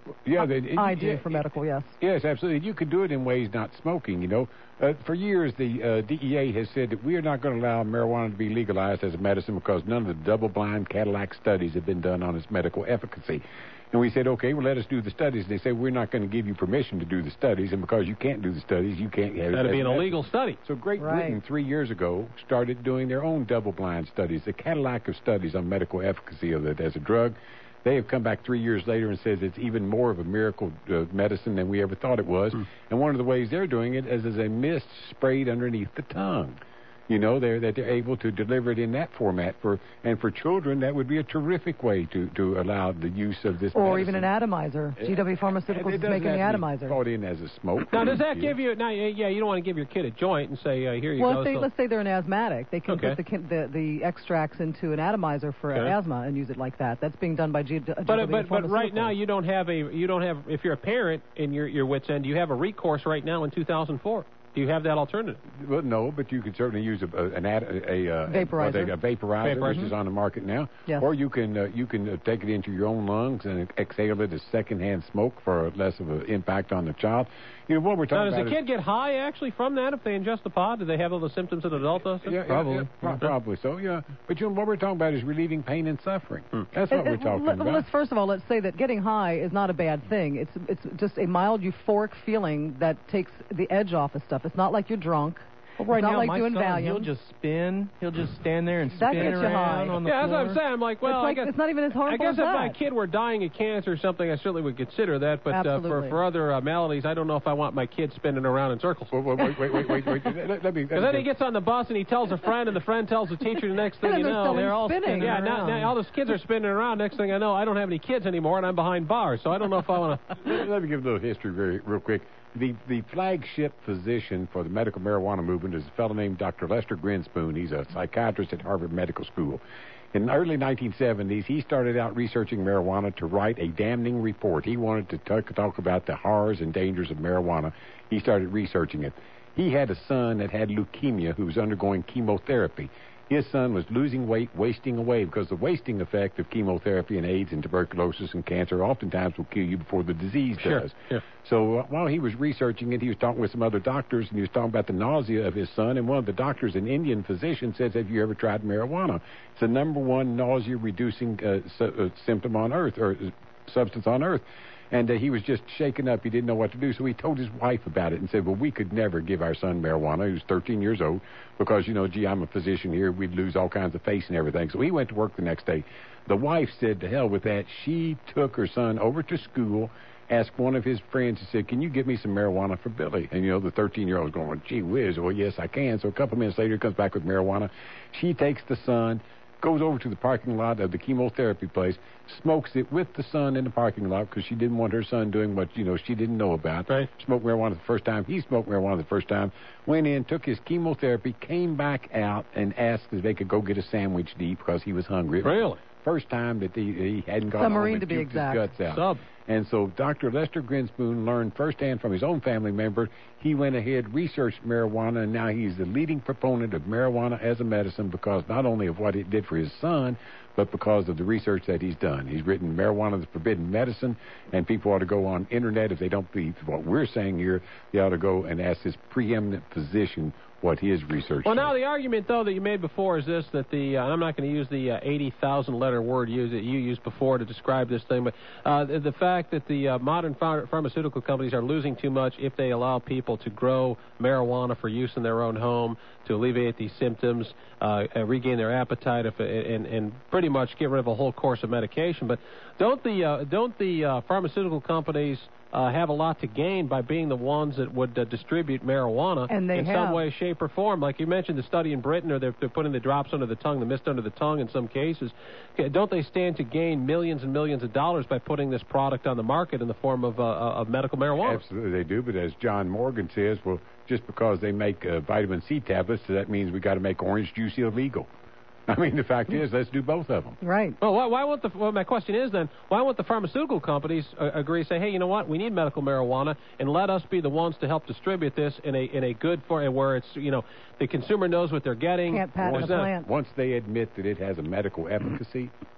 Yeah, they, it, I do yeah, for medical, yes. Yes, absolutely. You could do it in ways not smoking, you know. Uh, for years, the uh, D E A has said that we are not going to allow marijuana to be legalized as a medicine because none of the double-blind Cadillac studies have been done on its medical efficacy. And we said, okay, well, let us do the studies. They said, we're not going to give you permission to do the studies, and because you can't do the studies, you can't have it. That'd be an medicine. illegal study. So Great Right. Britain, three years ago, started doing their own double-blind studies, the Cadillac of studies on medical efficacy of it as a drug. They have come back three years later and says it's even more of a miracle uh, medicine than we ever thought it was. Mm. And one of the ways they're doing it is as a mist sprayed underneath the tongue. You know, they're, that they're able to deliver it in that format. For And for children, that would be a terrific way to, to allow the use of this Or medicine. even an atomizer. G W Pharmaceuticals is making the atomizer. Brought in as a smoke. Now, does that give you... Now, yeah, you don't want to give your kid a joint and say, uh, here you well, go. If they, so. let's say they're an asthmatic. They can Okay. put the, the the extracts into an atomizer for Okay. asthma and use it like that. That's being done by G, G But, W but but right Pharmaceuticals. now you don't have a you don't have if you're a parent in your your wits end, you have a recourse right now in two thousand four. Do you have that alternative? Well, no, but you could certainly use a, a, an ad, a, a, Vaporizer. a, a vaporizer, Vaporizer. which is on the market now. Yes. Or you can uh, you can uh, take it into your own lungs and exhale it as secondhand smoke for less of an impact on the child. You know what we're Now, talking does about. the kid get high actually from that if they ingest the pod? Do they have all the symptoms that an adult does? Yeah, yeah, Probably. yeah, pro- probably so. Yeah, but you know, what we're talking about is relieving pain and suffering. That's what It- we're it- talking let, about. Let's first of all let's say that getting high is not a bad thing. It's it's just a mild euphoric feeling that takes the edge off of stuff. It's not like you're drunk. Well, right it's not now, like my doing son, Valium. he'll just spin. He'll just stand there and That spin gets you around high. on the Yeah, that's floor. what I'm saying. I'm like, well, it's, like, I guess it's not even as harmful I guess as if that. my kid were dying of cancer or something, I certainly would consider that. But uh, for Absolutely. for other uh, maladies, I don't know if I want my kid spinning around in circles. Wait, wait, wait, wait, wait, wait. Let, let me. Because then he gets on the bus and he tells a friend, and the friend tells the teacher. The next thing And you they're know, still they're all spinning Yeah, now, around. now all those kids are spinning around. Next thing I know, I don't have any kids anymore, and I'm behind bars. So I don't know if I want to. let, let me give a little history very real quick. The the flagship physician for the medical marijuana movement is a fellow named Doctor Lester Grinspoon. He's a psychiatrist at Harvard Medical School. In the early nineteen seventies, he started out researching marijuana to write a damning report. He wanted to talk, talk about the horrors and dangers of marijuana. He started researching it. He had a son that had leukemia who was undergoing chemotherapy. His son was losing weight, wasting away, because the wasting effect of chemotherapy and AIDS and tuberculosis and cancer oftentimes will kill you before the disease Sure, does. sure. So uh, while he was researching it, he was talking with some other doctors, and he was talking about the nausea of his son. And one of the doctors, an Indian physician, says, have you ever tried marijuana? It's the number one nausea-reducing uh, su- uh, symptom on Earth, or uh, substance on Earth. And uh, he was just shaken up. He didn't know what to do. So he told his wife about it and said, well, we could never give our son marijuana. He was thirteen years old because, you know, gee, I'm a physician here. We'd lose all kinds of face and everything. So he went to work the next day. The wife said, to hell with that. She took her son over to school, asked one of his friends, he said, can you get me some marijuana for Billy? And, you know, the thirteen-year-old was going, well, gee whiz, well, yes, I can. So a couple of minutes later, he comes back with marijuana. She takes the son, goes over to the parking lot of the chemotherapy place, smokes it with the son in the parking lot because she didn't want her son doing what, you know, she didn't know about. Right. Smoked marijuana the first time. He smoked marijuana the first time. Went in, took his chemotherapy, came back out, and asked if they could go get a sandwich to eat because he was hungry. Really? First time that he, he hadn't gone Submarine home and to be puked exact. his guts out. Sub. And so Doctor Lester Grinspoon learned firsthand from his own family member. He went ahead, researched marijuana, and now he's the leading proponent of marijuana as a medicine because not only of what it did for his son, but because of the research that he's done. He's written Marijuana the Forbidden Medicine, and people ought to go on internet. If they don't believe what we're saying here, they ought to go and ask this preeminent physician what his research Well, showed. now the argument, though, that you made before is this, that the, uh, I'm not going to use the uh, eighty thousand letter word use that you used before to describe this thing, but uh, the, the fact that the uh, modern phar- pharmaceutical companies are losing too much if they allow people to grow marijuana for use in their own home to alleviate these symptoms, uh, and regain their appetite, if, and, and pretty much get rid of a whole course of medication. But don't the, uh, don't the uh, pharmaceutical companies Uh, have a lot to gain by being the ones that would uh, distribute marijuana And they in have. some way, shape, or form. Like you mentioned, the study in Britain, or they're, they're putting the drops under the tongue, the mist under the tongue in some cases. Okay, don't they stand to gain millions and millions of dollars by putting this product on the market in the form of, uh, of medical marijuana? Absolutely, they do. But as John Morgan says, well, just because they make uh, vitamin C tablets, that means we got to make orange juice illegal. I mean, the fact is, let's do both of them. Right. Well, why, why won't the? Well, my question is then, why won't the pharmaceutical companies uh, agree? Say, hey, you know what? We need medical marijuana, and let us be the ones to help distribute this in a in a good for where it's you know the consumer knows what they're getting. Can't patent What's a that? plant. Once they admit that it has a medical efficacy,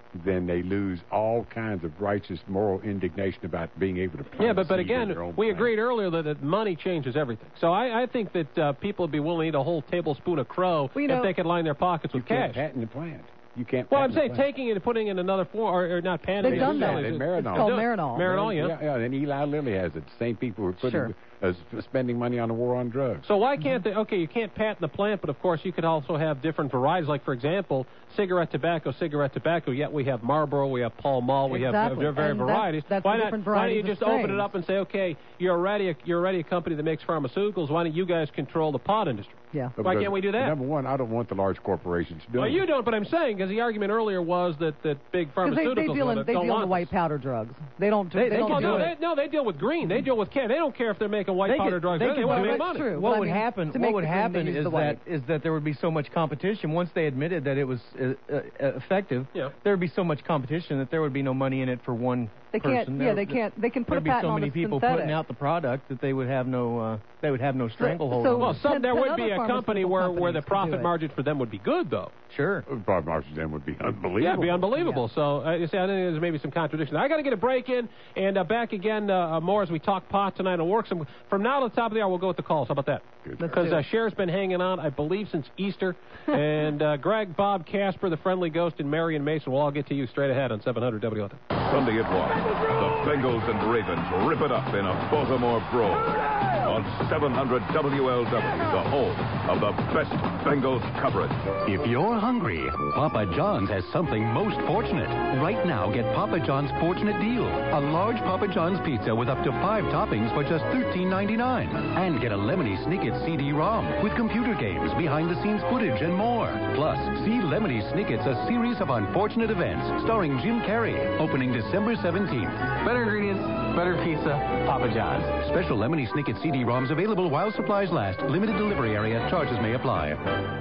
then they lose all kinds of righteous moral indignation about being able to plant Yeah, but, but seed in again, their own we plant. agreed earlier that, that money changes everything. So I, I think that uh, people would be willing to eat a whole tablespoon of crow Well, you if know- they could line their pockets with You can't cash. patent the plant. You can't. Well, I'm patent saying the plant. taking it and putting it in another form, or, or not patenting. They've it. done that. It's, It's Marinol. It's called Do it. Marinol. Marinol, yeah. Yeah, yeah, and Eli Lilly has it. The same people who are putting, Sure. uh, spending money on the war on drugs. So why can't they? Okay, you can't patent the plant, but of course you could also have different varieties. Like for example, cigarette tobacco, cigarette tobacco. Yet we have Marlboro, we have Pall Mall, we Exactly. have very And that's- varieties. that's why the not? different Why don't you varieties just of open it strains. up and say, okay, you're already a, you're already a company that makes pharmaceuticals. Why don't you guys control the pot industry? Yeah. Why Because, can't we do that? Number one, I don't want the large corporations doing Well, you don't, but I'm saying because the argument earlier was that, that big Because pharmaceuticals they, they deal in, don't they deal in want the this. white powder drugs. They don't. They, They- they don't can do no, it. they, no, they deal with green. They deal with can. They don't care if they're making white They powder could- drugs. they They, could want do to it. make That's money. true. What But I would mean, happen? to What make would the green, they happen use is the that white. is that there would be so much competition once they admitted that it was uh, uh, effective. Yeah. There would be so much competition that there would be no money in it for one They can't. person. Yeah, There- they can't. They can put There'd a be patent so on many the people synthetic. putting out the product that they would have no uh, they would have no stranglehold. so- on Well, it. some Ten- there ten would be other a company pharmaceutical where, where the companies can do profit it. margin for them would be good, though. Sure. The profit margin then would be unbelievable. Yeah, it'd be unbelievable. So, uh, you see, I think there's maybe some contradiction. I got to get a break in, and uh, back again uh, uh, more as we talk pot tonight and work some. From now to the top of the hour, we'll go with the calls. How about that? Let's Because do uh, it. Cher's been hanging on, I believe, since Easter. and uh, Greg, Bob, Casper, the Friendly Ghost, and Marion Mason will all get to you straight ahead on seven hundred W L W. Sunday at one, the Bengals and Ravens rip it up in a Baltimore brawl. On seven hundred W L W, the home of the best Bengals coverage. If you're hungry, Papa John's has something most fortunate. Right now, get Papa John's Fortunate Deal. A large Papa John's pizza with up to five toppings for just thirteen ninety-nine. And get a Lemony Snicket C D ROM with computer games, behind-the-scenes footage, and more. Plus, see Lemony Snicket's A Series of Unfortunate Events starring Jim Carrey, opening December seventeenth. Better ingredients, better pizza, Papa John's. Special Lemony Snicket C D ROMs available while supplies last. Limited delivery area. Charges may apply.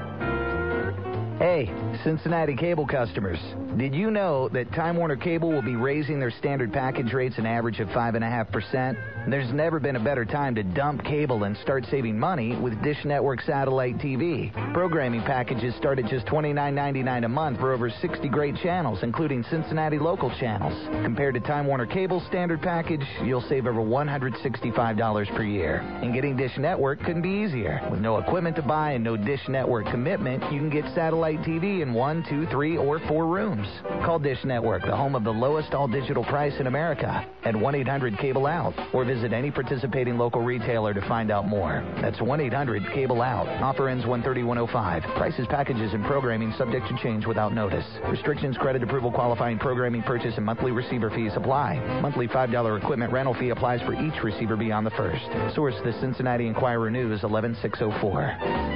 Hey, Cincinnati cable customers. Did you know that Time Warner Cable will be raising their standard package rates an average of five point five percent? There's never been a better time to dump cable and start saving money with Dish Network Satellite T V. Programming packages start at just twenty-nine ninety-nine a month for over sixty great channels, including Cincinnati local channels. Compared to Time Warner Cable's standard package, you'll save over one hundred sixty-five dollars per year. And getting Dish Network couldn't be easier. With no equipment to buy and no Dish Network commitment, you can get satellite T V in one, two, three, or four rooms. Call Dish Network, the home of the lowest all-digital price in America, at one eight hundred cable out, or visit any participating local retailer to find out more. That's one eight hundred cable out. Offer ends one thirty one oh five. Prices, packages, and programming subject to change without notice. Restrictions, credit approval, qualifying programming purchase, and monthly receiver fees apply. Monthly five dollar equipment rental fee applies for each receiver beyond the first. Source: the Cincinnati Enquirer News, eleven six oh four.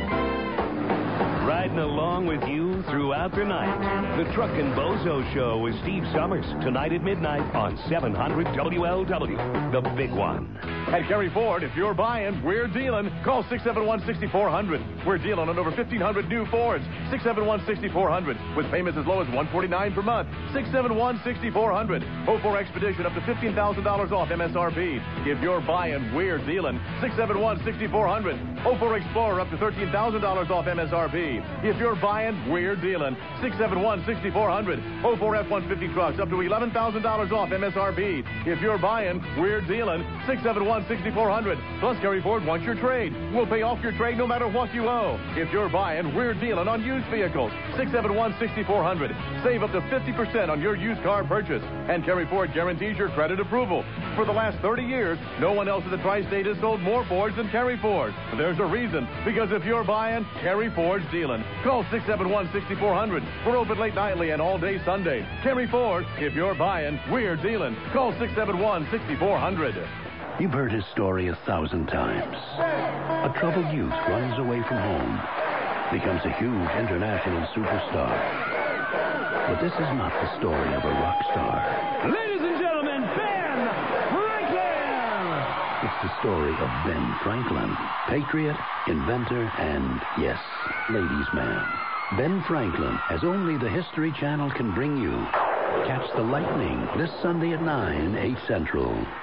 Riding along with you throughout the night. The Truck and Bozo Show with Steve Summers. Tonight at midnight on seven hundred W L W. The big one. At Gary Ford, if you're buying, we're dealing. Call six seven one, six four zero zero. We're dealing on over fifteen hundred new Fords. six seven one, six four zero zero. With payments as low as one forty-nine per month. six seven one, six four zero zero. oh four Expedition up to fifteen thousand dollars off M S R P. If you're buying, we're dealing. six seven one, six four zero zero. oh four Explorer up to thirteen thousand dollars off M S R P. If you're buying, we're dealing. six seven one, six four zero zero. oh four F one fifty trucks up to eleven thousand dollars off M S R P. If you're buying, we're dealing. six seven one, six four zero zero. Plus, Gary Ford wants your trade. We'll pay off your trade no matter what you owe. If you're buying, we're dealing on used vehicles. six seven one, six four zero zero. Save up to fifty percent on your used car purchase. And Gary Ford guarantees your credit approval. For the last thirty years, no one else in the tri-state has sold more Fords than Kerry Ford. There's a reason. Because if you're buying, Kerry Ford's dealing. Call six seven one, six four zero zero. We're open late nightly and all day Sunday. Kerry Ford, if you're buying, we're dealing. Call six seven one, six four zero zero. You've heard his story a thousand times. A troubled youth runs away from home, becomes a huge international superstar. But this is not the story of a rock star. Ladies and gentlemen, Ben Franklin! It's the story of Ben Franklin, patriot, inventor, and, yes, ladies' man. Ben Franklin, as only the History Channel can bring you. Catch the Lightning this Sunday at nine, eight Central.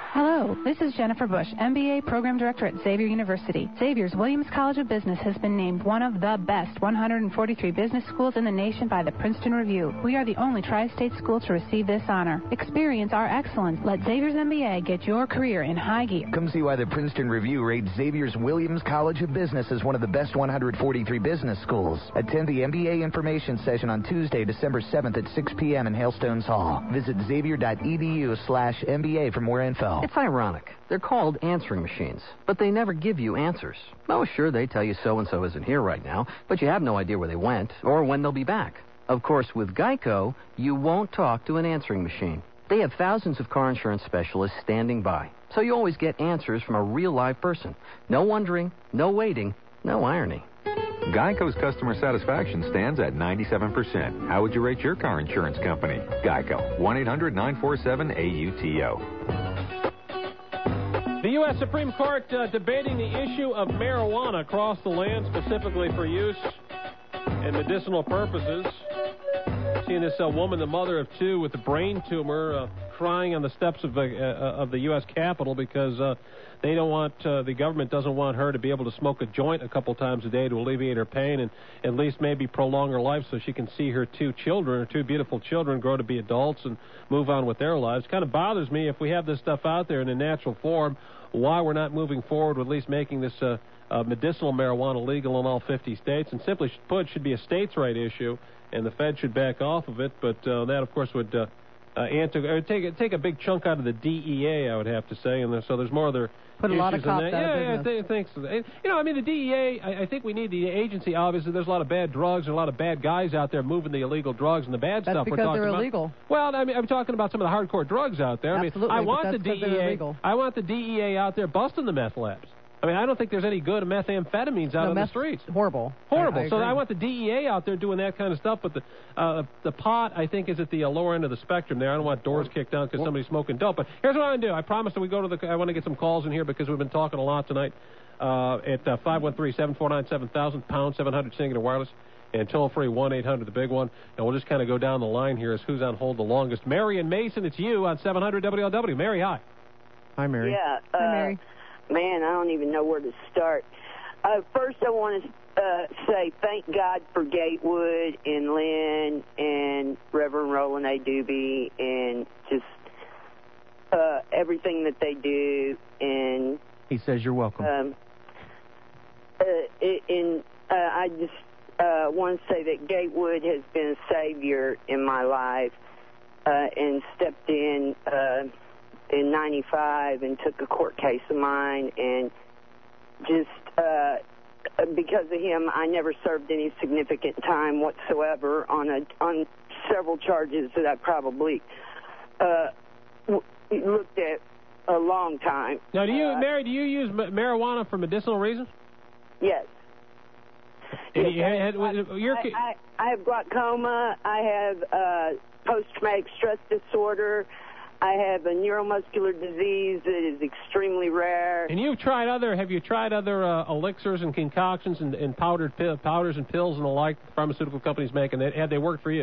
Hello, this is Jennifer Bush, M B A Program Director at Xavier University. Xavier's Williams College of Business has been named one of the best one hundred forty-three business schools in the nation by the Princeton Review. We are the only tri-state school to receive this honor. Experience our excellence. Let Xavier's M B A get your career in high gear. Come see why the Princeton Review rates Xavier's Williams College of Business as one of the best one hundred forty-three business schools. Attend the M B A information session on Tuesday, December seventh at six p.m. in Hailstones Hall. Visit xavier.edu slash MBA for more info. It's ironic. They're called answering machines, but they never give you answers. Oh, sure, they tell you so-and-so isn't here right now, but you have no idea where they went or when they'll be back. Of course, with Geico, you won't talk to an answering machine. They have thousands of car insurance specialists standing by, so you always get answers from a real live person. No wondering, no waiting, no irony. Geico's customer satisfaction stands at ninety-seven percent. How would you rate your car insurance company? Geico. one eight hundred nine four seven A U T O. The U S Supreme Court uh, debating the issue of marijuana across the land, specifically for use in medicinal purposes. Seeing this uh, woman, the mother of two with a brain tumor, uh, crying on the steps of, uh, uh, of the U S Capitol because uh, they don't want, uh, the government doesn't want her to be able to smoke a joint a couple times a day to alleviate her pain and at least maybe prolong her life so she can see her two children, her two beautiful children, grow to be adults and move on with their lives. Kind of bothers me if we have this stuff out there in a natural form, why we're not moving forward with at least making this uh, uh, medicinal marijuana legal in all fifty states, and simply put, should be a states' right issue, and the Fed should back off of it. But uh, that, of course, would uh, uh, answer, or take take a big chunk out of the D E A, I would have to say, and there, so there's more other Put a issues lot of cops in that. out yeah, of yeah, I business. th- think so. And, you know, I mean, the D E A, I, I think we need the agency. Obviously, there's a lot of bad drugs and a lot of bad guys out there moving the illegal drugs and the bad That's stuff we're because talking they're about. illegal. Well, I mean, I'm talking about some of the hardcore drugs out there. Absolutely, I mean, I but want the that's D because they're E A. illegal. I want the D E A out there busting the meth labs. I mean, I don't think there's any good methamphetamines out No, on the meth's streets. Horrible. Horrible. I, I so agree. I want the D E A out there doing that kind of stuff, but the uh, the pot, I think, is at the uh, lower end of the spectrum there. I don't want doors kicked down because somebody's smoking dope. But here's what I want to do. I promise that we go to the. I want to get some calls in here because we've been talking a lot tonight uh, at uh, five one three, seven four nine, seven thousand, pound seven hundred Singular Wireless, and toll-free one eight hundred, the big one. And we'll just kind of go down the line here as who's on hold the longest. Mary and Mason, it's you on seven hundred W L W. Mary, hi. Hi, Mary. Yeah. Uh, Hi, Mary. Man, I don't even know where to start. Uh, first, I want to uh, say thank God for Gatewood and Lynn and Reverend Roland A. Doobie and just uh, everything that they do. And He says you're welcome. um, uh, and uh, I just uh, want to say that Gatewood has been a savior in my life uh, and stepped in uh, in ninety-five and took a court case of mine, and just uh, because of him, I never served any significant time whatsoever on a on several charges that I probably uh, w- looked at a long time. Now, do you, Uh, Mary, do you use ma- marijuana for medicinal reasons? Yes. And Yes, you I, had- I, you're- I, I have glaucoma. I have uh, post-traumatic stress disorder. I have a neuromuscular disease that is extremely rare. And you've tried other, have you tried other uh, elixirs and concoctions and, and powdered pi- powders and pills and the like the pharmaceutical companies make, and they, have they worked for you?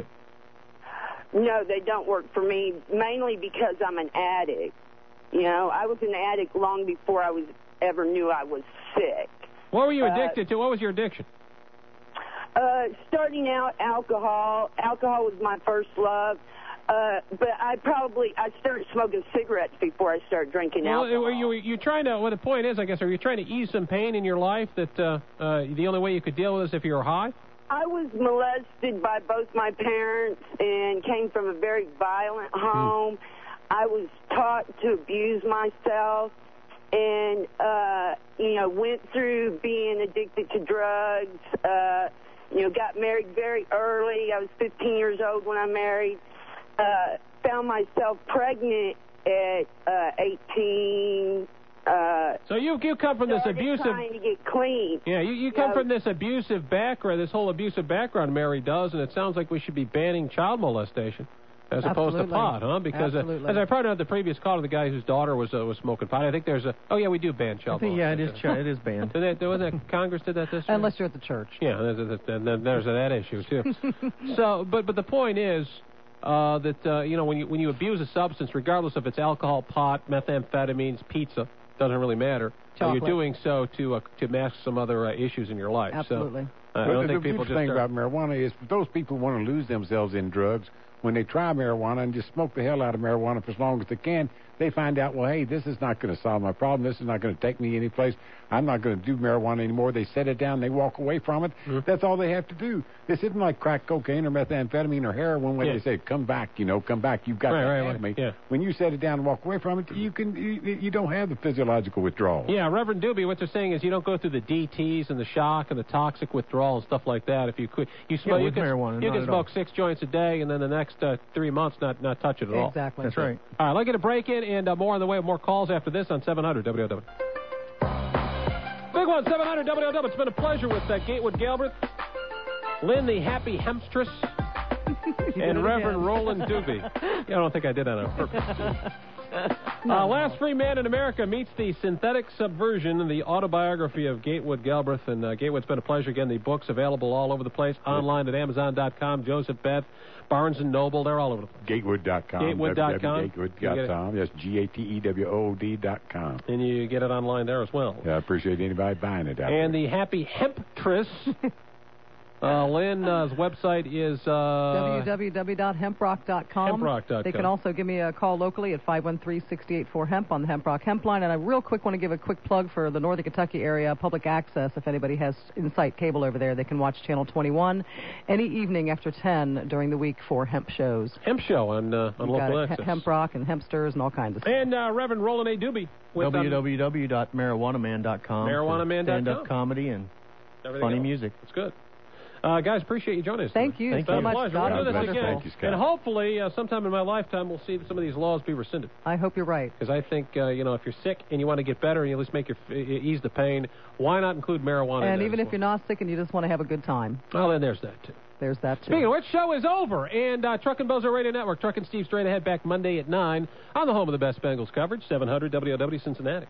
No, they don't work for me, mainly because I'm an addict. You know, I was an addict long before I was ever knew I was sick. What were you Uh, addicted to? What was your addiction? Uh, starting out, alcohol. Alcohol was my first love. Uh, but I probably, I started smoking cigarettes before I started drinking Well, alcohol. were you, you trying to, well, the point is, I guess, are you trying to ease some pain in your life that uh, uh, the only way you could deal with is if you were high? I was molested by both my parents and came from a very violent home. I was taught to abuse myself and, uh, you know, went through being addicted to drugs, uh, you know, got married very early. I was fifteen years old when I married. Uh, found myself pregnant at uh, eighteen. Uh, So you you come from this started abusive... trying to get clean. Yeah, you, you come No. from this abusive background, this whole abusive background Mary does, and it sounds like we should be banning child molestation as opposed to Absolutely. pot, huh? Because uh, Absolutely. as I pointed out the previous caller, the guy whose daughter was uh, was smoking pot, I think there's a... Oh, yeah, we do ban I child think, yeah, it is, molestation. ch- it is banned. Did that, wasn't that Congress did that this year? Unless you're at the church. Yeah, there's, there's, there's there's that issue, too. So, but but the point is, uh, that uh, you know when you when you abuse a substance, regardless if it's alcohol, pot, methamphetamines, pizza, doesn't really matter. Uh, you're doing so to uh, to mask some other uh, issues in your life. Absolutely. So, uh, I Well, don't the think people beautiful just thing are, about marijuana is those people who want to lose themselves in drugs, when they try marijuana and just smoke the hell out of marijuana for as long as they can, they find out, well, hey, this is not going to solve my problem. This is not going to take me anyplace. I'm not going to do marijuana anymore. They set it down. They walk away from it. Mm-hmm. That's all they have to do. This isn't like crack cocaine or methamphetamine or heroin where Yeah. they say, come back, you know, come back. You've got Right, to right, have right. me. Yeah. When you set it down and walk away from it, you can you, you don't have the physiological withdrawal. Yeah, Reverend Doobie, what they're saying is you don't go through the D Ts and the shock and the toxic withdrawal and stuff like that. If you could, you smoke, Yeah, you with can, marijuana, you not can at smoke all. six joints a day, and then the next uh, three months not not touch it at all. Exactly. That's right. All right, let's get a break in and uh, more on the way. More calls after this on seven hundred W O W. Big one, seven hundred W O W. It's been a pleasure with uh, Gatewood Galbraith, Lynn the Happy Hempstress, and Reverend Roland Doobie. Yeah, I don't think I did that on purpose. Uh, Last Free Man in America meets the Synthetic Subversion, the autobiography of Gatewood Galbraith. And uh, Gatewood's been a pleasure. Again, the book's available all over the place, online at Amazon dot com, Joseph Beth, Barnes and Noble. They're all over the place. Gatewood dot com. Gatewood dot com. Gatewood dot com. Yes, G A T E W O D dot com. And you get it online there as well. Yeah, I appreciate anybody buying it out And there. the Happy Hemptress. Uh, Lynn's uh, website is uh, w w w dot hemprock dot com. hemprock dot com. They can also give me a call locally at five one three, six eight four, hemp on the Hemprock Hemp line. And I real quick want to give a quick plug for the Northern Kentucky area public access. If anybody has Insight cable over there, they can watch Channel twenty-one any evening after ten during the week for hemp shows. Hemp Show on, uh, on You've got local it, access. Hemp Rock and Hempsters and all kinds of stuff. And uh, Reverend Roland A. Doobie. With, um, w w w dot marijuana man dot com. marijuana man dot com. Stand-up comedy and Everything funny else. music. It's good. Uh, guys, appreciate you joining us. Thank today. you It's so been a much, pleasure. Scott. We'll do It was this again. wonderful. Thank you, Scott. And hopefully, uh, sometime in my lifetime, we'll see some of these laws be rescinded. I hope you're right. Because I think, uh, you know, if you're sick and you want to get better and you at least make your f- ease the pain, why not include marijuana in And that even as if you're not sick and you just want to have a good time, well? Well, then there's that, too. there's that too. Speaking of which, show is over. And uh, Truck and Bozo Radio Network, Truck and Steve straight ahead back Monday at nine on the home of the best Bengals coverage, seven hundred W O W Cincinnati.